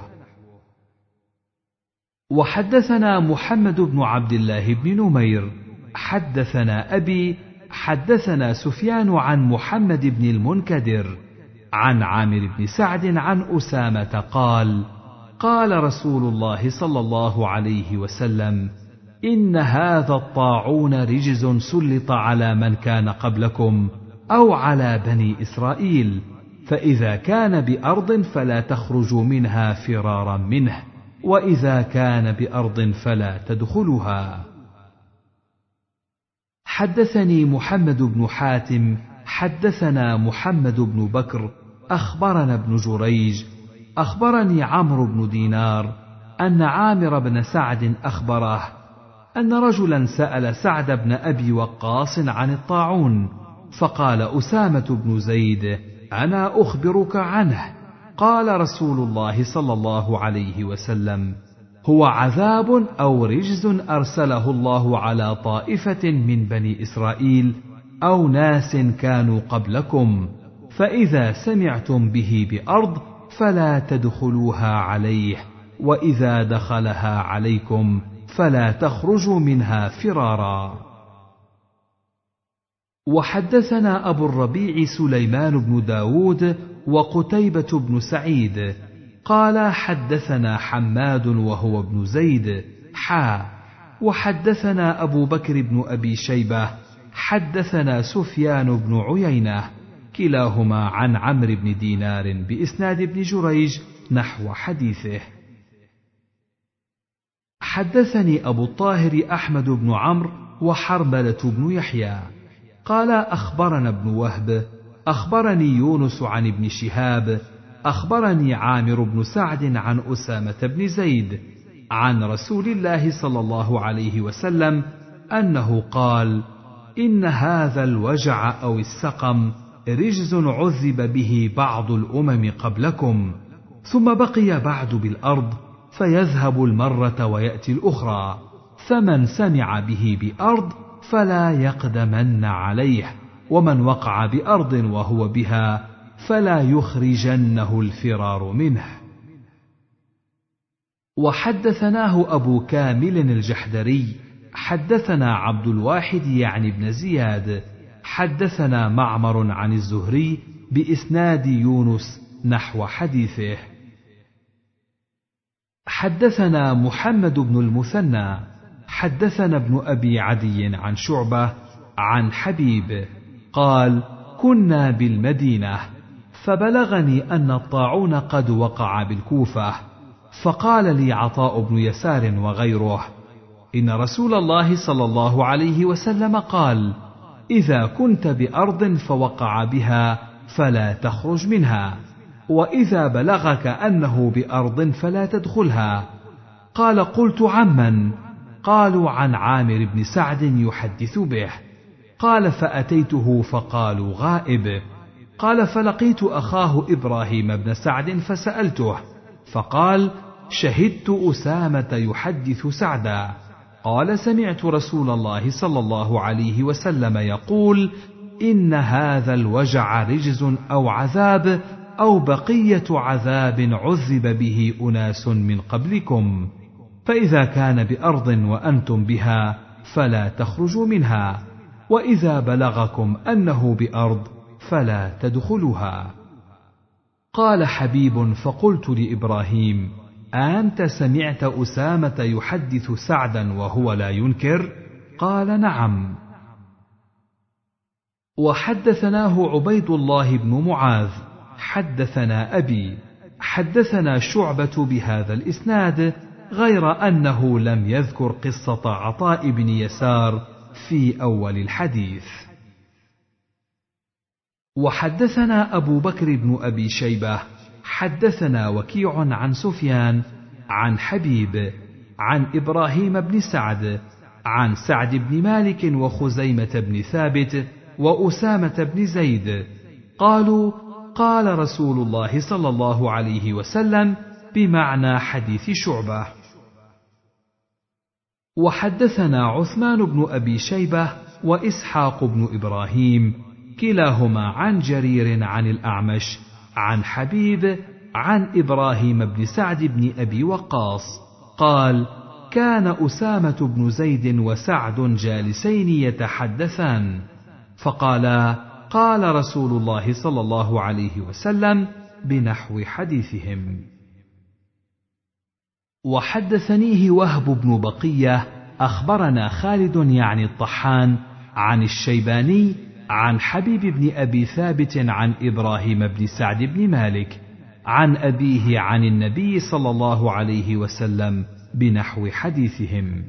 وحدثنا محمد بن عبد الله بن نمير حدثنا أبي حدثنا سفيان عن محمد بن المنكدر عن عامر بن سعد عن أسامة قال: قال رسول الله صلى الله عليه وسلم: إن هذا الطاعون رجز سلط على من كان قبلكم أو على بني إسرائيل، فإذا كان بأرض فلا تخرجوا منها فرارا منه، وإذا كان بأرض فلا تدخلها. حدثني محمد بن حاتم حدثنا محمد بن بكر أخبرنا ابن جريج أخبرني عمرو بن دينار أن عامر بن سعد أخبره أن رجلا سأل سعد بن أبي وقاص عن الطاعون، فقال أسامة بن زيد: أنا أخبرك عنه. قال رسول الله صلى الله عليه وسلم: هو عذاب أو رجز أرسله الله على طائفة من بني إسرائيل أو ناس كانوا قبلكم، فإذا سمعتم به بأرض فلا تدخلوها عليه، وإذا دخلها عليكم فلا تخرجوا منها فرارا. وحدثنا أبو الربيع سليمان بن داود وقتيبة بن سعيد قال: حدثنا حماد وهو ابن زيد وحدثنا أبو بكر بن أبي شيبة حدثنا سفيان بن عيينة كلاهما عن عمرو بن دينار بإسناد ابن جريج نحو حديثه. حدثني أبو الطاهر أحمد بن عمرو وحرملة بن يحيى قال: أخبرنا ابن وهب أخبرني يونس عن ابن شهاب أخبرني عامر بن سعد عن أسامة بن زيد عن رسول الله صلى الله عليه وسلم أنه قال: إن هذا الوجع أو السقم رجز عذب به بعض الأمم قبلكم، ثم بقي بعد بالأرض، فيذهب المرة ويأتي الأخرى، فمن سمع به بأرض فلا يقدمن عليه، ومن وقع بأرض وهو بها فلا يخرجنه الفرار منه. وحدثناه أبو كامل الجحدري حدثنا عبد الواحد يعني بن زياد حدثنا معمر عن الزهري بإسناد يونس نحو حديثه. حدثنا محمد بن المثنى حدثنا ابن أبي عدي عن شعبة عن حبيب قال: كنا بالمدينة، فبلغني أن الطاعون قد وقع بالكوفة، فقال لي عطاء بن يسار وغيره: إن رسول الله صلى الله عليه وسلم قال: إذا كنت بأرض فوقع بها فلا تخرج منها، وإذا بلغك أنه بأرض فلا تدخلها. قال: قلت: عمن؟ قالوا: عن عامر بن سعد يحدث به. قال: فأتيته فقالوا: غائب. قال: فلقيت أخاه إبراهيم بن سعد فسألته، فقال: شهدت أسامة يحدث سعدا. قال: سمعت رسول الله صلى الله عليه وسلم يقول: إن هذا الوجع رجز أو عذاب أو بقية عذاب عذب به أناس من قبلكم، فإذا كان بأرض وأنتم بها فلا تخرجوا منها، وإذا بلغكم أنه بأرض فلا تدخلوها. قال حبيب: فقلت لإبراهيم: أنت سمعت أسامة يحدث سعدا وهو لا ينكر؟ قال: نعم. وحدثناه عبيد الله بن معاذ حدثنا أبي حدثنا شعبة بهذا الإسناد، غير أنه لم يذكر قصة عطاء بن يسار في أول الحديث. وحدثنا أبو بكر بن أبي شيبة حدثنا وكيع عن سفيان عن حبيب عن إبراهيم بن سعد عن سعد بن مالك وخزيمة بن ثابت وأسامة بن زيد قالوا: قال رسول الله صلى الله عليه وسلم بمعنى حديث شعبة. وحدثنا عثمان بن أبي شيبة وإسحاق بن إبراهيم كلاهما عن جرير عن الأعمش عن حبيب عن إبراهيم بن سعد بن أبي وقاص قال: كان أسامة بن زيد وسعد جالسين يتحدثان، فقالا: قال رسول الله صلى الله عليه وسلم بنحو حديثهم. وحدثنيه وهب بن بقية أخبرنا خالد يعني الطحان عن الشيباني عن حبيب بن أبي ثابت عن إبراهيم بن سعد بن مالك عن أبيه عن النبي صلى الله عليه وسلم بنحو حديثهم.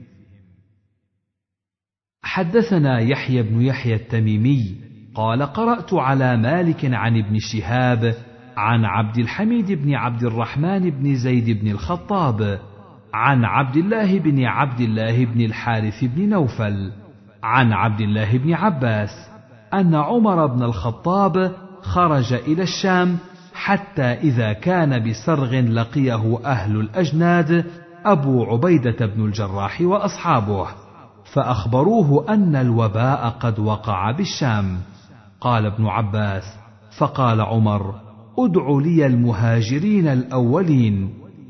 حدثنا يحيى بن يحيى التميمي قال: قرأت على مالك عن ابن شهاب عن عبد الحميد بن عبد الرحمن بن زيد بن الخطاب عن عبد الله بن الحارث بن نوفل عن عبد الله بن عباس أن عمر بن الخطاب خرج إلى الشام حتى إذا كان بسرغ لقيه أهل الأجناد أبو عبيدة بن الجراح وأصحابه، فأخبروه أن الوباء قد وقع بالشام. قال ابن عباس: فقال عمر: ادع لي المهاجرين الأولين،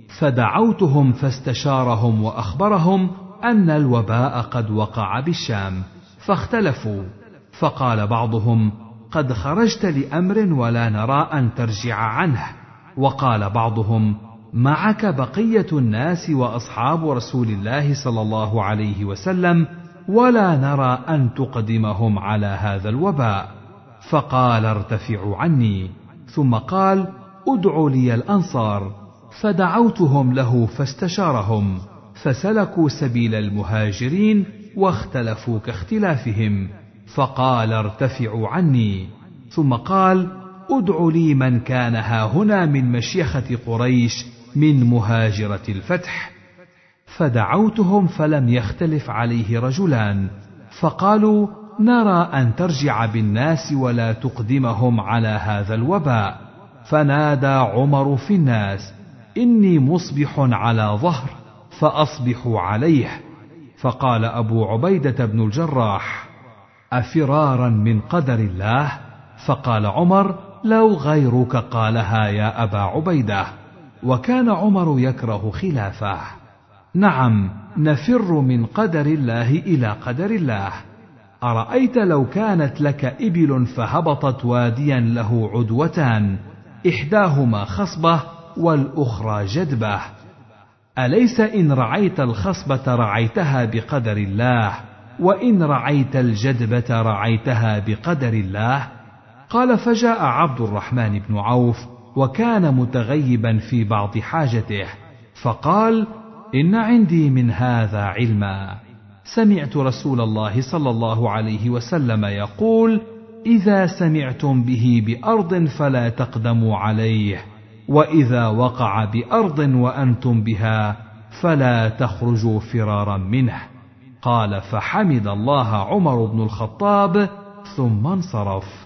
فدعوتهم فاستشارهم وأخبرهم أن الوباء قد وقع بالشام، فاختلفوا، فقال بعضهم: قد خرجت لأمر ولا نرى أن ترجع عنه، وقال بعضهم: معك بقية الناس وأصحاب رسول الله صلى الله عليه وسلم ولا نرى أن تقدمهم على هذا الوباء. فقال: ارتفعوا عني. ثم قال: ادعوا لي الأنصار، فدعوتهم له فاستشارهم، فسلكوا سبيل المهاجرين واختلفوا كاختلافهم، فقال: ارتفعوا عني. ثم قال: ادعوا لي من كان هاهنا من مشيخة قريش من مهاجرة الفتح، فدعوتهم فلم يختلف عليه رجلان، فقالوا: نرى أن ترجع بالناس ولا تقدمهم على هذا الوباء. فنادى عمر في الناس: إني مصبح على ظهر، فأصبحوا عليه. فقال أبو عبيدة بن الجراح: أفرارا من قدر الله؟ فقال عمر: لو غيرك قالها يا أبا عبيدة. وكان عمر يكره خلافه. نعم، نفر من قدر الله إلى قدر الله. أرأيت لو كانت لك إبل فهبطت واديا له عدوتان، إحداهما خصبة والأخرى جدبة، أليس إن رعيت الخصبة رعيتها بقدر الله، وإن رعيت الجدبة رعيتها بقدر الله؟ قال: فجاء عبد الرحمن بن عوف وكان متغيبا في بعض حاجته، فقال: إن عندي من هذا علما. سمعت رسول الله صلى الله عليه وسلم يقول: إذا سمعتم به بأرض فلا تقدموا عليه، وإذا وقع بأرض وأنتم بها فلا تخرجوا فرارا منه. قال: فحمد الله عمر بن الخطاب ثم انصرف.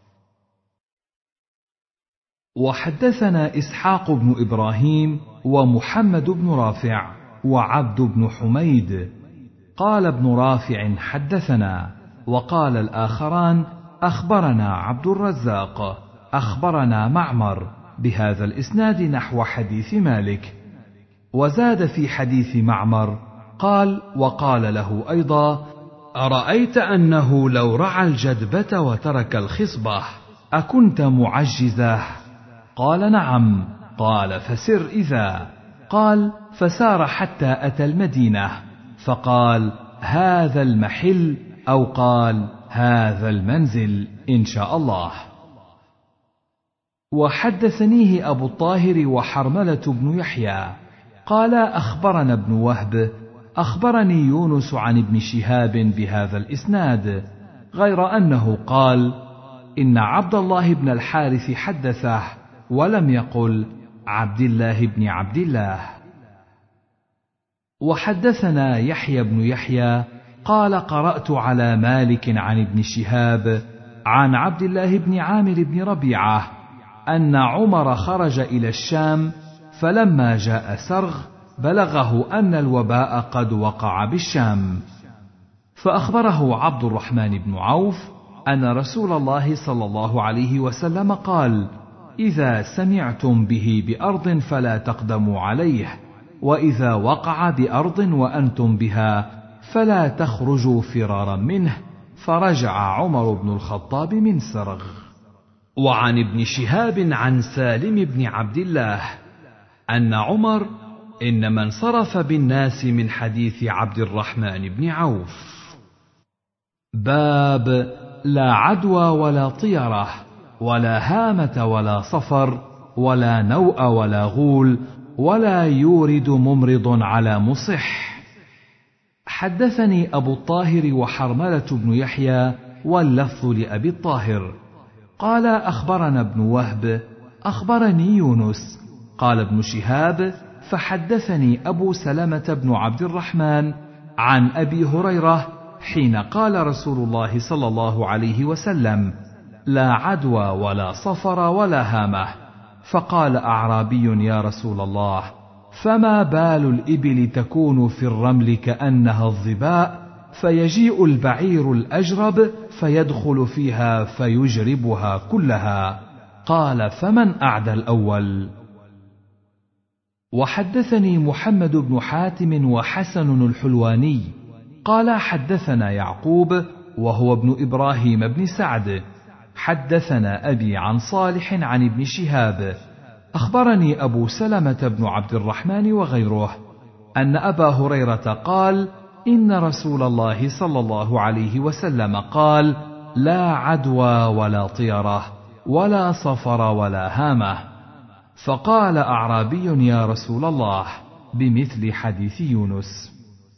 وحدثنا إسحاق بن إبراهيم ومحمد بن رافع وعبد بن حميد. قال ابن رافع: حدثنا. وقال الآخران: أخبرنا عبد الرزاق أخبرنا معمر بهذا الإسناد نحو حديث مالك. وزاد في حديث معمر قال: وقال له أيضا: أرأيت أنه لو رعى الجدبة وترك الخصبة أكنت معجزه؟ قال: نعم. قال: فسر إذا. قال: فسار حتى أتى المدينة فقال: هذا المحل، أو قال: هذا المنزل إن شاء الله. وحدثنيه أبو الطاهر وحرملة بن يحيى قال: أخبرنا ابن وهب أخبرني يونس عن ابن شهاب بهذا الإسناد، غير أنه قال: إن عبد الله بن الحارث حدثه، ولم يقل عبد الله بن عبد الله. وحدثنا يحيى بن يحيى قال: قرأت على مالك عن ابن شهاب عن عبد الله بن عامر بن ربيعة أن عمر خرج إلى الشام، فلما جاء سرغ بلغه أن الوباء قد وقع بالشام، فأخبره عبد الرحمن بن عوف أن رسول الله صلى الله عليه وسلم قال: إذا سمعتم به بأرض فلا تقدموا عليه، وإذا وقع بأرض وأنتم بها فلا تخرجوا فرارا منه. فرجع عمر بن الخطاب من سرغ. وعن ابن شهاب عن سالم بن عبد الله أن عمر إنما انصرف بالناس من حديث عبد الرحمن بن عوف. باب لا عدوى ولا طيرة ولا هامة ولا صفر ولا نوء ولا غول ولا يورد ممرض على مصح. حدثني أبو الطاهر وحرملة بن يحيى واللفظ لأبي الطاهر قال: أخبرنا ابن وهب أخبرني يونس قال ابن شهاب: فحدثني أبو سلمة بن عبد الرحمن عن أبي هريرة حين قال رسول الله صلى الله عليه وسلم: لا عدوى ولا صفر ولا هامة. فقال أعرابي: يا رسول الله، فما بال الإبل تكون في الرمل كأنها الظباء، فيجيء البعير الأجرب فيدخل فيها فيجربها كلها؟ قال: فمن أعدى الأول؟ وحدثني محمد بن حاتم وحسن الحلواني قال: حدثنا يعقوب وهو ابن إبراهيم بن سعد حدثنا أبي عن صالح عن ابن شهاب أخبرني أبو سلمة بن عبد الرحمن وغيره أن أبا هريرة قال: إن رسول الله صلى الله عليه وسلم قال: لا عدوى ولا طيرة ولا صفر ولا هامة. فقال أعرابي: يا رسول الله، بمثل حديث يونس.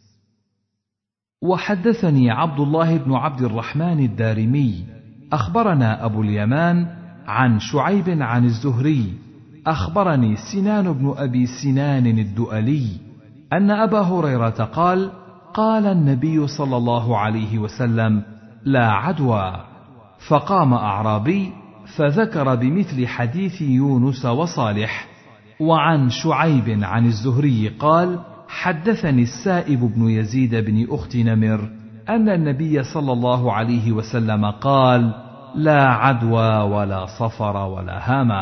وحدثني عبد الله بن عبد الرحمن الدارمي أخبرنا أبو اليمان عن شعيب عن الزهري أخبرني سنان بن أبي سنان الدؤلي أن أبا هريرة قال: قال النبي صلى الله عليه وسلم: لا عدوى. فقام أعرابي فذكر بمثل حديث يونس وصالح. وعن شعيب عن الزهري قال: حدثني السائب بن يزيد بن أخت نمر أن النبي صلى الله عليه وسلم قال: لا عدوى ولا صفر ولا هامة.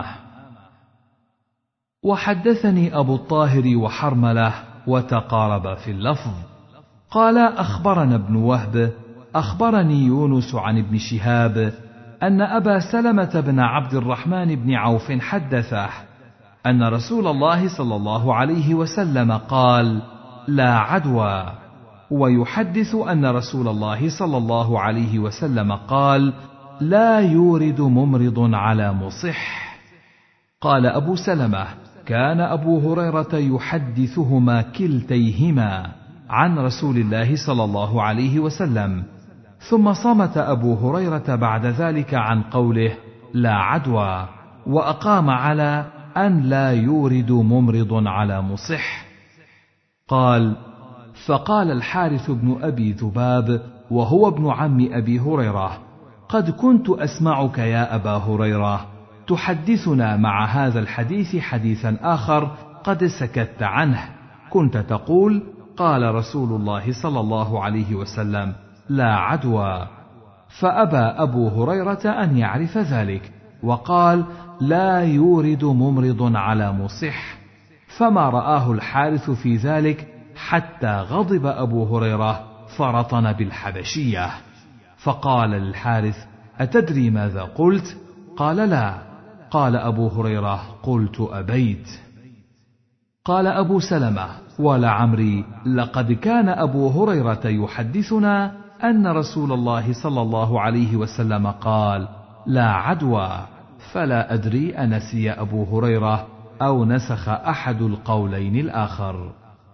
وحدثني أبو الطاهر وحرملة وتقارب في اللفظ. قال: أخبرنا ابن وهب أخبرني يونس عن ابن شهاب أن أبا سلمة بن عبد الرحمن بن عوف حدثه أن رسول الله صلى الله عليه وسلم قال: لا عدوى. ويحدث أن رسول الله صلى الله عليه وسلم قال: لا يورد ممرض على مصح. قال أبو سلمة: كان أبو هريرة يحدثهما كلتيهما عن رسول الله صلى الله عليه وسلم. ثم صمت أبو هريرة بعد ذلك عن قوله لا عدوى، وأقام على أن لا يورد ممرض على مصح. قال: فقال الحارث بن أبي ذباب وهو ابن عم أبي هريرة: قد كنت أسمعك يا أبا هريرة تحدثنا مع هذا الحديث حديثا آخر قد سكت عنه، كنت تقول: قال رسول الله صلى الله عليه وسلم: لا عدوى. فأبى أبو هريرة أن يعرف ذلك، وقال: لا يورد ممرض على مصح. فما رآه الحارث في ذلك حتى غضب أبو هريرة فرطن بالحبشية. فقال للحارث: أتدري ماذا قلت؟ قال: لا. قال أبو هريرة: قلت أبيت. قال أبو سلمة: ولعمري لقد كان أبو هريرة يحدثنا أن رسول الله صلى الله عليه وسلم قال: لا عدوى. فلا أدري أنسي أبو هريرة أو نسخ أحد القولين الآخر.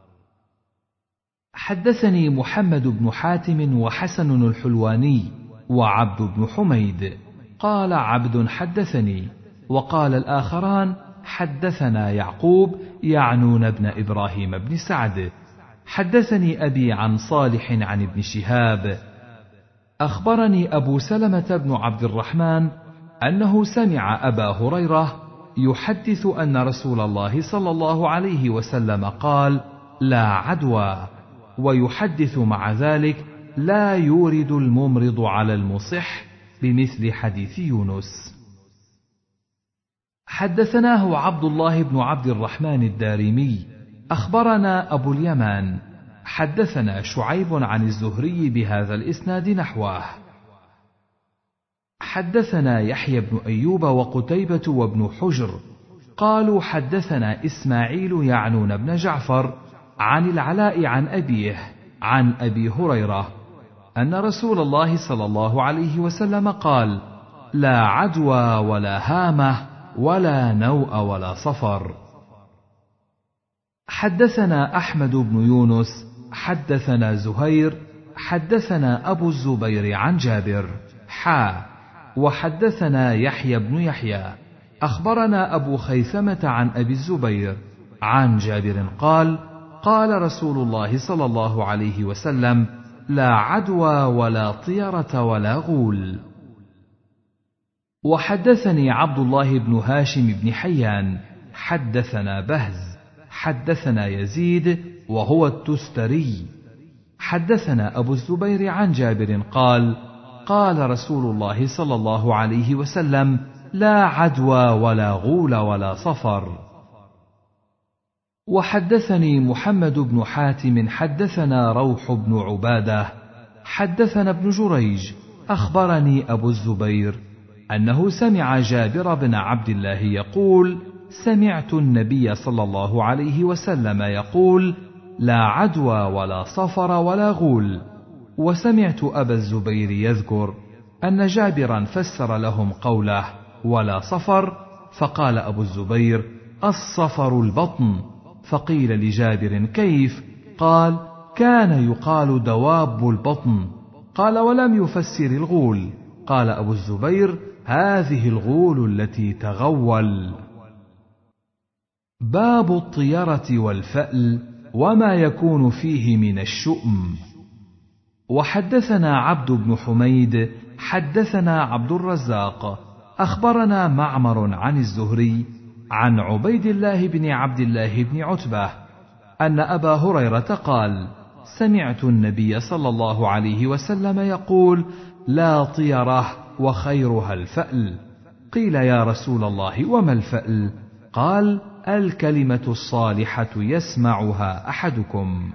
حدثني محمد بن حاتم وحسن الحلواني وعبد بن حميد. قال عبد: حدثني. وقال الآخران: حدثنا يعقوب يعنون ابن إبراهيم بن سعد. حدثني أبي عن صالح عن ابن شهاب. أخبرني أبو سلمة بن عبد الرحمن أنه سمع أبا هريرة يحدث أن رسول الله صلى الله عليه وسلم قال: لا عدوى، ويحدث مع ذلك: لا يورد الممرض على المصح، بمثل حديث يونس. حدثناه عبد الله بن عبد الرحمن الدارمي أخبرنا أبو اليمان حدثنا شعيب عن الزهري بهذا الإسناد نحوه. حدثنا يحيى بن أيوب وقتيبة وابن حجر قالوا حدثنا إسماعيل يعنون بن جعفر عن العلاء عن أبيه عن أبي هريرة أن رسول الله صلى الله عليه وسلم قال: لا عدوى ولا هامة ولا نوء ولا صفر. حدثنا أحمد بن يونس حدثنا زهير حدثنا أبو الزبير عن جابر وحدثنا يحيى بن يحيى أخبرنا أبو خيثمة عن أبي الزبير عن جابر قال: قال رسول الله صلى الله عليه وسلم: لا عدوى ولا طيرة ولا غول. وحدثني عبد الله بن هاشم بن حيان حدثنا بهز حدثنا يزيد وهو التستري حدثنا أبو الزبير عن جابر قال: قال رسول الله صلى الله عليه وسلم: لا عدوى ولا غول ولا صفر. وحدثني محمد بن حاتم حدثنا روح بن عبادة حدثنا ابن جريج أخبرني أبو الزبير أنه سمع جابر بن عبد الله يقول: سمعت النبي صلى الله عليه وسلم يقول: لا عدوى ولا صفر ولا غول. وسمعت أبا الزبير يذكر أن جابرا فسر لهم قوله ولا صفر، فقال أبو الزبير: الصفر البطن. فقيل لجابر: كيف؟ قال: كان يقال دواب البطن. قال: ولم يفسر الغول. قال أبو الزبير: هذه الغول التي تغول. باب الطيرة والفأل وما يكون فيه من الشؤم. وحدثنا عبد بن حميد حدثنا عبد الرزاق أخبرنا معمر عن الزهري عن عبيد الله بن عبد الله بن عتبة أن أبا هريرة قال: سمعت النبي صلى الله عليه وسلم يقول: لا طيرة وخيرها الفأل. قيل: يا رسول الله وما الفأل؟ قال: الكلمة الصالحة يسمعها أحدكم.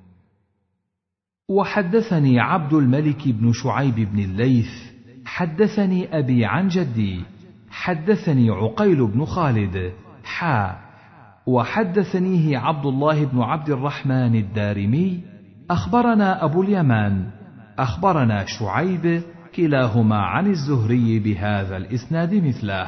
وحدثني عبد الملك بن شعيب بن الليث حدثني أبي عن جدي حدثني عقيل بن خالد وحدثنيه عبد الله بن عبد الرحمن الدارمي أخبرنا أبو اليمان أخبرنا شعيب كلاهما عن الزهري بهذا الإسناد مثله.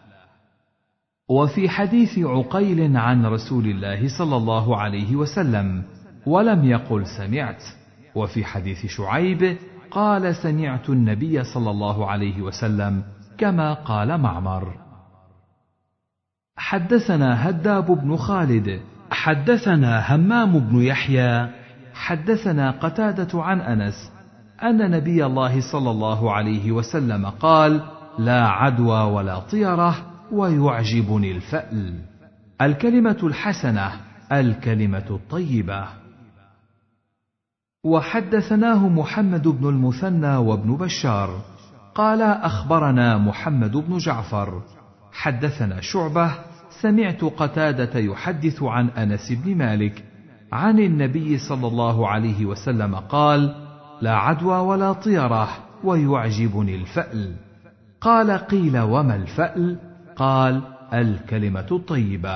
وفي حديث عقيل عن رسول الله صلى الله عليه وسلم ولم يقل سمعت، وفي حديث شعيب قال سمعت النبي صلى الله عليه وسلم كما قال معمر. حدثنا هداب بن خالد حدثنا همام بن يحيى حدثنا قتادة عن أنس أن نبي الله صلى الله عليه وسلم قال: لا عدوى ولا طيرة ويعجبني الفأل. الكلمة الحسنة الكلمة الطيبة. وحدثناه محمد بن المثنى وابن بشار قال أخبرنا محمد بن جعفر حدثنا شعبة سمعت قتادة يحدث عن أنس بن مالك عن النبي صلى الله عليه وسلم قال: لا عدوى ولا طيرة ويعجبني الفأل. قال: قيل وما الفأل؟ قال: الكلمة الطيبة.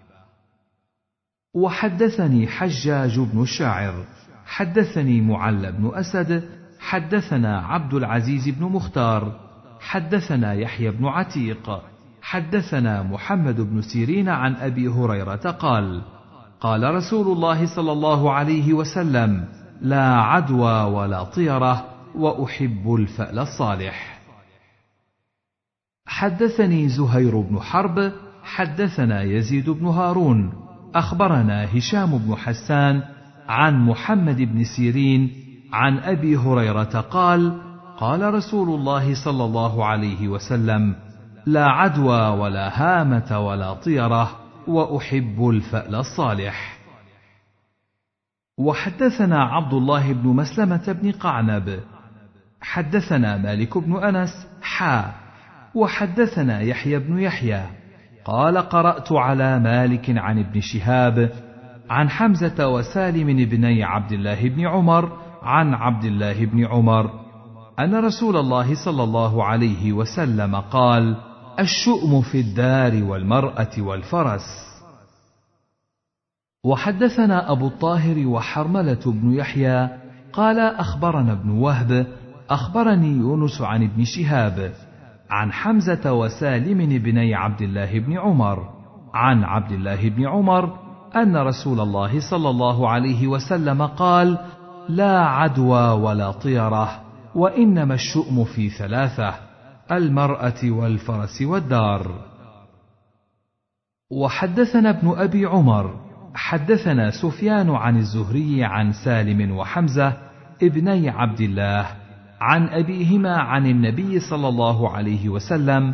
وحدثني حجاج بن الشاعر حدثني معل بن أسد حدثنا عبد العزيز بن مختار حدثنا يحيى بن عتيق حدثنا محمد بن سيرين عن أبي هريرة قال: قال رسول الله صلى الله عليه وسلم: لا عدوى ولا طيرة وأحب الفأل الصالح. حدثني زهير بن حرب حدثنا يزيد بن هارون أخبرنا هشام بن حسان عن محمد بن سيرين عن أبي هريرة قال: قال رسول الله صلى الله عليه وسلم: لا عدوى ولا هامة ولا طيرة وأحب الفأل الصالح. وحدثنا عبد الله بن مسلمة بن قعنب حدثنا مالك بن أنس وحدثنا يحيى بن يحيى قال: قرأت على مالك عن ابن شهاب عن حمزة وسالم بني عبد الله بن عمر عن عبد الله بن عمر أن رسول الله صلى الله عليه وسلم قال: الشؤم في الدار والمرأة والفرس. وحدثنا أبو الطاهر وحرملة بن يحيى قال أخبرنا ابن وهب أخبرني يونس عن ابن شهاب عن حمزة وسالم بني عبد الله بن عمر عن عبد الله بن عمر أن رسول الله صلى الله عليه وسلم قال: لا عدوى ولا طيرة وإنما الشؤم في ثلاثة: المرأة والفرس والدار. وحدثنا ابن أبي عمر حدثنا سفيان عن الزهري عن سالم وحمزة ابني عبد الله عن أبيهما عن النبي صلى الله عليه وسلم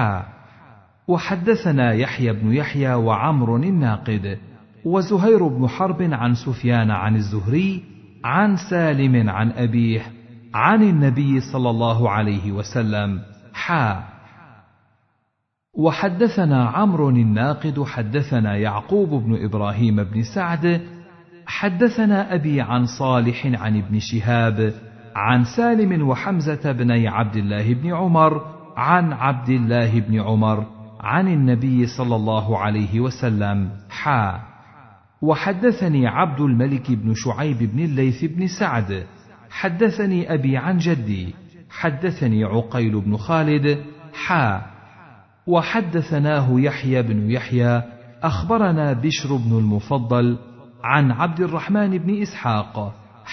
وحدثنا يحيى بن يحيى وعمر الناقد وزهير بن حرب عن سفيان عن الزهري عن سالم عن أبيه عن النبي صلى الله عليه وسلم وحدثنا عمرو الناقد حدثنا يعقوب بن إبراهيم بن سعد حدثنا أبي عن صالح عن ابن شهاب عن سالم وحمزة بني عبد الله بن عمر عن عبد الله بن عمر عن النبي صلى الله عليه وسلم وحدثني عبد الملك بن شعيب بن الليث بن سعد حدثني أبي عن جدي حدثني عقيل بن خالد وحدثناه يحيى بن يحيى أخبرنا بشر بن المفضل عن عبد الرحمن بن إسحاق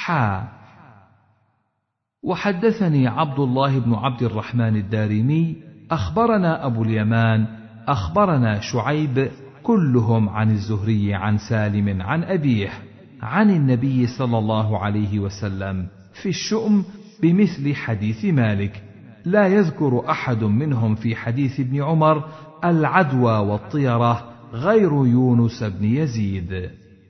وحدثني عبد الله بن عبد الرحمن الدارمي أخبرنا أبو اليمان أخبرنا شعيب كلهم عن الزهري عن سالم عن أبيه عن النبي صلى الله عليه وسلم في الشؤم بمثل حديث مالك، لا يذكر أحد منهم في حديث ابن عمر العدوى والطيرة غير يونس بن يزيد.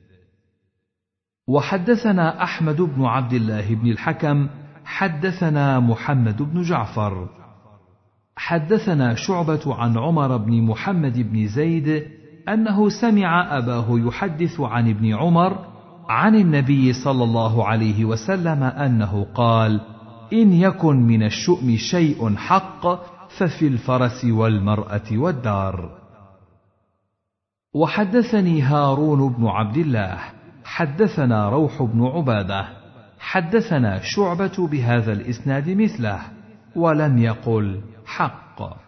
وحدثنا أحمد بن عبد الله بن الحكم حدثنا محمد بن جعفر حدثنا شعبة عن عمر بن محمد بن زيد أنه سمع أباه يحدث عن ابن عمر عن النبي صلى الله عليه وسلم أنه قال: إن يكن من الشؤم شيء حق ففي الفرس والمرأة والدار. وحدثني هارون بن عبد الله حدثنا روح بن عبادة حدثنا شعبة بهذا الإسناد مثله ولم يقل حق.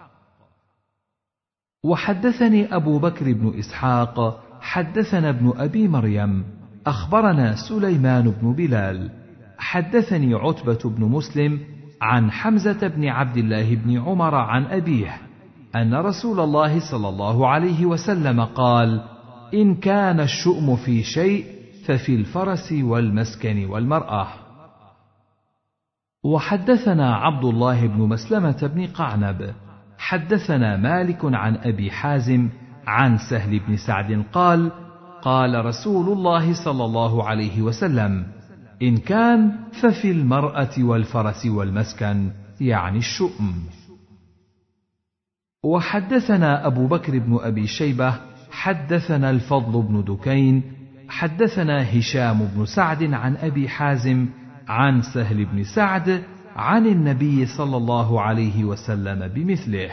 وحدثني أبو بكر بن إسحاق حدثنا ابن أبي مريم أخبرنا سليمان بن بلال حدثني عتبة بن مسلم عن حمزة بن عبد الله بن عمر عن أبيه أن رسول الله صلى الله عليه وسلم قال: إن كان الشؤم في شيء ففي الفرس والمسكن والمرأة. وحدثنا عبد الله بن مسلمة بن قعنب حدثنا مالك عن أبي حازم عن سهل بن سعد قال: قال رسول الله صلى الله عليه وسلم: إن كان ففي المرأة والفرس والمسكن، يعني الشؤم. وحدثنا أبو بكر بن أبي شيبة حدثنا الفضل بن دكين حدثنا هشام بن سعد عن أبي حازم عن سهل بن سعد عن النبي صلى الله عليه وسلم بمثله.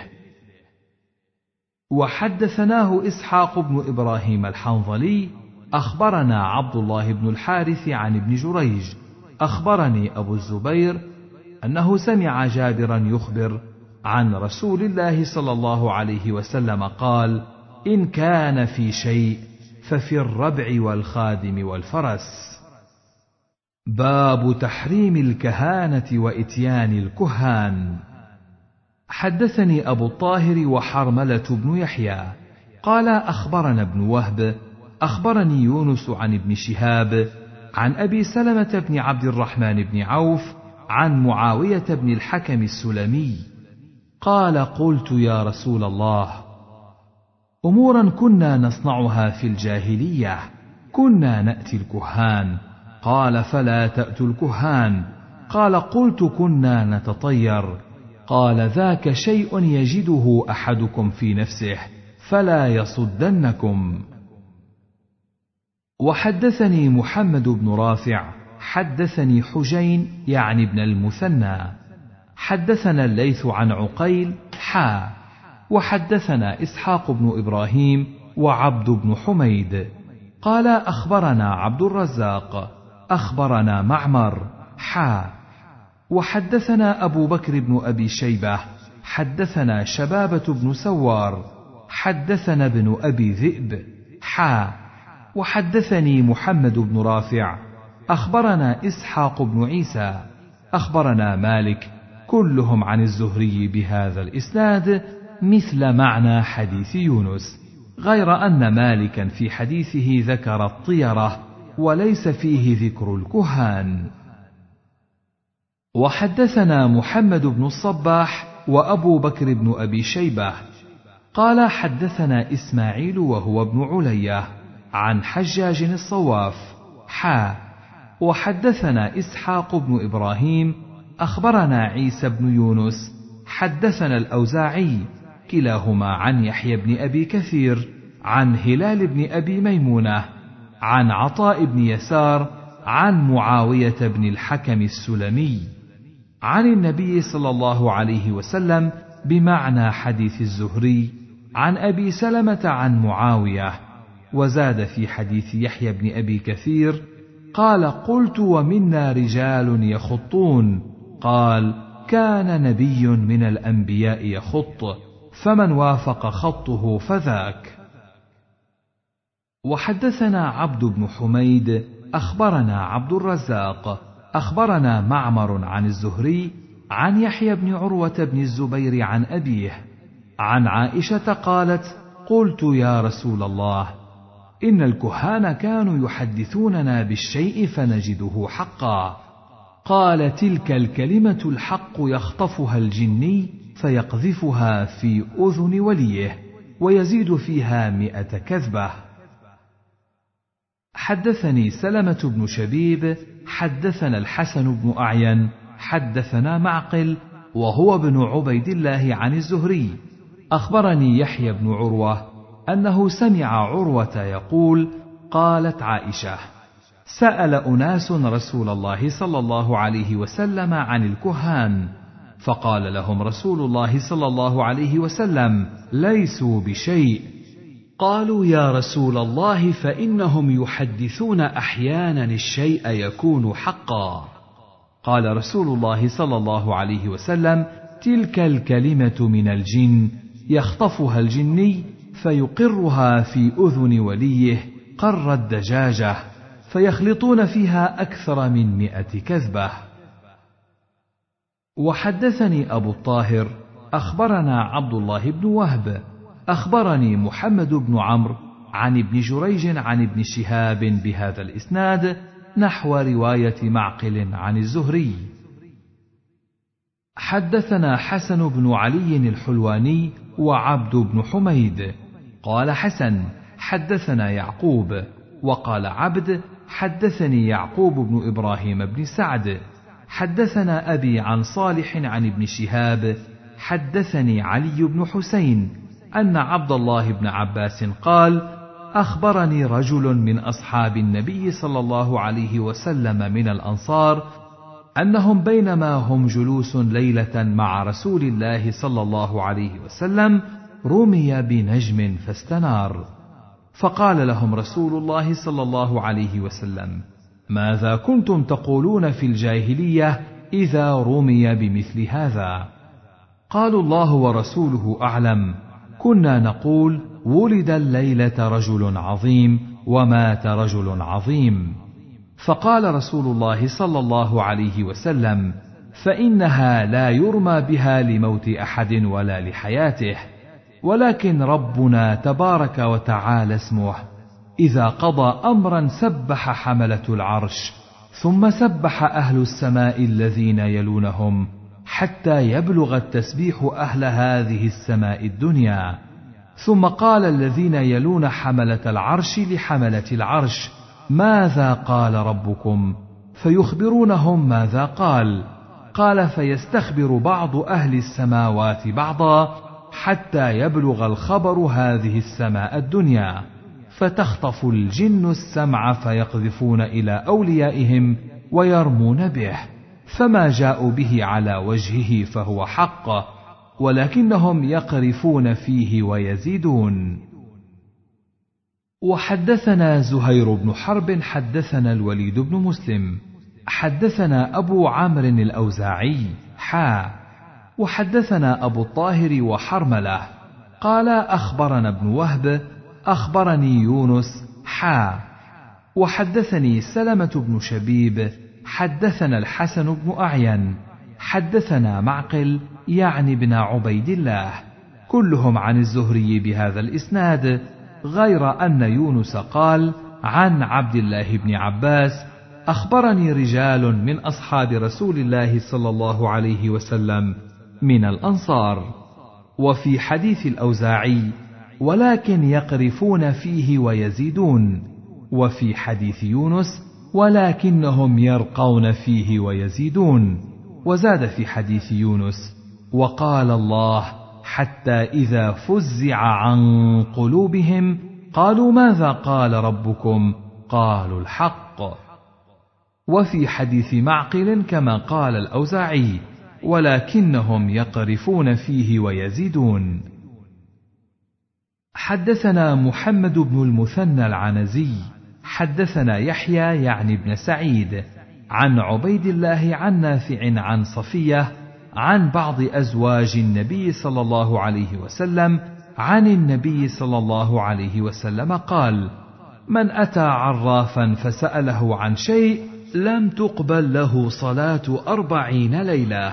وحدثناه إسحاق بن إبراهيم الحنظلي أخبرنا عبد الله بن الحارث عن ابن جريج أخبرني أبو الزبير أنه سمع جابرا يخبر عن رسول الله صلى الله عليه وسلم قال: إن كان في شيء ففي الربع والخادم والفرس. باب تحريم الكهانة وإتيان الكهان. حدثني أبو الطاهر وحرملة بن يحيى قال أخبرنا ابن وهب أخبرني يونس عن ابن شهاب عن أبي سلمة بن عبد الرحمن بن عوف عن معاوية بن الحكم السلمي قال: قلت يا رسول الله، أمورا كنا نصنعها في الجاهلية، كنا نأتي الكهان. قال: فلا تأتوا الكهان. قال: قلت: كنا نتطير. قال: ذاك شيء يجده أحدكم في نفسه فلا يصدنكم. وحدثني محمد بن رافع حدثني حجين يعني ابن المثنى حدثنا الليث عن عقيل وحدثنا إسحاق بن إبراهيم وعبد بن حميد قال أخبرنا عبد الرزاق أخبرنا معمر وحدثنا أبو بكر بن أبي شيبة حدثنا شبابة بن سوار حدثنا ابن أبي ذئب وحدثني محمد بن رافع أخبرنا إسحاق بن عيسى أخبرنا مالك كلهم عن الزهري بهذا الإسناد مثل معنى حديث يونس، غير أن مالكا في حديثه ذكر الطيرة وليس فيه ذكر الكهان. وحدثنا محمد بن الصباح وأبو بكر بن أبي شيبة قال حدثنا إسماعيل وهو ابن علية عن حجاج الصواف وحدثنا إسحاق بن إبراهيم أخبرنا عيسى بن يونس حدثنا الأوزاعي كلاهما عن يحيى بن أبي كثير عن هلال بن أبي ميمونة عن عطاء بن يسار عن معاوية بن الحكم السلمي عن النبي صلى الله عليه وسلم بمعنى حديث الزهري عن أبي سلمة عن معاوية. وزاد في حديث يحيى بن أبي كثير قال: قلت: ومنا رجال يخطون. قال: كان نبي من الأنبياء يخط، فمن وافق خطه فذاك. وحدثنا عبد بن حميد أخبرنا عبد الرزاق أخبرنا معمر عن الزهري عن يحيى بن عروة بن الزبير عن أبيه عن عائشة قالت: قلت يا رسول الله، إن الكهان كانوا يحدثوننا بالشيء فنجده حقا. قال: تلك الكلمة الحق يخطفها الجني فيقذفها في أذن وليه ويزيد فيها 100 كذبة. حدثني سلمة بن شبيب حدثنا الحسن بن أعين حدثنا معقل وهو ابن عبيد الله عن الزهري أخبرني يحيى بن عروة أنه سمع عروة يقول: قالت عائشة: سأل أناس رسول الله صلى الله عليه وسلم عن الكهان، فقال لهم رسول الله صلى الله عليه وسلم: ليسوا بشيء. قالوا يا رسول الله فإنهم يحدثون أحيانا الشيء يكون حقا. قال رسول الله صلى الله عليه وسلم: تلك الكلمة من الجن يخطفها الجني فيقرها في أذن وليه قر الدجاجة، فيخلطون فيها أكثر من 100 كذبة. وحدثني أبو الطاهر أخبرنا عبد الله بن وهب أخبرني محمد بن عمرو عن ابن جريج عن ابن شهاب بهذا الإسناد نحو رواية معقل عن الزهري. حدثنا حسن بن علي الحلواني وعبد بن حميد. قال حسن: حدثنا يعقوب. وقال عبد: حدثني يعقوب بن إبراهيم بن سعد. حدثنا أبي عن صالح عن ابن شهاب حدثني علي بن حسين أن عبد الله بن عباس قال: أخبرني رجل من أصحاب النبي صلى الله عليه وسلم من الأنصار أنهم بينما هم جلوس ليلة مع رسول الله صلى الله عليه وسلم رمي بنجم فاستنار، فقال لهم رسول الله صلى الله عليه وسلم: ماذا كنتم تقولون في الجاهلية إذا رمي بمثل هذا؟ قالوا: الله ورسوله أعلم، كنا نقول: ولد الليلة رجل عظيم ومات رجل عظيم. فقال رسول الله صلى الله عليه وسلم: فإنها لا يرمى بها لموت أحد ولا لحياته، ولكن ربنا تبارك وتعالى اسمه إذا قضى أمرا سبح حملة العرش، ثم سبح أهل السماء الذين يلونهم، حتى يبلغ التسبيح أهل هذه السماء الدنيا. ثم قال الذين يلون حملة العرش لحملة العرش: ماذا قال ربكم؟ فيخبرونهم ماذا قال. قال: فيستخبر بعض أهل السماوات بعضا حتى يبلغ الخبر هذه السماء الدنيا، فتخطف الجن السمع فيقذفون إلى أوليائهم ويرمون به، فما جاءوا به على وجهه فهو حق، ولكنهم يقرفون فيه ويزيدون. وحدثنا زهير بن حرب حدثنا الوليد بن مسلم حدثنا أبو عمرو الأوزاعي وحدثنا أبو الطاهر وحرملة قال: أخبرنا ابن وهب أخبرني يونس وحدثني سلمة بن شبيب حدثنا الحسن بن أعين حدثنا معقل يعني بن عبيد الله، كلهم عن الزهري بهذا الإسناد، غير أن يونس قال عن عبد الله بن عباس: أخبرني رجال من أصحاب رسول الله صلى الله عليه وسلم من الأنصار. وفي حديث الأوزاعي: ولكن يقرفون فيه ويزيدون. وفي حديث يونس: ولكنهم يرقون فيه ويزيدون. وزاد في حديث يونس: وقال الله: حتى إذا فزع عن قلوبهم قالوا ماذا قال ربكم؟ قالوا الحق. وفي حديث معقل كما قال الأوزاعي: ولكنهم يقرفون فيه ويزيدون. حدثنا محمد بن المثنى العنزي حدثنا يحيى يعني بن سعيد عن عبيد الله عن نافع عن صفية عن بعض أزواج النبي صلى الله عليه وسلم عن النبي صلى الله عليه وسلم قال: من أتى عرافا فسأله عن شيء لم تقبل له صلاة 40 ليلة.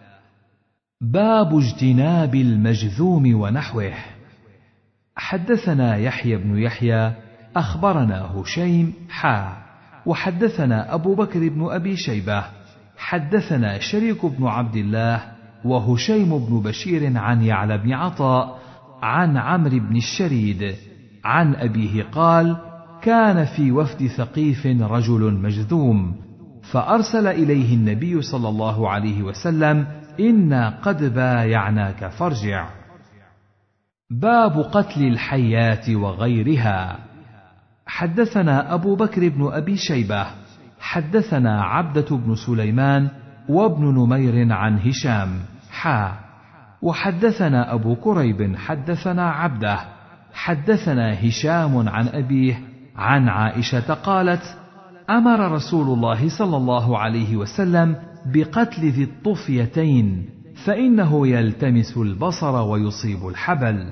باب اجتناب المجذوم ونحوه. حدثنا يحيى بن يحيى أخبرنا هشيم وحدثنا أبو بكر بن أبي شيبة حدثنا شريك بن عبد الله وهشيم بن بشير عن يعلى بن عطاء عن عمرو بن الشريد عن أبيه قال: كان في وفد ثقيف رجل مجذوم، فأرسل إليه النبي صلى الله عليه وسلم: إنا قد بايعناك فارجع. باب قتل الحيات وغيرها. حدثنا أبو بكر بن أبي شيبة حدثنا عبدة بن سليمان وابن نمير عن هشام وحدثنا أبو كريب حدثنا عبده حدثنا هشام عن أبيه عن عائشة قالت: أمر رسول الله صلى الله عليه وسلم بقتل ذي الطفيتين، فإنه يلتمس البصر ويصيب الحبل.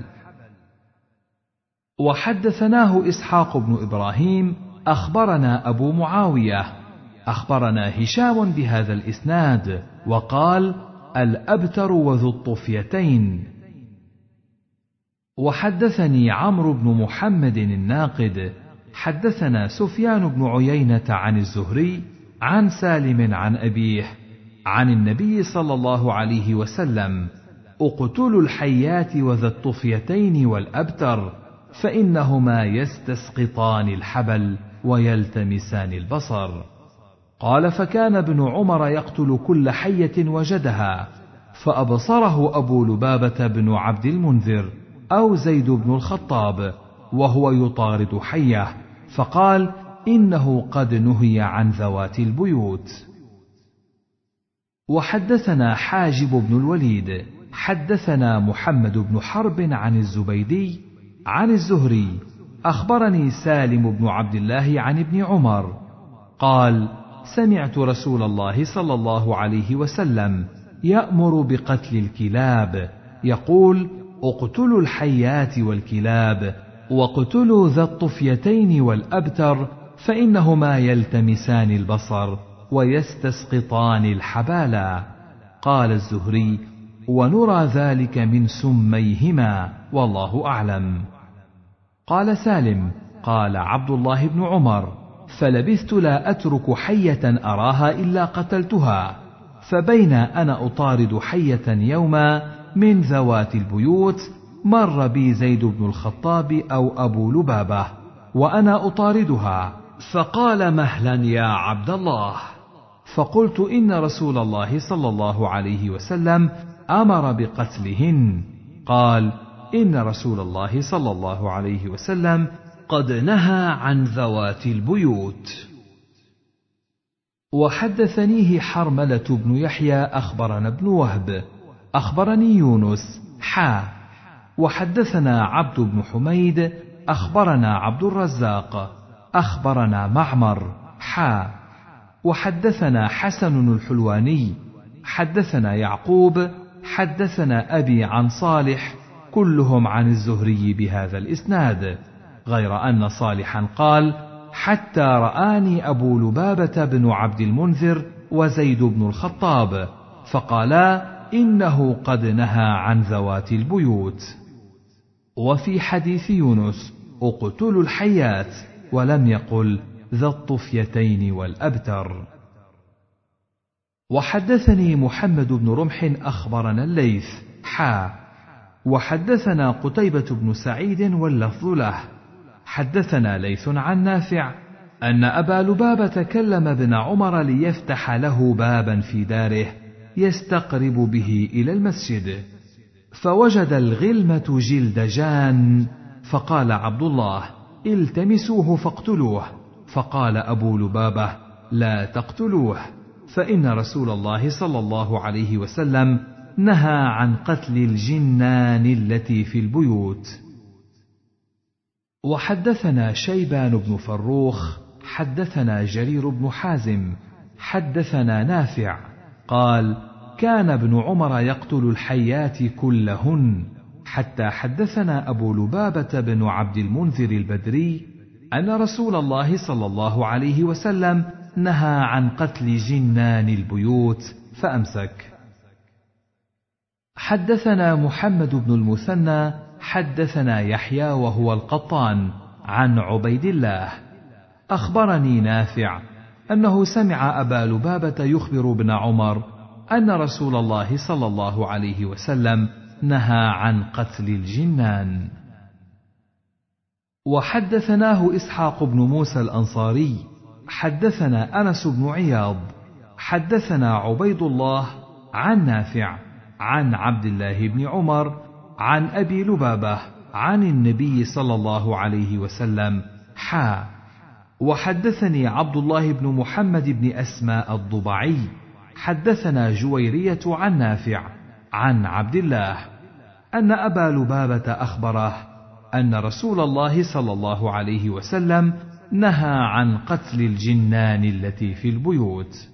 وحدثناه إسحاق بن إبراهيم أخبرنا أبو معاوية أخبرنا هشام بهذا الإسناد وقال: الأبتر وذو الطفيتين. وحدثني عمرو بن محمد الناقد حدثنا سفيان بن عيينة عن الزهري عن سالم عن أبيه عن النبي صلى الله عليه وسلم: اقتلوا الحيات وذا الطفيتين والأبتر، فإنهما يستسقطان الحبل ويلتمسان البصر. قال: فكان ابن عمر يقتل كل حية وجدها، فأبصره أبو لبابة بن عبد المنذر أو زيد بن الخطاب وهو يطارد حية، فقال: إنه قد نهي عن ذوات البيوت. وحدثنا حاجب بن الوليد حدثنا محمد بن حرب عن الزبيدي عن الزهري أخبرني سالم بن عبد الله عن ابن عمر قال: سمعت رسول الله صلى الله عليه وسلم يأمر بقتل الكلاب، يقول: اقتلوا الحيات والكلاب، واقتلوا ذا الطفيتين والأبتر، فإنهما يلتمسان البصر ويستسقطان الحبالا. قال الزهري: ونرى ذلك من سميهما، والله أعلم. قال سالم: قال عبد الله بن عمر: فلبثت لا أترك حية أراها إلا قتلتها، فبين أنا أطارد حية يوما من ذوات البيوت مر بي زيد بن الخطاب أو أبو لبابة وأنا أطاردها، فقال: مهلا يا عبد الله. فقلت: إن رسول الله صلى الله عليه وسلم أمر بقتلهن. قال: إن رسول الله صلى الله عليه وسلم قد نهى عن ذوات البيوت. وحدثنيه حرملة بن يحيى أخبرنا ابن وهب أخبرني يونس وحدثنا عبد بن حميد أخبرنا عبد الرزاق أخبرنا معمر وحدثنا حسن الحلواني حدثنا يعقوب حدثنا أبي عن صالح كلهم عن الزهري بهذا الإسناد، غير أن صالحا قال: حتى رآني أبو لبابة بن عبد المنذر وزيد بن الخطاب فقالا: إنه قد نهى عن ذوات البيوت. وفي حديث يونس: اقتلوا الحيات، ولم يقل ذا الطفيتين والأبتر. وحدثني محمد بن رمح أخبرنا الليث وحدثنا قتيبة بن سعيد واللفظ له حدثنا ليث عن نافع أن أبا لبابة كلم ابن عمر ليفتح له بابا في داره يستقرب به إلى المسجد، فوجد الغلمة جلد جان، فقال عبد الله: التمسوه فاقتلوه. فقال أبو لبابة: لا تقتلوه، فإن رسول الله صلى الله عليه وسلم نهى عن قتل الجنان التي في البيوت. وحدثنا شيبان بن فروخ حدثنا جرير بن حازم حدثنا نافع قال: كان ابن عمر يقتل الحيات كلهن، حتى حدثنا أبو لبابة بن عبد المنذر البدري أن رسول الله صلى الله عليه وسلم نهى عن قتل جنان البيوت فأمسك. حدثنا محمد بن المثنى حدثنا يحيى وهو القطان عن عبيد الله أخبرني نافع أنه سمع أبا لبابة يخبر ابن عمر أن رسول الله صلى الله عليه وسلم نهى عن قتل الجنان. وحدثناه إسحاق بن موسى الأنصاري حدثنا أنس بن عياض حدثنا عبيد الله عن نافع عن عبد الله بن عمر عن أبي لبابة عن النبي صلى الله عليه وسلم وحدثني عبد الله بن محمد بن أسماء الضبعي حدثنا جويرية عن نافع عن عبد الله أن أبا لبابة أخبره أن رسول الله صلى الله عليه وسلم نهى عن قتل الجنان التي في البيوت.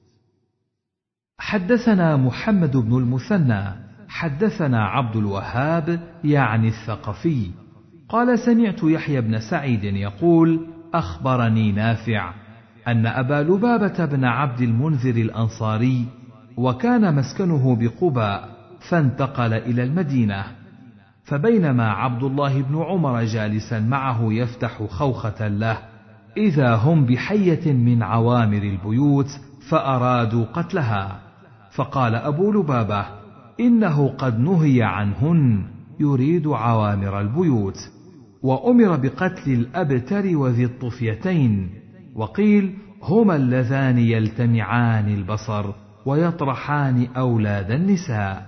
حدثنا محمد بن المثنى حدثنا عبد الوهاب يعني الثقفي قال سمعت يحيى بن سعيد يقول أخبرني نافع أن أبا لبابة بن عبد المنذر الأنصاري وكان مسكنه بقباء فانتقل إلى المدينة، فبينما عبد الله بن عمر جالسا معه يفتح خوخة له إذا هم بحية من عوامر البيوت فأرادوا قتلها، فقال أبو لبابة إنه قد نهي عنهن، يريد عوامر البيوت، وأمر بقتل الأبتر وذي الطفيتين، وقيل هما اللذان يلتمعان البصر ويطرحان أولاد النساء.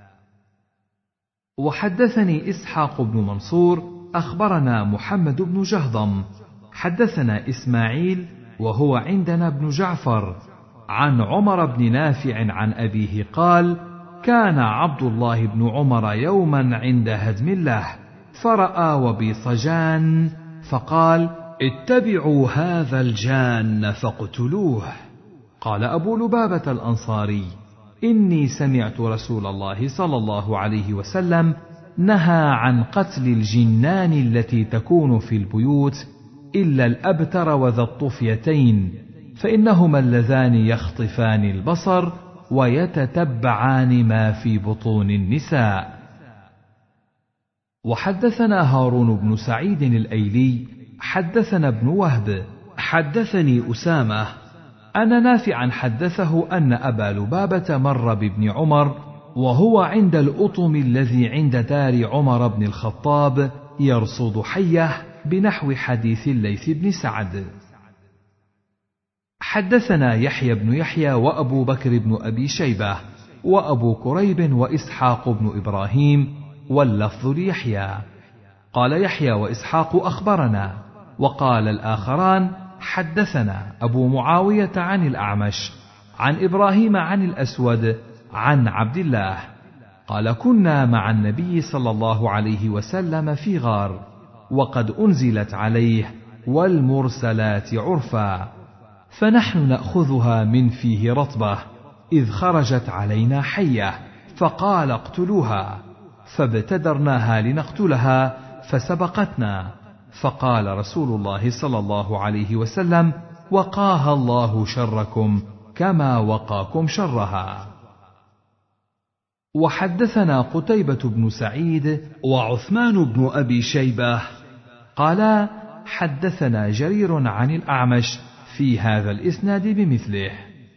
وحدثني إسحاق بن منصور أخبرنا محمد بن جهضم حدثنا إسماعيل وهو عندنا ابن جعفر عن عمر بن نافع عن أبيه قال كان عبد الله بن عمر يوما عند هدم الله فرأى وبيص جان فقال اتبعوا هذا الجان فاقتلوه. قال أبو لبابة الأنصاري إني سمعت رسول الله صلى الله عليه وسلم نهى عن قتل الجنان التي تكون في البيوت إلا الأبتر وذا الطفيتين، فإنهما اللذان يخطفان البصر ويتتبعان ما في بطون النساء. وحدثنا هارون بن سعيد الأيلي حدثنا ابن وهب حدثني أسامة أن نافعا حدثه أن أبا لبابة مر بابن عمر وهو عند الأطم الذي عند دار عمر بن الخطاب يرصد حية بنحو حديث الليث بن سعد. حدثنا يحيى بن يحيى وأبو بكر بن أبي شيبة وأبو كريب وإسحاق بن إبراهيم واللفظ ليحيى قال يحيى وإسحاق أخبرنا، وقال الآخران حدثنا أبو معاوية عن الأعمش عن إبراهيم عن الأسود عن عبد الله قال كنا مع النبي صلى الله عليه وسلم في غار وقد أنزلت عليه والمرسلات عرفا، فنحن نأخذها من فيه رطبة إذ خرجت علينا حية فقال اقتلوها، فابتدرناها لنقتلها فسبقتنا، فقال رسول الله صلى الله عليه وسلم وقاها الله شركم كما وقاكم شرها. وحدثنا قتيبة بن سعيد وعثمان بن أبي شيبة قالا حدثنا جرير عن الأعمش في هذا الإسناد بمثله.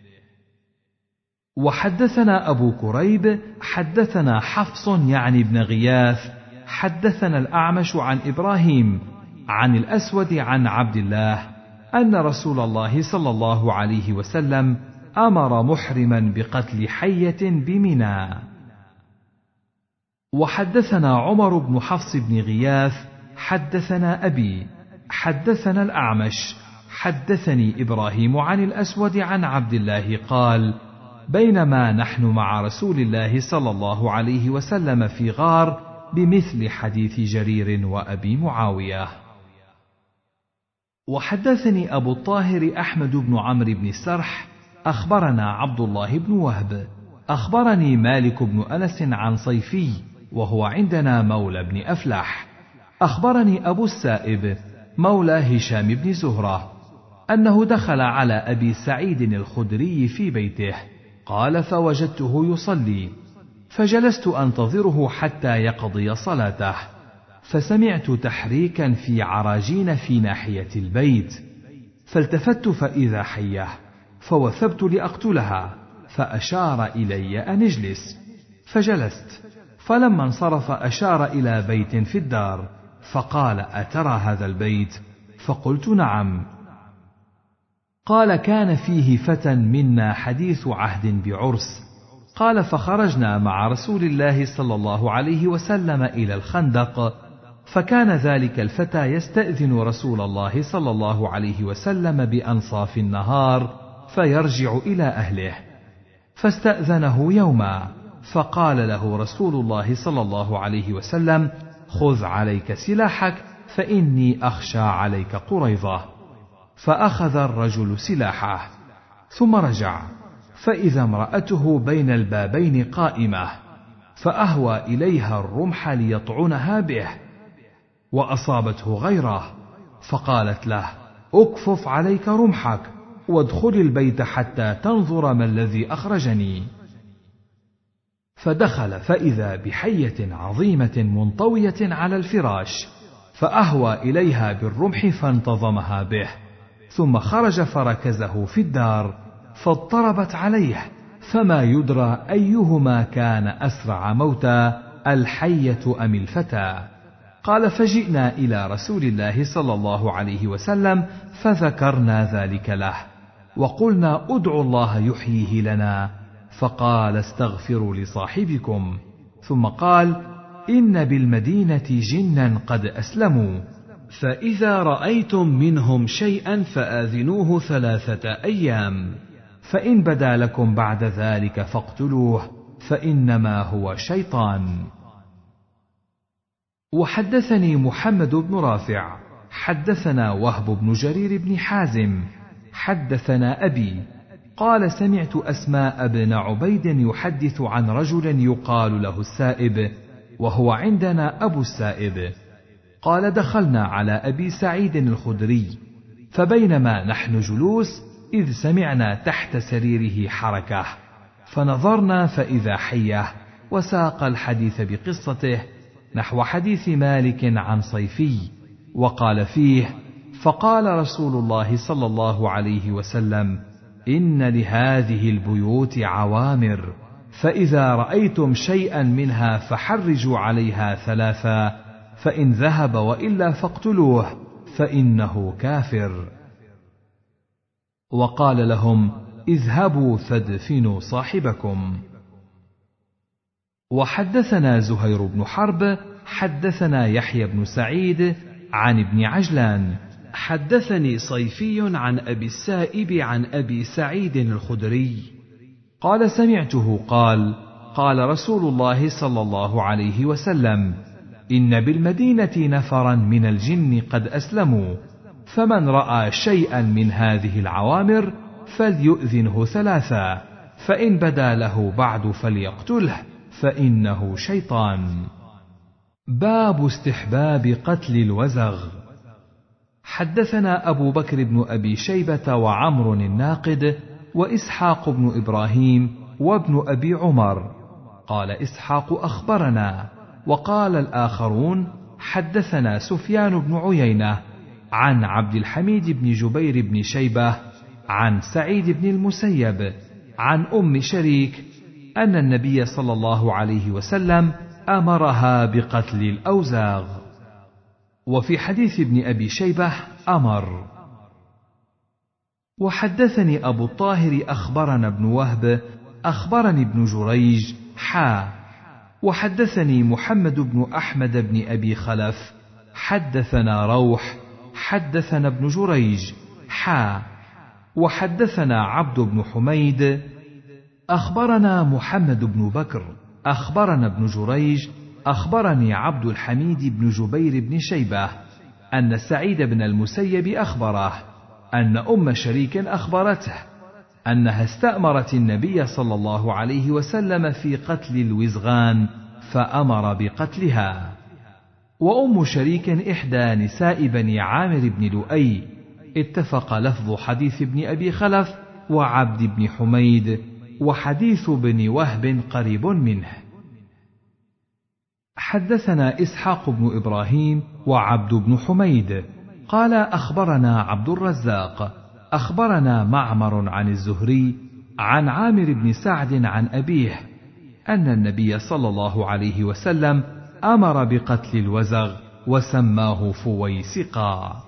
وحدثنا أبو كريب حدثنا حفص يعني ابن غياث حدثنا الأعمش عن إبراهيم عن الأسود عن عبد الله أن رسول الله صلى الله عليه وسلم أمر محرما بقتل حية بمنى. وحدثنا عمر بن حفص بن غياث حدثنا أبي حدثنا الأعمش حدثني إبراهيم عن الأسود عن عبد الله قال بينما نحن مع رسول الله صلى الله عليه وسلم في غار بمثل حديث جرير وأبي معاوية. وحدثني أبو الطاهر أحمد بن عمرو بن السرح أخبرنا عبد الله بن وهب أخبرني مالك بن أنس عن صيفي وهو عندنا مولى بن أفلح أخبرني أبو السائب مولى هشام بن زهرة أنه دخل على أبي سعيد الخدري في بيته قال فوجدته يصلي فجلست أنتظره حتى يقضي صلاته فسمعت تحريكا في عراجين في ناحية البيت فالتفت فإذا حية فوثبت لأقتلها فأشار إلي أن اجلس فجلست فلما انصرف أشار إلى بيت في الدار فقال أترى هذا البيت؟ فقلت نعم. قال كان فيه فتى منا حديث عهد بعرس قال فخرجنا مع رسول الله صلى الله عليه وسلم إلى الخندق فكان ذلك الفتى يستأذن رسول الله صلى الله عليه وسلم بأنصاف النهار فيرجع إلى أهله فاستأذنه يوما فقال له رسول الله صلى الله عليه وسلم خذ عليك سلاحك فإني أخشى عليك قريظة. فأخذ الرجل سلاحه ثم رجع، فإذا امرأته بين البابين قائمة، فأهوى إليها الرمح ليطعنها به، وأصابته غيره، فقالت له: أكفف عليك رمحك وادخل البيت حتى تنظر ما الذي أخرجني. فدخل فإذا بحية عظيمة منطوية على الفراش، فأهوى إليها بالرمح فانتظمها به، ثم خرج فركزه في الدار، فاضطربت عليه، فما يدرى أيهما كان أسرع موتا، الحية أم الفتى. قال: فجئنا إلى رسول الله صلى الله عليه وسلم فذكرنا ذلك له، وقلنا: ادعوا الله يحييه لنا. فقال: استغفروا لصاحبكم. ثم قال: إن بالمدينة جنا قد أسلموا، فإذا رأيتم منهم شيئا فآذنوه 3 أيام، فإن بدا لكم بعد ذلك فاقتلوه، فإنما هو شيطان. وحدثني محمد بن رافع حدثنا وهب بن جرير بن حازم حدثنا أبي قال: سمعت أسماء بن عبيد يحدث عن رجل يقال له السائب، وهو عندنا أبو السائب. قال: دخلنا على أبي سعيد الخدري، فبينما نحن جلوس إذ سمعنا تحت سريره حركة، فنظرنا فإذا حية، وساق الحديث بقصته نحو حديث مالك عن صيفي، وقال فيه: فقال رسول الله صلى الله عليه وسلم: إن لهذه البيوت عوامر، فإذا رأيتم شيئا منها فحرجوا عليها 3، فإن ذهب وإلا فاقتلوه، فإنه كافر. وقال لهم: اذهبوا فادفنوا صاحبكم. وحدثنا زهير بن حرب حدثنا يحيى بن سعيد عن ابن عجلان حدثني صيفي عن أبي السائب عن أبي سعيد الخدري قال: سمعته قال: قال رسول الله صلى الله عليه وسلم: إن بالمدينة نفرا من الجن قد أسلموا، فمن رأى شيئا من هذه العوامر فليؤذنه 3، فإن بدا له بعد فليقتله، فإنه شيطان. باب استحباب قتل الوزغ. حدثنا أبو بكر بن أبي شيبة وعمر الناقد وإسحاق بن إبراهيم وابن أبي عمر. قال إسحاق: أخبرنا. وقال الآخرون: حدثنا سفيان بن عيينة عن عبد الحميد بن جبير بن شيبة عن سعيد بن المسيب عن أم شريك أن النبي صلى الله عليه وسلم أمرها بقتل الأوزاغ. وفي حديث ابن أبي شيبة أمر. وحدثني أبو الطاهر أخبرنا ابن وهب أخبرني ابن جريج وحدثني محمد بن أحمد بن أبي خلف حدثنا روح حدثنا ابن جريج وحدثنا عبد بن حميد أخبرنا محمد بن بكر أخبرنا ابن جريج أخبرني عبد الحميد بن جبير بن شيبة أن سعيد بن المسيب أخبره أن أم شريك أخبرته أنها استأمرت النبي صلى الله عليه وسلم في قتل الوزغان فأمر بقتلها. وأم شريك إحدى نساء بني عامر بن لؤي. اتفق لفظ حديث ابن أبي خلف وعبد بن حميد، وحديث بن وهب قريب منه. حدثنا إسحاق بن إبراهيم وعبد بن حميد قال أخبرنا عبد الرزاق أخبرنا معمر عن الزهري عن عامر بن سعد عن أبيه أن النبي صلى الله عليه وسلم أمر بقتل الوزغ وسماه فويسقا.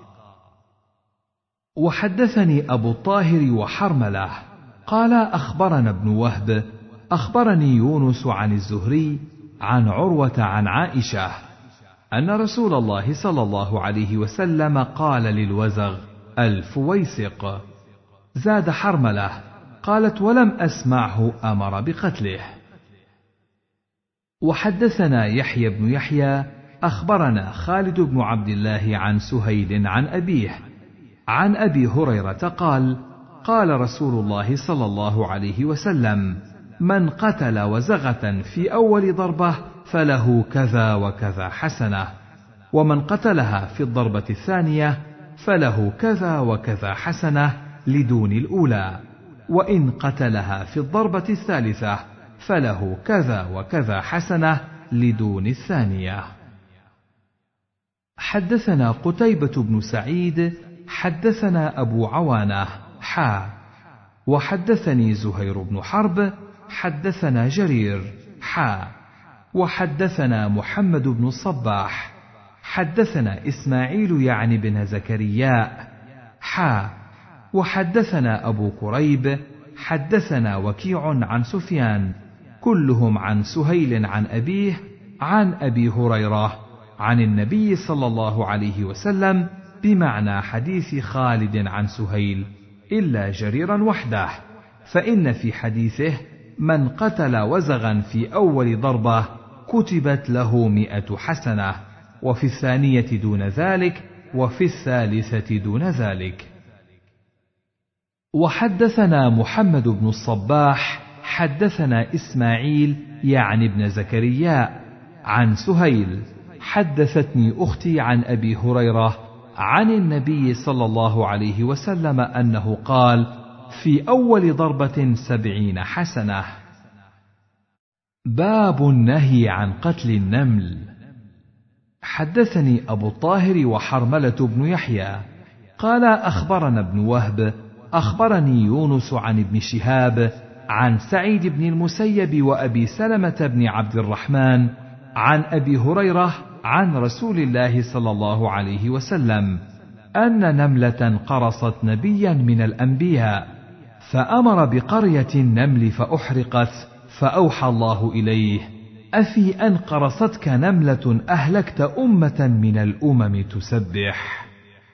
وحدثني أبو الطاهر وحرملة قال أخبرنا ابن وهب أخبرني يونس عن الزهري عن عروة عن عائشة أن رسول الله صلى الله عليه وسلم قال للوزغ الفويسق. زاد حرملة قالت ولم أسمعه أمر بقتله. وحدثنا يحيى بن يحيى أخبرنا خالد بن عبد الله عن سهيل عن أبيه عن أبي هريرة قال: قال رسول الله صلى الله عليه وسلم: من قتل وزغة في أول ضربة فله كذا وكذا حسنة، ومن قتلها في الضربة الثانية فله كذا وكذا حسنة لدون الأولى، وإن قتلها في الضربة الثالثة فله كذا وكذا حسنة لدون الثانية. حدثنا قتيبة بن سعيد حدثنا أبو عوانة وحدثني زهير بن حرب حدثنا جرير وحدثنا محمد بن الصباح حدثنا إسماعيل يعني بن زكريا وحدثنا أبو كريب حدثنا وكيع عن سفيان كلهم عن سهيل عن أبيه عن أبي هريرة عن النبي صلى الله عليه وسلم بمعنى حديث خالد عن سهيل إلا جريرا وحده، فإن في حديثه: من قتل وزغا في أول ضربة كتبت له 100 حسنة، وفي الثانية دون ذلك، وفي الثالثة دون ذلك. وحدثنا محمد بن الصباح حدثنا إسماعيل يعني ابن زكريا عن سهيل حدثتني أختي عن أبي هريرة عن النبي صلى الله عليه وسلم أنه قال: في أول ضربة 70 حسنة. باب النهي عن قتل النمل. حدثني أبو الطاهر وحرملة بن يحيى قال: أخبرنا ابن وهب أخبرني يونس عن ابن شهاب عن سعيد بن المسيب وأبي سلمة بن عبد الرحمن عن أبي هريرة عن رسول الله صلى الله عليه وسلم أن نملة قرصت نبيا من الأنبياء فأمر بقرية النمل فأحرقت، فأوحى الله إليه: أفي أن قرصتك نملة أهلكت أمة من الأمم تسبح.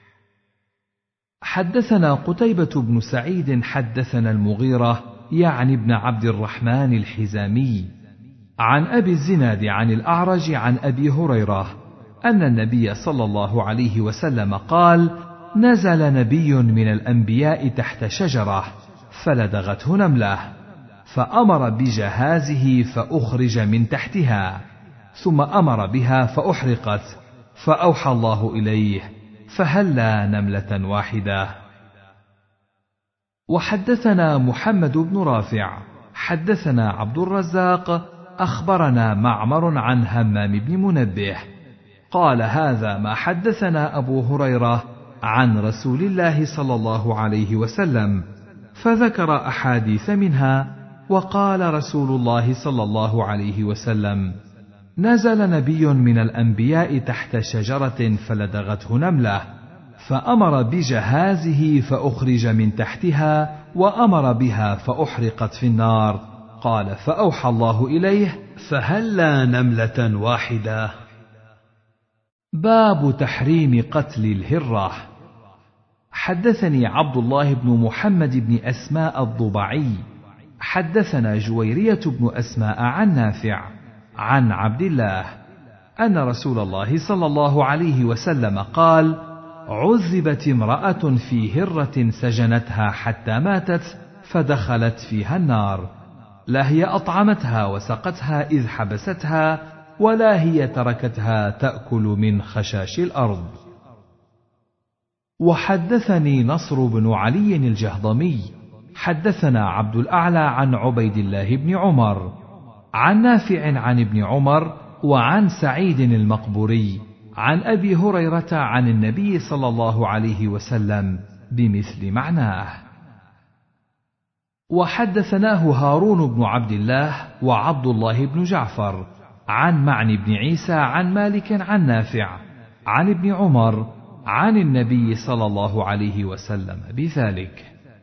حدثنا قتيبة بن سعيد حدثنا المغيرة يعني ابن عبد الرحمن الحزامي عن أبي الزناد عن الأعرج عن أبي هريرة أن النبي صلى الله عليه وسلم قال: نزل نبي من الأنبياء تحت شجرة فلدغته نملة، فأمر بجهازه فأخرج من تحتها، ثم أمر بها فأحرقت، فأوحى الله إليه: فهلا نملة واحدة. وحدثنا محمد بن رافع حدثنا عبد الرزاق أخبرنا معمر عن همام بن منبه قال: هذا ما حدثنا أبو هريرة عن رسول الله صلى الله عليه وسلم، فذكر أحاديث منها، وقال رسول الله صلى الله عليه وسلم: نزل نبي من الأنبياء تحت شجرة فلدغته نملة، فأمر بجهازه فأخرج من تحتها، وأمر بها فأحرقت في النار. قال: فأوحى الله إليه: فهلا نملة واحدة. باب تحريم قتل الهرة. حدثني عبد الله بن محمد بن أسماء الضبعي حدثنا جويرية بن أسماء عن نافع عن عبد الله أن رسول الله صلى الله عليه وسلم قال: عذبت امرأة في هرة سجنتها حتى ماتت فدخلت فيها النار، لا هي أطعمتها وسقتها إذ حبستها، ولا هي تركتها تأكل من خشاش الأرض. وحدثني نصر بن علي الجهضمي حدثنا عبد الأعلى عن عبيد الله بن عمر عن نافع عن ابن عمر وعن سعيد المقبوري عن أبي هريرة عن النبي صلى الله عليه وسلم بمثل معناه. وحدثناه هارون بن عبد الله وعبد الله بن جعفر عن معن بن عيسى عن مالك عن نافع عن ابن عمر عن النبي صلى الله عليه وسلم بذلك.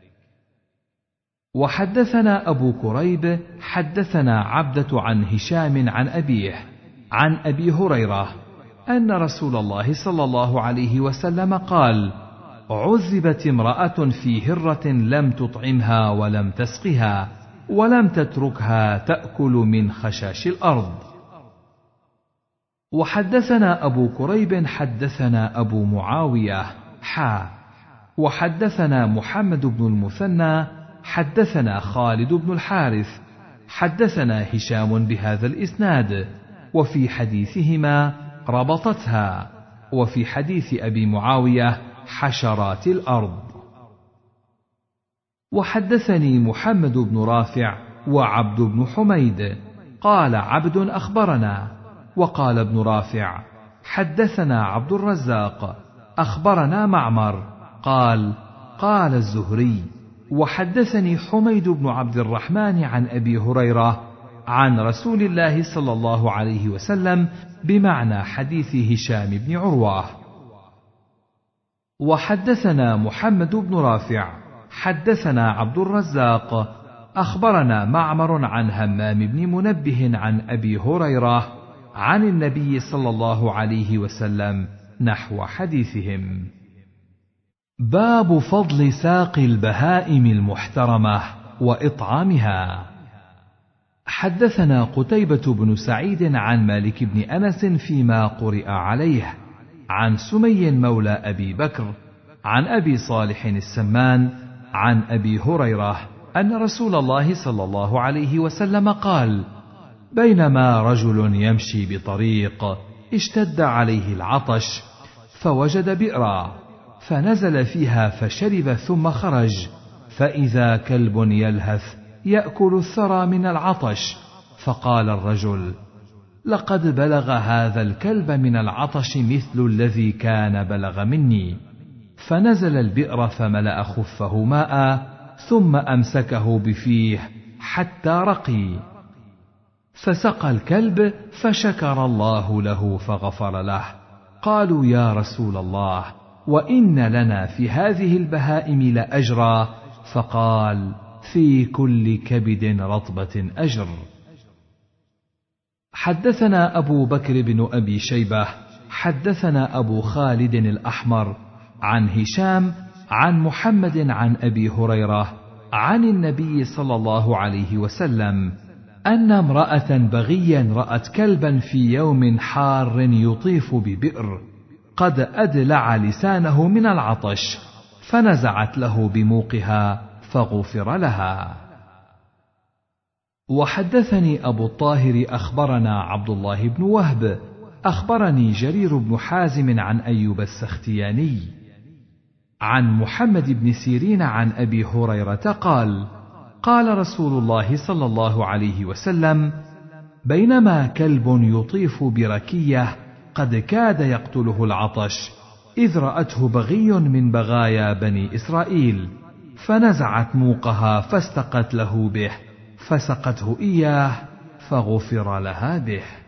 وحدثنا أبو كريب حدثنا عبدة عن هشام عن أبيه عن أبي هريرة أن رسول الله صلى الله عليه وسلم قال: عذبت امرأة في هرة لم تطعمها ولم تسقها ولم تتركها تأكل من خشاش الأرض. وحدثنا أبو كريب حدثنا أبو معاوية وحدثنا محمد بن المثنى حدثنا خالد بن الحارث حدثنا هشام بهذا الإسناد، وفي حديثهما ربطتها، وفي حديث أبي معاوية حشرات الأرض. وحدثني محمد بن رافع وعبد بن حميد قال عبد أخبرنا، وقال ابن رافع حدثنا عبد الرزاق أخبرنا معمر قال الزهري وحدثني حميد بن عبد الرحمن عن أبي هريرة عن رسول الله صلى الله عليه وسلم بمعنى حديث هشام بن عروة. وحدثنا محمد بن رافع حدثنا عبد الرزاق أخبرنا معمر عن همام بن منبه عن أبي هريرة عن النبي صلى الله عليه وسلم نحو حديثهم. باب فضل ساقي البهائم المحترمة وإطعامها. حدثنا قتيبة بن سعيد عن مالك بن أنس فيما قرئ عليه عن سمي مولى أبي بكر عن أبي صالح السمان عن أبي هريرة أن رسول الله صلى الله عليه وسلم قال: بينما رجل يمشي بطريق اشتد عليه العطش فوجد بئرا فنزل فيها فشرب ثم خرج، فإذا كلب يلهث يأكل الثرى من العطش، فقال الرجل: لقد بلغ هذا الكلب من العطش مثل الذي كان بلغ مني. فنزل البئر فملأ خفه ماء ثم أمسكه بفيه حتى رقي، فسقى الكلب فشكر الله له فغفر له. قالوا: يا رسول الله، وإن لنا في هذه البهائم لأجرا؟ فقال: في كل كبد رطبة أجر. حدثنا أبو بكر بن أبي شيبة حدثنا أبو خالد الأحمر عن هشام عن محمد عن أبي هريرة عن النبي صلى الله عليه وسلم أن امرأة بغيا رأت كلبا في يوم حار يطيف ببئر قد أدلع لسانه من العطش، فنزعت له بموقها فغفر لها. وحدثني أبو الطاهر أخبرنا عبد الله بن وهب أخبرني جرير بن حازم عن أيوب السختياني عن محمد بن سيرين عن أبي هريرة قال: قال رسول الله صلى الله عليه وسلم: بينما كلب يطيف بركية قد كاد يقتله العطش، إذ رأته بغي من بغايا بني إسرائيل، فنزعت موقها فاستقت له به، فسقته إياه فغفر لها به.